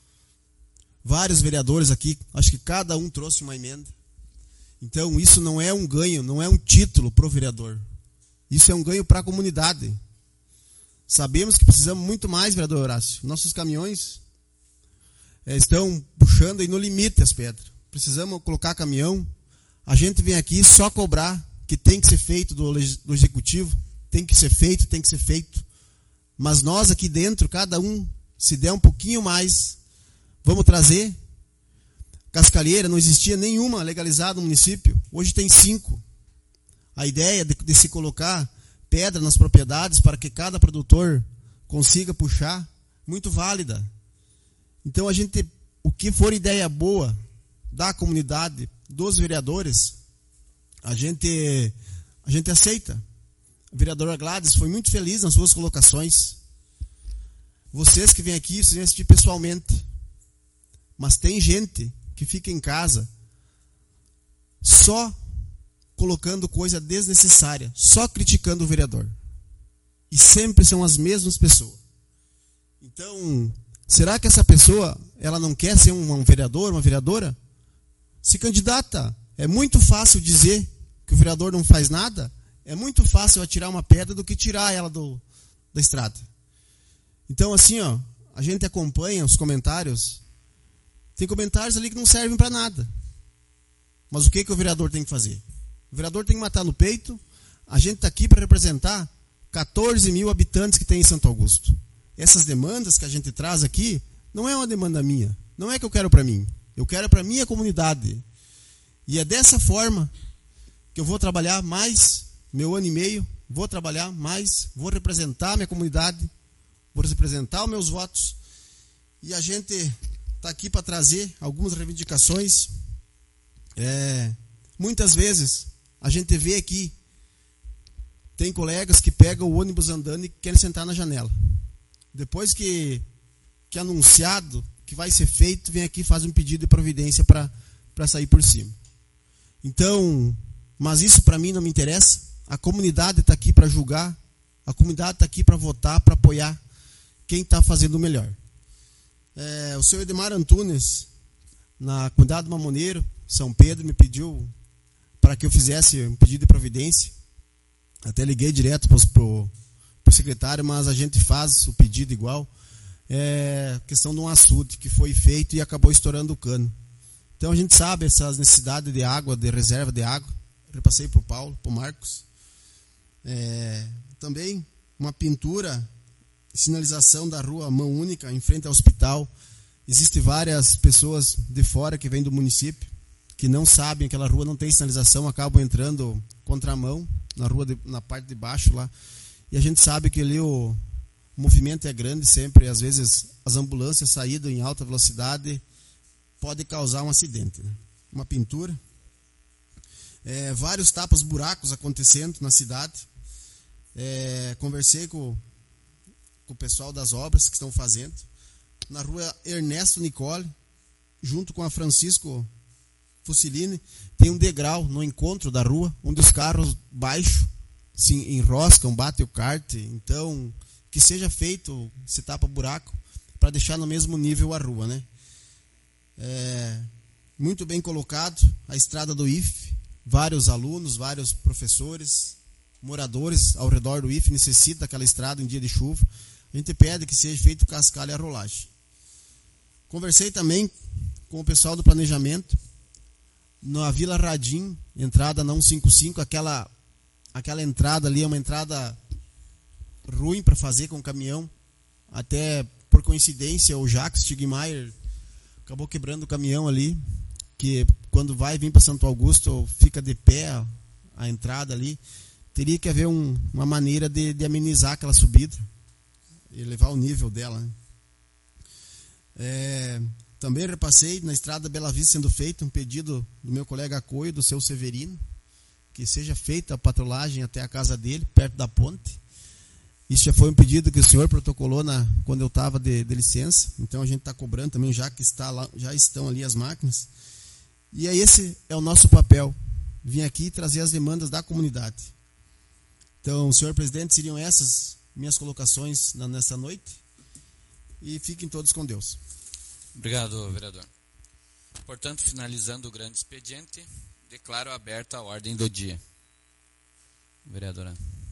Vários vereadores aqui, acho que cada um trouxe uma emenda. Então isso não é um ganho, não é um título para o vereador. Isso é um ganho para a comunidade. Sabemos que precisamos muito mais, vereador Horácio. Nossos caminhões é, estão puxando aí no limite as pedras. Precisamos colocar caminhão. A gente vem aqui só cobrar que tem que ser feito do, do executivo. Tem que ser feito, tem que ser feito. Mas nós aqui dentro, cada um, se der um pouquinho mais, vamos trazer. Cascalheira, não existia nenhuma legalizada no município. Hoje tem cinco. A ideia de, de se colocar pedra nas propriedades para que cada produtor consiga puxar, muito válida. Então a gente, o que for ideia boa da comunidade, dos vereadores, a gente, a gente aceita. A vereadora Gladys foi muito feliz nas suas colocações. Vocês que vêm aqui, vocês vêm assistir pessoalmente. Mas tem gente que fica em casa só colocando coisa desnecessária, só criticando o vereador. E sempre são as mesmas pessoas. Então, será que essa pessoa, ela não quer ser um, um vereador, uma vereadora? Se candidata. É muito fácil dizer que o vereador não faz nada. É muito fácil atirar uma pedra do que tirar ela do, da estrada. Então, assim, ó, a gente acompanha os comentários. Tem comentários ali que não servem para nada. Mas o que, que o vereador tem que fazer? O vereador tem que matar no peito. A gente está aqui para representar quatorze mil habitantes que tem em Santo Augusto. Essas demandas que a gente traz aqui não é uma demanda minha. Não é que eu quero para mim. Eu quero para a minha comunidade. E é dessa forma que eu vou trabalhar mais meu ano e meio. Vou trabalhar mais. Vou representar a minha comunidade. Vou representar os meus votos. E a gente está aqui para trazer algumas reivindicações. É, muitas vezes a gente vê aqui, tem colegas que pegam o ônibus andando e querem sentar na janela. Depois que, que anunciado que vai ser feito, vem aqui e faz um pedido de providência para sair por cima. Então, mas isso para mim não me interessa. A comunidade está aqui para julgar, a comunidade está aqui para votar, para apoiar quem está fazendo o melhor. É, o senhor Edmar Antunes, na comunidade do Mamoneiro, São Pedro, me pediu para que eu fizesse um pedido de providência. Até liguei direto para o secretário, mas a gente faz o pedido igual. É questão de um açude que foi feito e acabou estourando o cano. Então a gente sabe essas necessidades de água, de reserva de água. Repassei para o Paulo, para o Marcos. É, também uma pintura, sinalização da rua Mão Única, em frente ao hospital. Existem várias pessoas de fora que vêm do município, que não sabem que aquela rua não tem sinalização, acabam entrando contramão na rua, de, na parte de baixo lá. E a gente sabe que ali o, o movimento é grande sempre, às vezes as ambulâncias saídas em alta velocidade pode causar um acidente, né? Uma pintura. É, vários tapas buracos acontecendo na cidade. É, conversei com, com o pessoal das obras que estão fazendo. Na rua Ernesto Nicole, junto com a Francisco Fusilini, tem um degrau no encontro da rua, onde os carros baixos se enroscam, batem o kart. Então, que seja feito esse tapa-buraco para deixar no mesmo nível a rua, né? É, muito bem colocado a estrada do I F E, vários alunos, vários professores, moradores ao redor do I F E necessitam daquela estrada em dia de chuva. A gente pede que seja feito cascalho e a rolagem. Conversei também com o pessoal do planejamento na Vila Radim, entrada na cento e cinquenta e cinco, aquela, aquela entrada ali é uma entrada ruim para fazer com o caminhão. Até por coincidência o Jacques Stigmaier acabou quebrando o caminhão ali, que quando vai vir para Santo Augusto fica de pé a, a entrada ali. Teria que haver um, uma maneira de, de amenizar aquela subida, elevar o nível dela, né? É, também repassei na estrada Bela Vista sendo feito um pedido do meu colega Coio, do seu Severino, que seja feita a patrulhagem até a casa dele, perto da ponte. Isso já foi um pedido que o senhor protocolou na, quando eu estava de, de licença. Então a gente está cobrando também, já que está lá, já estão ali as máquinas. E aí esse é o nosso papel, vir aqui e trazer as demandas da comunidade. Então, senhor presidente, seriam essas minhas colocações na, nessa noite. E fiquem todos com Deus. Obrigado, vereador. Portanto, finalizando o grande expediente, declaro aberta a ordem do dia. Vereadora.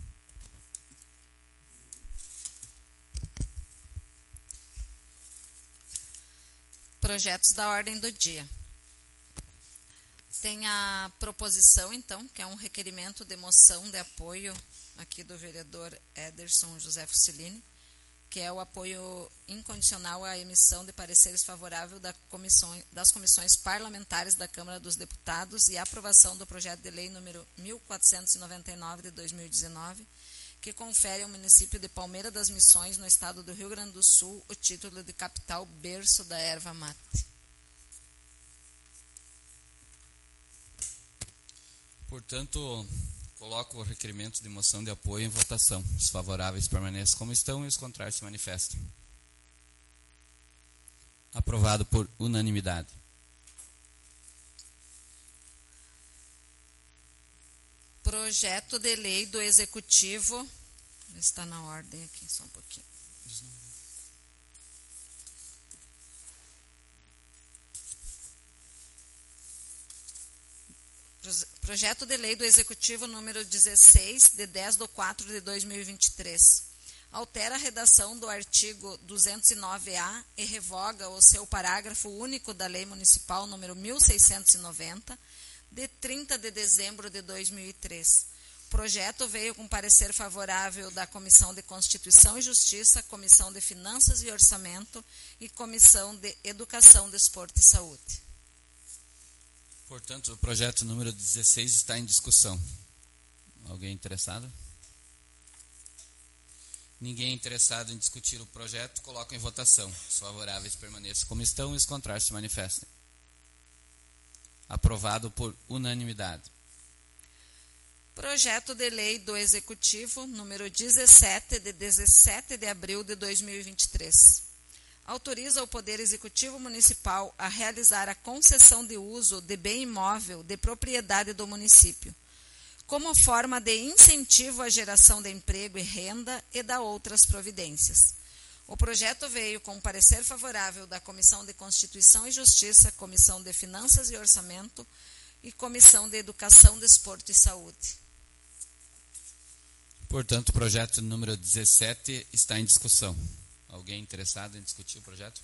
Projetos da ordem do dia. Tem a proposição, então, que é um requerimento de moção de apoio aqui do vereador Ederson José Fusilini, que é o apoio incondicional à emissão de pareceres favoráveis da comissão, das comissões parlamentares da Câmara dos Deputados e a aprovação do projeto de lei número mil quatrocentos e noventa e nove de dois mil e dezenove, que confere ao município de Palmeira das Missões, no estado do Rio Grande do Sul, o título de capital berço da erva mate. Portanto, coloco o requerimento de moção de apoio em votação. Os favoráveis permanecem como estão e os contrários se manifestam. Aprovado por unanimidade. Projeto de lei do Executivo. Está na ordem aqui, só um pouquinho. Projeto de lei do Executivo número dezesseis, de dez de quatro de dois mil e vinte e três. Altera a redação do artigo duzentos e nove A e revoga o seu parágrafo único da Lei Municipal número mil seiscentos e noventa, de trinta de dezembro de dois mil e três. O projeto veio com parecer favorável da Comissão de Constituição e Justiça, Comissão de Finanças e Orçamento e Comissão de Educação, Desporto e Saúde. Portanto, o projeto número dezesseis está em discussão. Alguém interessado? Ninguém interessado em discutir o projeto, coloco em votação. Os favoráveis permaneçam como estão e os contrários se manifestem. Aprovado por unanimidade. Projeto de lei do Executivo número dezessete, de dezessete de abril de dois mil e vinte e três. Autoriza o Poder Executivo Municipal a realizar a concessão de uso de bem imóvel de propriedade do município, como forma de incentivo à geração de emprego e renda e da outras providências. O projeto veio com parecer favorável da Comissão de Constituição e Justiça, Comissão de Finanças e Orçamento e Comissão de Educação, Desporto e Saúde. Portanto, o projeto número dezessete está em discussão. Alguém interessado em discutir o projeto?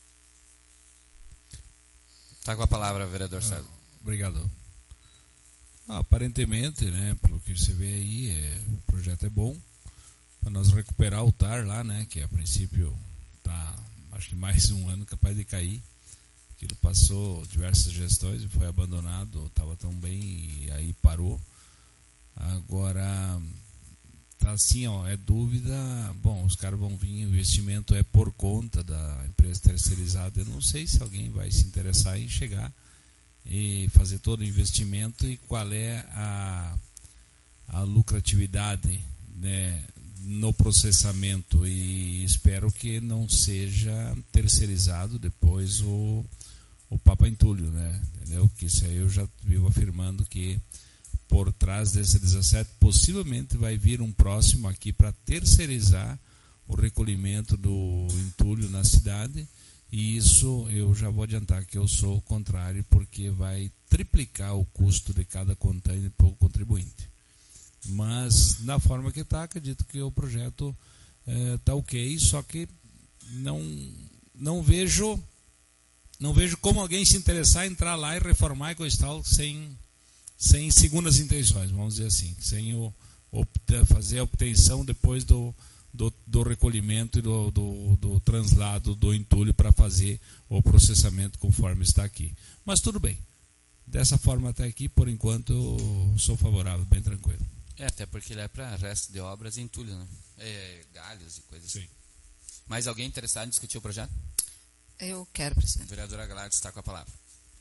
Está com a palavra, vereador César. Ah, obrigado. Ah, aparentemente, né, pelo que você vê aí, é, o projeto é bom para nós recuperar o T A R lá, né, que a princípio está, acho que mais de um ano capaz de cair. Aquilo passou diversas gestões e foi abandonado, estava tão bem e aí parou. Agora está tá assim, ó, é dúvida, bom, os caras vão vir, o investimento é por conta da empresa terceirizada. Eu não sei se alguém vai se interessar em chegar e fazer todo o investimento e qual é a, a lucratividade, né, no processamento, e espero que não seja terceirizado depois o, o Papa Entulho, né, entendeu? Que isso aí eu já vivo afirmando que por trás desse dezessete possivelmente vai vir um próximo aqui para terceirizar o recolhimento do entulho na cidade, e isso eu já vou adiantar que eu sou contrário, porque vai triplicar o custo de cada container para o contribuinte. Mas na forma que está, acredito que o projeto está é, ok, só que não, não vejo não vejo como alguém se interessar em entrar lá e reformar e coisa e tal sem sem segundas intenções, vamos dizer assim, sem o, opta, fazer a obtenção depois do, do, do recolhimento e do, do, do translado do entulho para fazer o processamento conforme está aqui. Mas tudo bem, dessa forma até aqui, por enquanto, eu sou favorável, bem tranquilo. É, até porque ele é para resto de obras e entulho, né? É, galhos e coisas assim. Mais alguém interessado em discutir o projeto? Eu quero, presidente. Vereadora Gladys está com a palavra.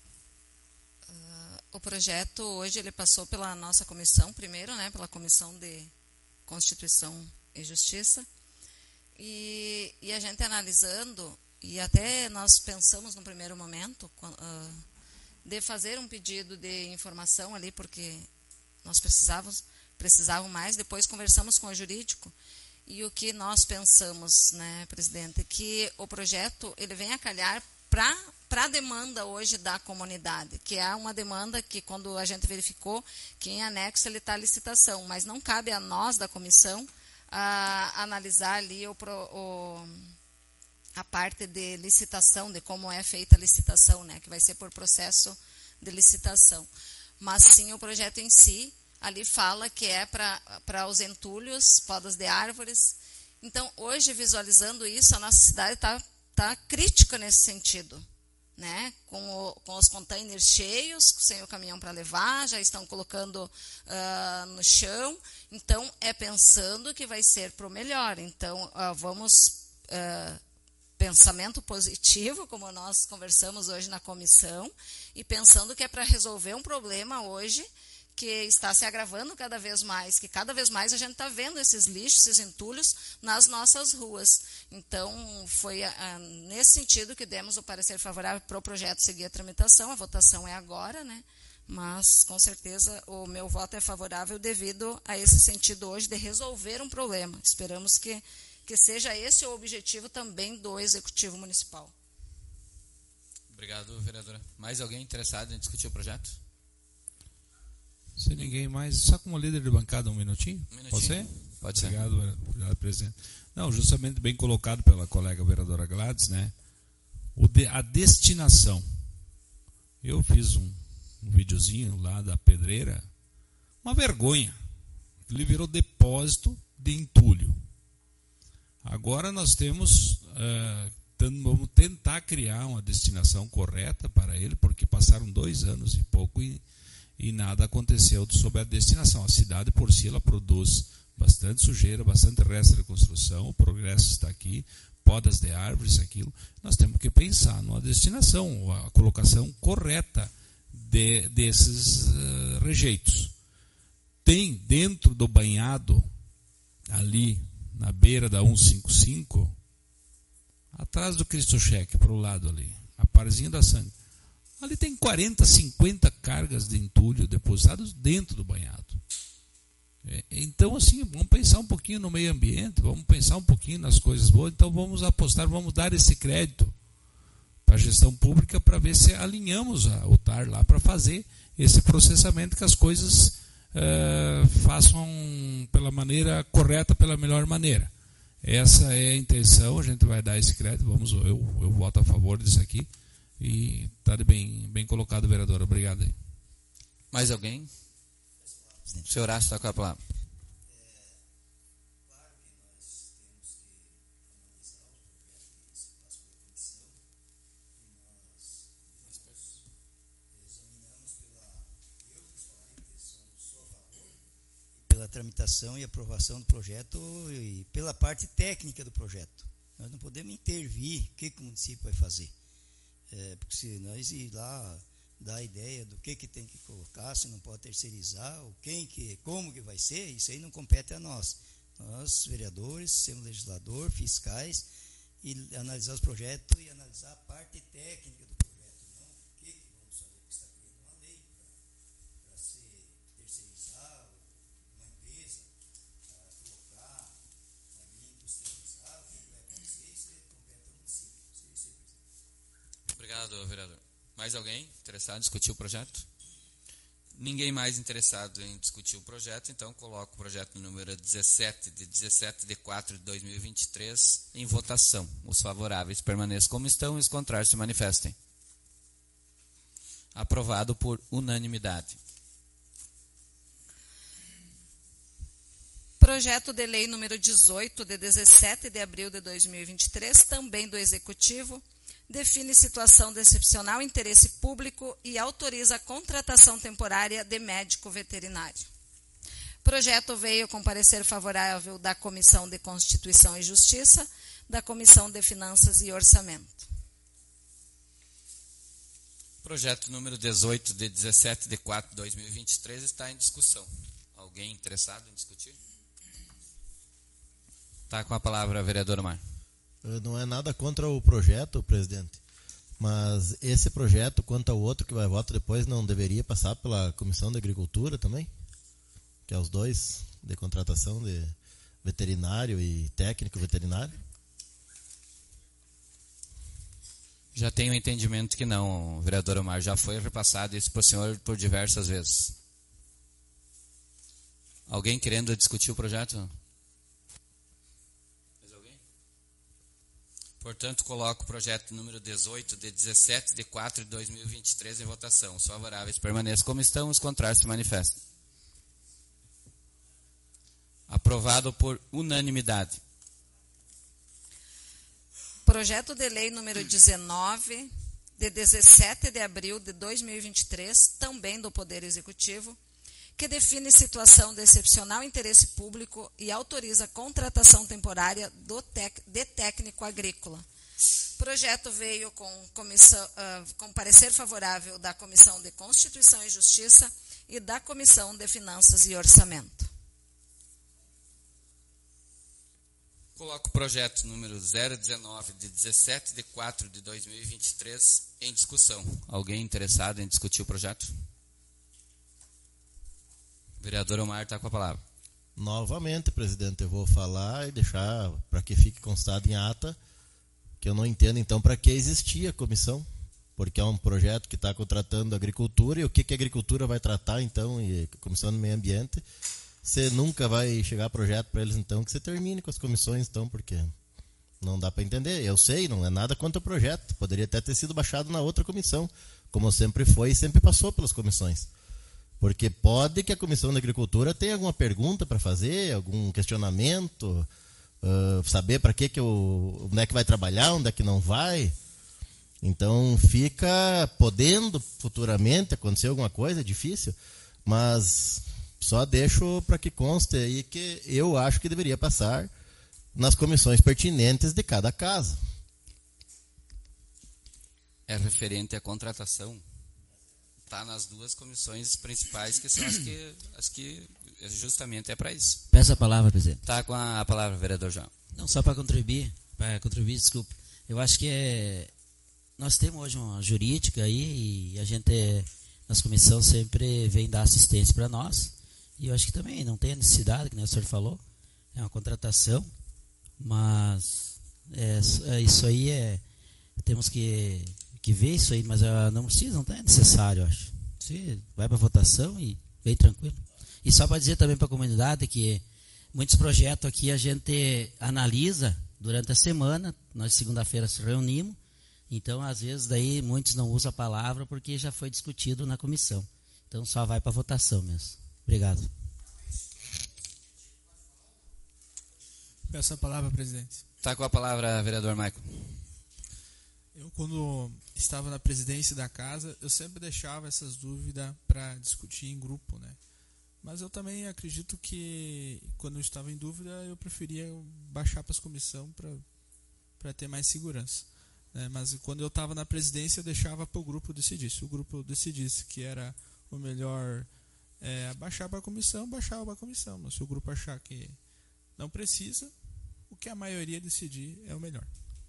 O projeto hoje ele passou pela nossa comissão primeiro, né, pela Comissão de Constituição e Justiça, e, e a gente analisando, e até nós pensamos no primeiro momento uh, de fazer um pedido de informação ali, porque nós precisávamos, precisavam mais. Depois conversamos com o jurídico, e o que nós pensamos, né, presidente, que o projeto ele vem a calhar para para a demanda hoje da comunidade, que é uma demanda que, quando a gente verificou, que em anexo ele está a licitação, mas não cabe a nós da comissão a, analisar ali o, o, a parte de licitação, de como é feita a licitação, né, que vai ser por processo de licitação. Mas sim, o projeto em si, ali fala que é para os entulhos, podas de árvores. Então, hoje, visualizando isso, a nossa cidade está tá crítica nesse sentido, né? Com, o, com os containers cheios, sem o caminhão para levar, já estão colocando uh, no chão. Então, é pensando que vai ser para o melhor. Então, uh, vamos... Uh, pensamento positivo, como nós conversamos hoje na comissão, e pensando que é para resolver um problema hoje que está se agravando cada vez mais, que cada vez mais a gente está vendo esses lixos, esses entulhos nas nossas ruas. Então, foi ah, nesse sentido que demos o parecer favorável para o projeto seguir a tramitação. A votação é agora, né? Mas, com certeza, o meu voto é favorável devido a esse sentido hoje de resolver um problema. Esperamos que, que seja esse o objetivo também do Executivo Municipal. Obrigado, vereadora. Mais alguém interessado em discutir o projeto? Se ninguém mais, só como líder de bancada, um minutinho? Um minutinho. Pode ser? Pode ser. Obrigado, obrigado, presidente. Não, justamente bem colocado pela colega vereadora Gladys, né? O de, a destinação. Eu fiz um, um videozinho lá da pedreira, uma vergonha. Ele virou depósito de entulho. Agora nós temos, uh, vamos tentar criar uma destinação correta para ele, porque passaram dois anos e pouco e e nada aconteceu sobre a destinação. A cidade, por si, ela produz bastante sujeira, bastante resto de construção, o progresso está aqui, podas de árvores, aquilo. Nós temos que pensar numa destinação, a colocação correta de, desses uh, rejeitos. Tem dentro do banhado, ali na beira da cento e cinquenta e cinco, atrás do Cristo Cheque, para o lado ali, a parzinha da sangue, ali tem quarenta, cinquenta cargas de entulho depositadas dentro do banhado. É, então, assim, vamos pensar um pouquinho no meio ambiente, vamos pensar um pouquinho nas coisas boas, então vamos apostar, vamos dar esse crédito para a gestão pública para ver se alinhamos a, o T A R lá para fazer esse processamento, que as coisas uh, façam pela maneira correta, pela melhor maneira. Essa é a intenção, a gente vai dar esse crédito, vamos, eu, eu voto a favor disso aqui. E está bem, bem colocado, vereadora. Obrigado aí. Mais alguém? O senhor Horácio está com a palavra. pela tramitação e aprovação do projeto e pela parte técnica do projeto. Nós não podemos intervir o que, que o município vai fazer. É, porque se nós ir lá dar a ideia do que, que tem que colocar, se não pode terceirizar, ou quem que, como que vai ser, isso aí não compete a nós. Nós, vereadores, sermos legislador, fiscais, e analisar os projetos e analisar a parte técnica do projeto, não o que, que vamos fazer, porque está criando uma lei para ser terceirizar, uma empresa, para colocar ali, industrializar, o que, que vai acontecer, isso aí compete ao município. Sim, sim, Obrigado, vereador. Mais alguém interessado em discutir o projeto? Ninguém mais interessado em discutir o projeto, então coloco o projeto número dezessete, de dezessete de quatro de dois mil e vinte e três, em votação. Os favoráveis permaneçam como estão e os contrários se manifestem. Aprovado por unanimidade. Projeto de lei número dezoito, de dezessete de abril de dois mil e vinte e três, também do Executivo, define situação de excepcional interesse público e autoriza a contratação temporária de médico veterinário. O projeto veio com parecer favorável da Comissão de Constituição e Justiça, da Comissão de Finanças e Orçamento. Projeto número dezoito, de dezessete de quatro de dois mil e vinte e três, está em discussão. Alguém interessado em discutir? Está com a palavra a vereadora Mar. Não é nada contra o projeto, presidente, mas esse projeto, quanto ao outro que vai voto depois, não deveria passar pela Comissão de Agricultura também? Que é os dois, de contratação de veterinário e técnico veterinário? Já tenho entendimento que não, vereador Omar. Já foi repassado isso para o senhor por diversas vezes. Alguém querendo discutir o projeto? Portanto, coloco o projeto número dezoito, de dezessete de quatro de dois mil e vinte e três em votação. Os favoráveis permaneçam como estão, os contrários se manifestem. Aprovado por unanimidade. Projeto de lei número dezenove, de dezessete de abril de dois mil e vinte e três, também do Poder Executivo, que define situação de excepcional interesse público e autoriza a contratação temporária do tec, de técnico agrícola. O projeto veio com, comissão, uh, com parecer favorável da Comissão de Constituição e Justiça e da Comissão de Finanças e Orçamento. Coloco o projeto número zero dezenove, de dezessete de quatro de dois mil e vinte e três, em discussão. Alguém interessado em discutir o projeto? O vereador Omar está com a palavra. Novamente, presidente, eu vou falar e deixar para que fique constado em ata que eu não entendo, então, para que existia a comissão, porque é um projeto que está contratando a agricultura, e o que, que a agricultura vai tratar, então, e a Comissão do Meio Ambiente, você nunca vai chegar projeto para eles, então, que você termine com as comissões, então, porque não dá para entender. Eu sei, não é nada contra o projeto, poderia até ter sido baixado na outra comissão, como sempre foi e sempre passou pelas comissões. Porque pode que a Comissão da Agricultura tenha alguma pergunta para fazer, algum questionamento, uh, saber para que que o, onde é que vai trabalhar, onde é que não vai. Então fica podendo futuramente acontecer alguma coisa, é difícil, mas só deixo para que conste aí que eu acho que deveria passar nas comissões pertinentes de cada casa. É referente à contratação. Está nas duas comissões principais, que são as que, as que justamente é para isso. Peço a palavra, presidente. Está com a palavra, vereador João. Não, só para contribuir, para contribuir, desculpe. Eu acho que é, nós temos hoje uma jurídica aí e a gente, nas comissões, sempre vem dar assistência para nós. E eu acho que também não tem a necessidade, que o senhor falou, é uma contratação, mas é, é, isso aí é, temos que... que vê isso aí, mas uh, não precisa, não é necessário, eu acho. Você vai para votação e bem tranquilo. E só para dizer também para a comunidade que muitos projetos aqui a gente analisa durante a semana, nós segunda-feira se reunimos, então às vezes daí muitos não usam a palavra porque já foi discutido na comissão. Então só vai para votação mesmo. Obrigado. Peço a palavra, presidente. Está com a palavra, vereador Michael. Eu, quando estava na presidência da casa, eu sempre deixava essas dúvidas para discutir em grupo, né? Mas eu também acredito que, quando eu estava em dúvida, eu preferia baixar para as comissão para ter mais segurança. Né? Mas quando eu estava na presidência, eu deixava para o grupo decidir. Se o grupo decidisse que era o melhor é, baixar para a comissão, baixava para a comissão. Mas se o grupo achar que não precisa, o que a maioria decidir é o melhor.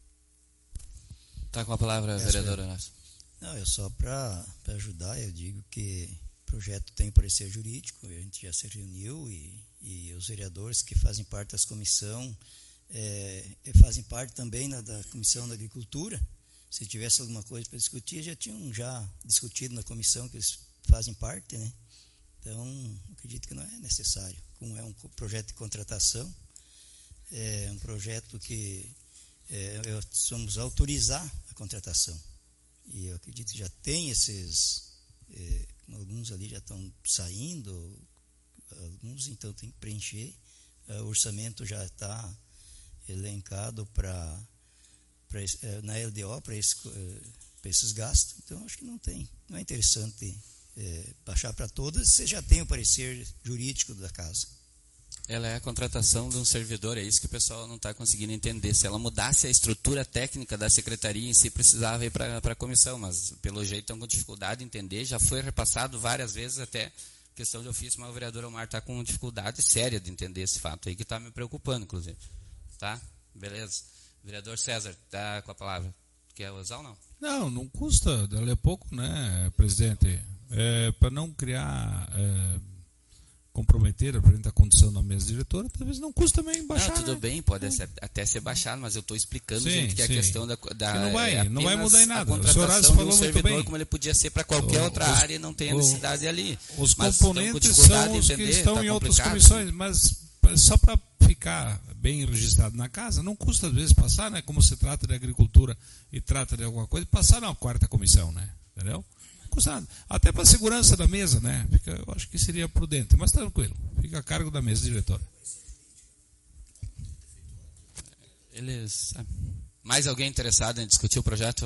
Está com a palavra, é, vereadora Horácio. Não, é só para ajudar, eu digo que o projeto tem parecer jurídico, a gente já se reuniu e, e os vereadores que fazem parte das comissão é, fazem parte também na, da Comissão da Agricultura. Se tivesse alguma coisa para discutir, já tinham já discutido na comissão que eles fazem parte, né? Então, acredito que não é necessário. Como é um projeto de contratação, é um projeto que é, vamos autorizar a contratação. E eu acredito que já tem esses, é, alguns ali já estão saindo, alguns então tem que preencher. O orçamento já está elencado para na L D O para esse, esses gastos. Então, acho que não tem, não é interessante é, baixar para todas, você já tem o parecer jurídico da casa. Ela é a contratação de um servidor, é isso que o pessoal não está conseguindo entender. Se ela mudasse a estrutura técnica da secretaria em si, precisava ir para a comissão, mas pelo jeito estão com dificuldade de entender, já foi repassado várias vezes até questão de ofício, mas o vereador Omar está com dificuldade séria de entender esse fato aí, que está me preocupando, inclusive. Tá? Beleza. Vereador César, está com a palavra. Quer usar ou não? Não, não custa, dali a pouco, né, presidente? É, para não criar... É, comprometer a frente da condição da mesa diretora, talvez não custa também baixar. Não, tudo né? bem, pode ser, até ser baixado, mas eu estou explicando, sim, gente, que sim. a questão da, da que não vai, é não vai mudar em nada. A contratação de um servidor, como ele podia ser para qualquer o, outra os, área e não tem a necessidade o, ali. Os mas componentes são os entender, que estão tá em outras comissões, mas só para ficar bem registrado na casa, não custa às vezes passar, né? Como se trata de agricultura e trata de alguma coisa, passar na quarta comissão, né? Entendeu? Custa nada. Até para a segurança da mesa, né? Fica, eu acho que seria prudente, mas tranquilo. Fica a cargo da mesa diretora. Eles... Mais alguém interessado em discutir o projeto?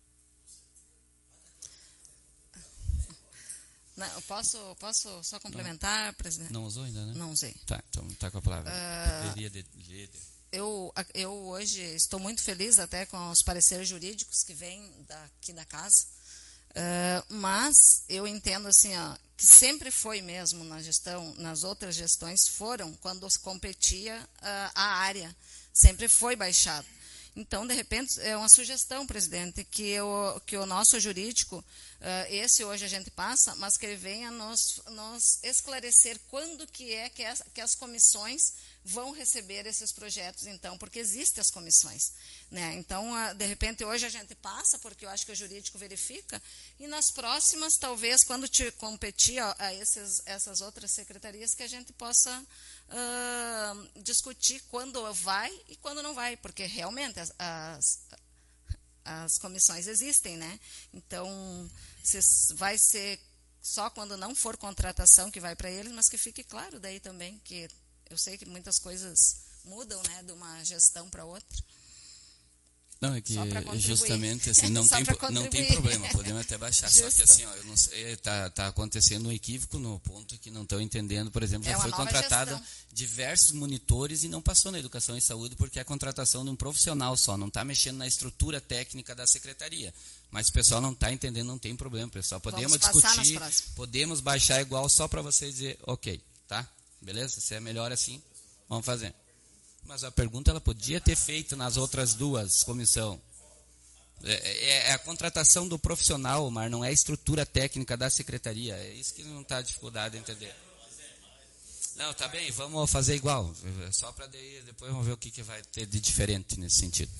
Não, eu posso, posso só complementar, não, presidente? Não usou ainda, né? Não usei. Tá, então está com a palavra. Uh, de, de, de... Eu, eu hoje estou muito feliz até com os pareceres jurídicos que vêm daqui da casa. Uh, mas eu entendo assim, ó, que sempre foi mesmo na gestão, nas outras gestões foram, quando se competia uh, a área, sempre foi baixado. Então, de repente, é uma sugestão, presidente, que, o, que o nosso jurídico, uh, esse hoje a gente passa, mas que ele venha nos, nos esclarecer quando que é que as, que as comissões vão receber esses projetos, então, porque existem as comissões. Né? Então, de repente, hoje a gente passa, porque eu acho que o jurídico verifica, e nas próximas, talvez, quando te competir a, a esses, essas outras secretarias, que a gente possa uh, discutir quando vai e quando não vai, porque realmente as, as, as comissões existem, né? Então, se vai ser só quando não for contratação que vai para eles, mas que fique claro daí também que eu sei que muitas coisas mudam, né, de uma gestão para outra. Não, é que justamente assim, não, tem, não tem problema, podemos até baixar, Justo. Só que assim, ó, eu não sei, tá, tá acontecendo um equívoco no ponto que não estão entendendo, por exemplo, já é foi contratado gestão. diversos monitores e não passou na educação e saúde porque é a contratação de um profissional só, não está mexendo na estrutura técnica da secretaria. Mas o pessoal não está entendendo, não tem problema, pessoal. Podemos discutir, podemos baixar igual só para vocês dizer, ok, tá? Beleza? Se é melhor assim, vamos fazer. Mas a pergunta ela podia ter feito nas outras duas comissões. É, é a contratação do profissional, mas não é a estrutura técnica da secretaria. É isso que não está a dificuldade de entender. Não, tá bem, vamos fazer igual. Só para depois vamos ver o que, que vai ter de diferente nesse sentido.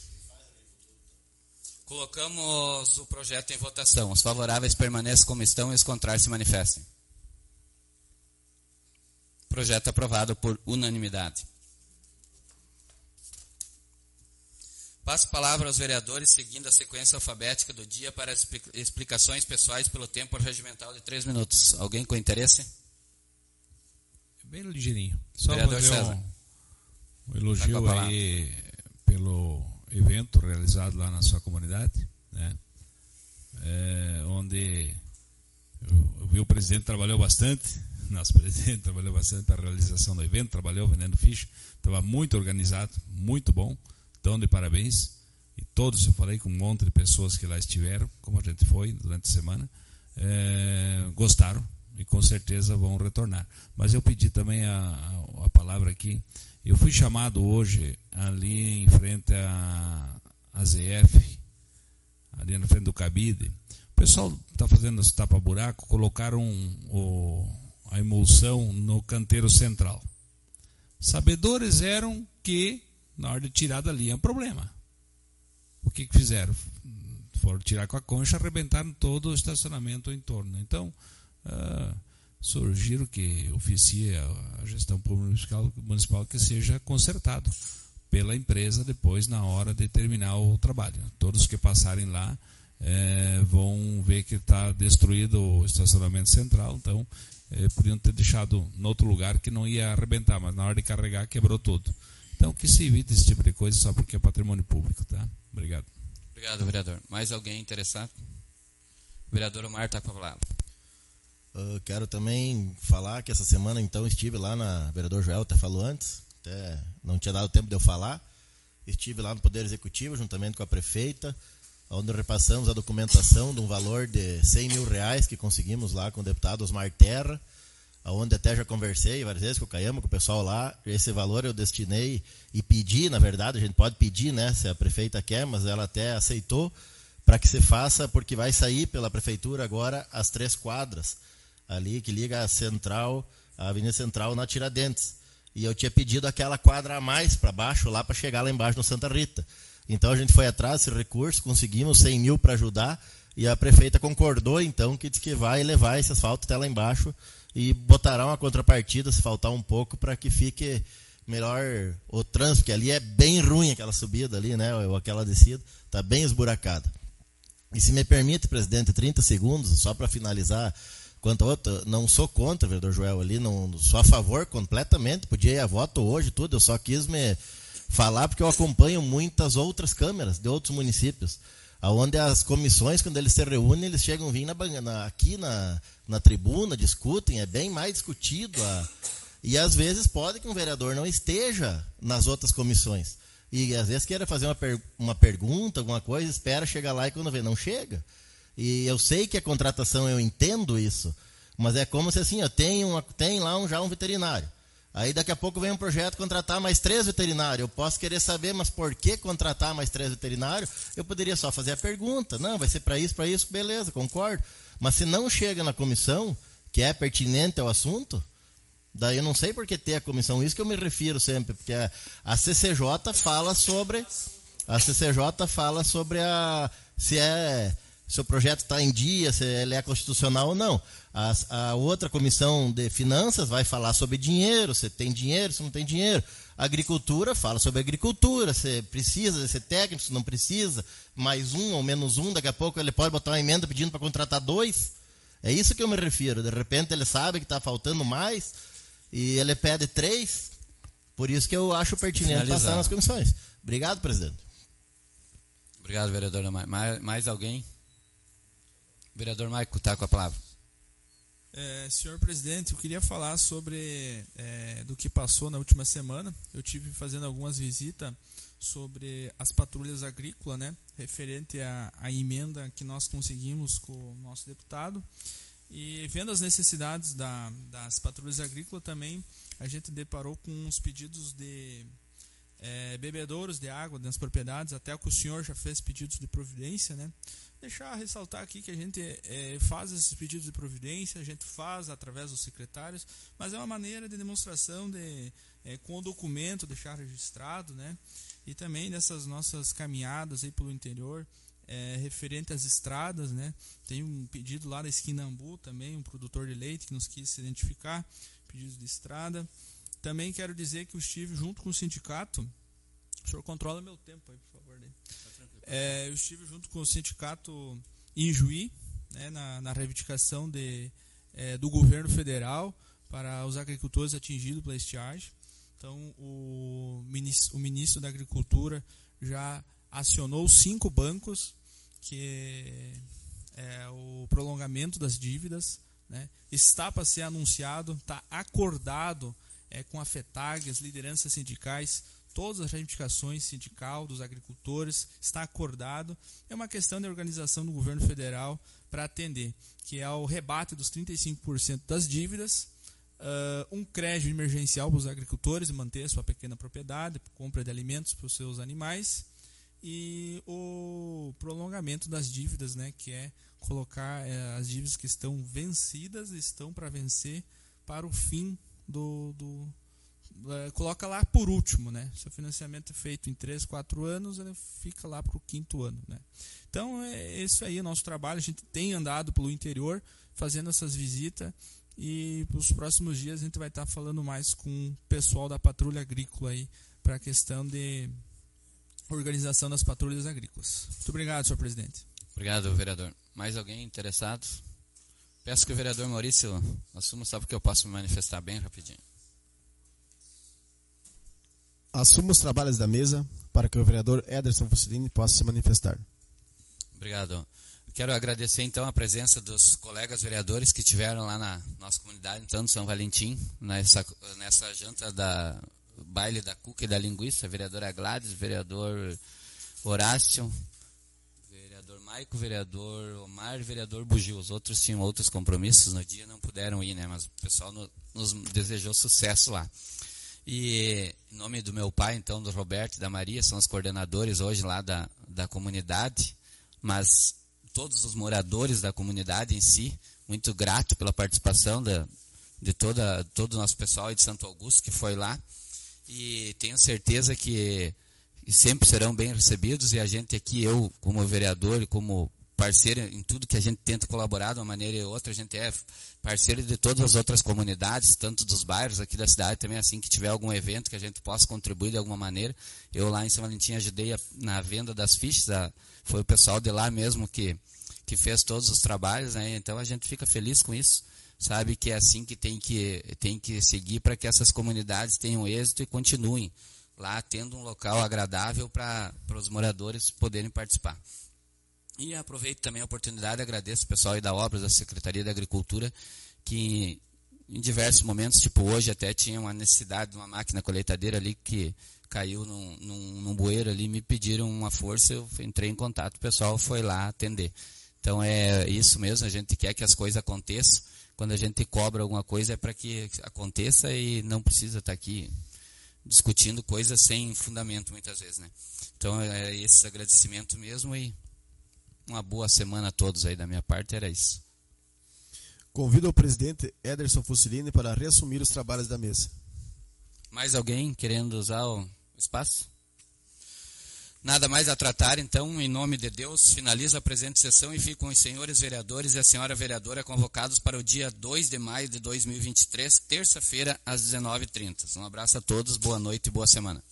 Colocamos o projeto em votação. Os favoráveis permaneçam como estão e os contrários se manifestem. Projeto aprovado por unanimidade. Passo a palavra aos vereadores, seguindo a sequência alfabética do dia para as explicações pessoais pelo tempo regimental de três minutos. Alguém com interesse? Bem ligeirinho. Só Vereador fazer César. Um, um elogio tá aí pelo evento realizado lá na sua comunidade, né? É, onde eu, eu vi o presidente trabalhou bastante, nosso presidente trabalhou bastante para a realização do evento, trabalhou vendendo ficha, estava muito organizado, muito bom, então de parabéns. E todos, eu falei com um monte de pessoas que lá estiveram, como a gente foi durante a semana, é, gostaram e com certeza vão retornar. Mas eu pedi também a, a, a palavra aqui. Eu fui chamado hoje ali em frente à A Z F, ali na frente do cabide. O pessoal está fazendo esse tapa-buraco, colocaram o, a emulsão no canteiro central. Sabedores eram que, na hora de tirar dali, é um problema. O que, que fizeram? Foram tirar com a concha, arrebentaram todo o estacionamento em torno. Então, uh, surgiram que oficie a gestão pública municipal, municipal que seja consertado pela empresa depois, na hora de terminar o trabalho. Todos que passarem lá é, vão ver que está destruído o estacionamento central, então é, podiam ter deixado em outro lugar que não ia arrebentar, mas na hora de carregar quebrou tudo. Então que se evite esse tipo de coisa só porque é patrimônio público, tá? Obrigado. Obrigado, vereador. Mais alguém interessado? O vereador Omar está com a palavra. Eu quero também falar que essa semana então estive lá na, o vereador Joel até falou antes, até não tinha dado tempo de eu falar, estive lá no Poder Executivo juntamente com a prefeita, onde repassamos a documentação de um valor de cem mil reais que conseguimos lá com o deputado Osmar Terra, onde até já conversei várias vezes com o Caiama, com o pessoal lá. Esse valor eu destinei e pedi, na verdade, a gente pode pedir, né, se a prefeita quer, mas ela até aceitou, para que se faça, porque vai sair pela prefeitura agora as três quadras, ali que liga a Central, a Avenida Central na Tiradentes. E eu tinha pedido aquela quadra a mais para baixo, lá para chegar lá embaixo no Santa Rita. Então a gente foi atrás desse recurso, conseguimos cem mil para ajudar, e a prefeita concordou, então, que diz que vai levar esse asfalto até lá embaixo e botará uma contrapartida, se faltar um pouco, para que fique melhor o trânsito, porque ali é bem ruim aquela subida ali, né, ou aquela descida, está bem esburacada. E se me permite, presidente, trinta segundos, só para finalizar, quanto a outra, não sou contra, vereador Joel, ali, não sou a favor completamente, podia ir a voto hoje, tudo, eu só quis me falar porque eu acompanho muitas outras câmeras de outros municípios, onde as comissões, quando eles se reúnem, eles chegam a vir na, na, aqui na, na tribuna, discutem, é bem mais discutido, a, e às vezes pode que um vereador não esteja nas outras comissões, e às vezes queira fazer uma, per, uma pergunta, alguma coisa, espera chegar lá e quando vê, não chega. E eu sei que a contratação, eu entendo isso, mas é como se assim, ó, tem, uma, tem lá um, já um veterinário. Aí daqui a pouco vem um projeto contratar mais três veterinários. Eu posso querer saber, mas por que contratar mais três veterinários? Eu poderia só fazer a pergunta. Não, vai ser para isso, para isso, beleza, concordo. Mas se não chega na comissão, que é pertinente ao assunto, daí eu não sei por que ter a comissão. Isso que eu me refiro sempre, porque a, a C C J fala sobre... A C C J fala sobre a... se é... se o projeto está em dia, se ele é constitucional ou não. A, a outra comissão de finanças vai falar sobre dinheiro, se tem dinheiro, se não tem dinheiro. A agricultura fala sobre agricultura, se precisa ser técnico, se não precisa, mais um ou menos um, daqui a pouco ele pode botar uma emenda pedindo para contratar dois. É isso que eu me refiro. De repente ele sabe que está faltando mais e ele pede três. Por isso que eu acho pertinente Finalizar. passar nas comissões. Obrigado, presidente. Obrigado, vereador. Mais, mais alguém? Vereador Maico, está com a palavra. É, senhor presidente, eu queria falar sobre é, do que passou na última semana. Eu tive fazendo algumas visitas sobre as patrulhas agrícolas, né, referente à, à emenda que nós conseguimos com o nosso deputado. E vendo as necessidades da, das patrulhas agrícolas também, a gente deparou com uns pedidos de é, bebedouros de água nas propriedades, até que o senhor já fez pedidos de providência, né? Deixar ressaltar aqui que a gente é, faz esses pedidos de providência, a gente faz através dos secretários, mas é uma maneira de demonstração de, é, com o documento, deixar registrado, né? E também nessas nossas caminhadas aí pelo interior, é, referente às estradas, né? Tem um pedido lá da Esquinambu também, um produtor de leite que nos quis se identificar, pedidos de estrada. Também quero dizer que eu estive junto com o sindicato, o senhor controla meu tempo aí, por favor, né? É, eu estive junto com o sindicato em Juí, né, na, na reivindicação de, é, do governo federal para os agricultores atingidos pela estiagem. Então, o ministro, o ministro da Agricultura já acionou cinco bancos, que é o prolongamento das dívidas né? Está para ser anunciado, está acordado é, com a FETAG, as lideranças sindicais, todas as reivindicações sindical dos agricultores, está acordado. É uma questão de organização do governo federal para atender, que é o rebate dos trinta e cinco por cento das dívidas, uh, um crédito emergencial para os agricultores manter a sua pequena propriedade, compra de alimentos para os seus animais, e o prolongamento das dívidas, né, que é colocar é, as dívidas que estão vencidas, estão para vencer para o fim do... do é, coloca lá por último, né? Se o financiamento é feito em três, quatro anos, ele fica lá para o quinto ano, né? Então é isso aí, o nosso trabalho. A gente tem andado pelo interior fazendo essas visitas, e nos próximos dias a gente vai estar falando mais com o pessoal da patrulha agrícola aí para a questão de organização das patrulhas agrícolas. Muito obrigado, senhor presidente. Obrigado, vereador. Mais alguém interessado? Peço que o vereador Maurício assuma, só porque eu posso me manifestar bem rapidinho. Assuma os trabalhos da mesa para que o vereador Ederson Fussolini possa se manifestar. Obrigado. Quero agradecer então a presença dos colegas vereadores que tiveram lá na nossa comunidade, então, de São Valentim, nessa, nessa janta da baile da cuca e da linguiça, vereadora Gladys, vereador Horácio, vereador Maico, vereador Omar, vereador Bugil. Os outros tinham outros compromissos no dia, não puderam ir, né? Mas o pessoal no, nos desejou sucesso lá. E em nome do meu pai, então, do Roberto e da Maria, são os coordenadores hoje lá da, da comunidade, mas todos os moradores da comunidade em si, muito grato pela participação da, de toda, todo o nosso pessoal de Santo Augusto que foi lá, e tenho certeza que sempre serão bem recebidos, e a gente aqui, eu como vereador e como parceiro em tudo que a gente tenta colaborar de uma maneira ou outra, a gente é parceiro de todas as outras comunidades, tanto dos bairros aqui da cidade também, assim que tiver algum evento que a gente possa contribuir de alguma maneira. Eu lá em São Valentim ajudei a, na venda das fichas, a, foi o pessoal de lá mesmo que, que fez todos os trabalhos, né? Então a gente fica feliz com isso, sabe que é assim que tem que, tem que seguir para que essas comunidades tenham êxito e continuem lá tendo um local agradável para os moradores poderem participar. E aproveito também a oportunidade, agradeço o pessoal aí da Obras, da Secretaria da Agricultura, que em diversos momentos, tipo hoje até tinha uma necessidade de uma máquina colheitadeira ali que caiu num, num, num bueiro ali, me pediram uma força, eu entrei em contato, o pessoal foi lá atender. Então é isso mesmo, a gente quer que as coisas aconteçam, quando a gente cobra alguma coisa é para que aconteça e não precisa estar aqui discutindo coisas sem fundamento muitas vezes, né? Então é esse agradecimento mesmo, e uma boa semana a todos aí da minha parte, era isso. Convido o presidente Ederson Fussolini para reassumir os trabalhos da mesa. Mais alguém querendo usar o espaço? Nada mais a tratar, então, em nome de Deus, finaliza a presente sessão e ficam os senhores vereadores e a senhora vereadora convocados para o dia dois de maio de dois mil e vinte e três, terça-feira, às dezenove e trinta. Um abraço a todos, boa noite e boa semana.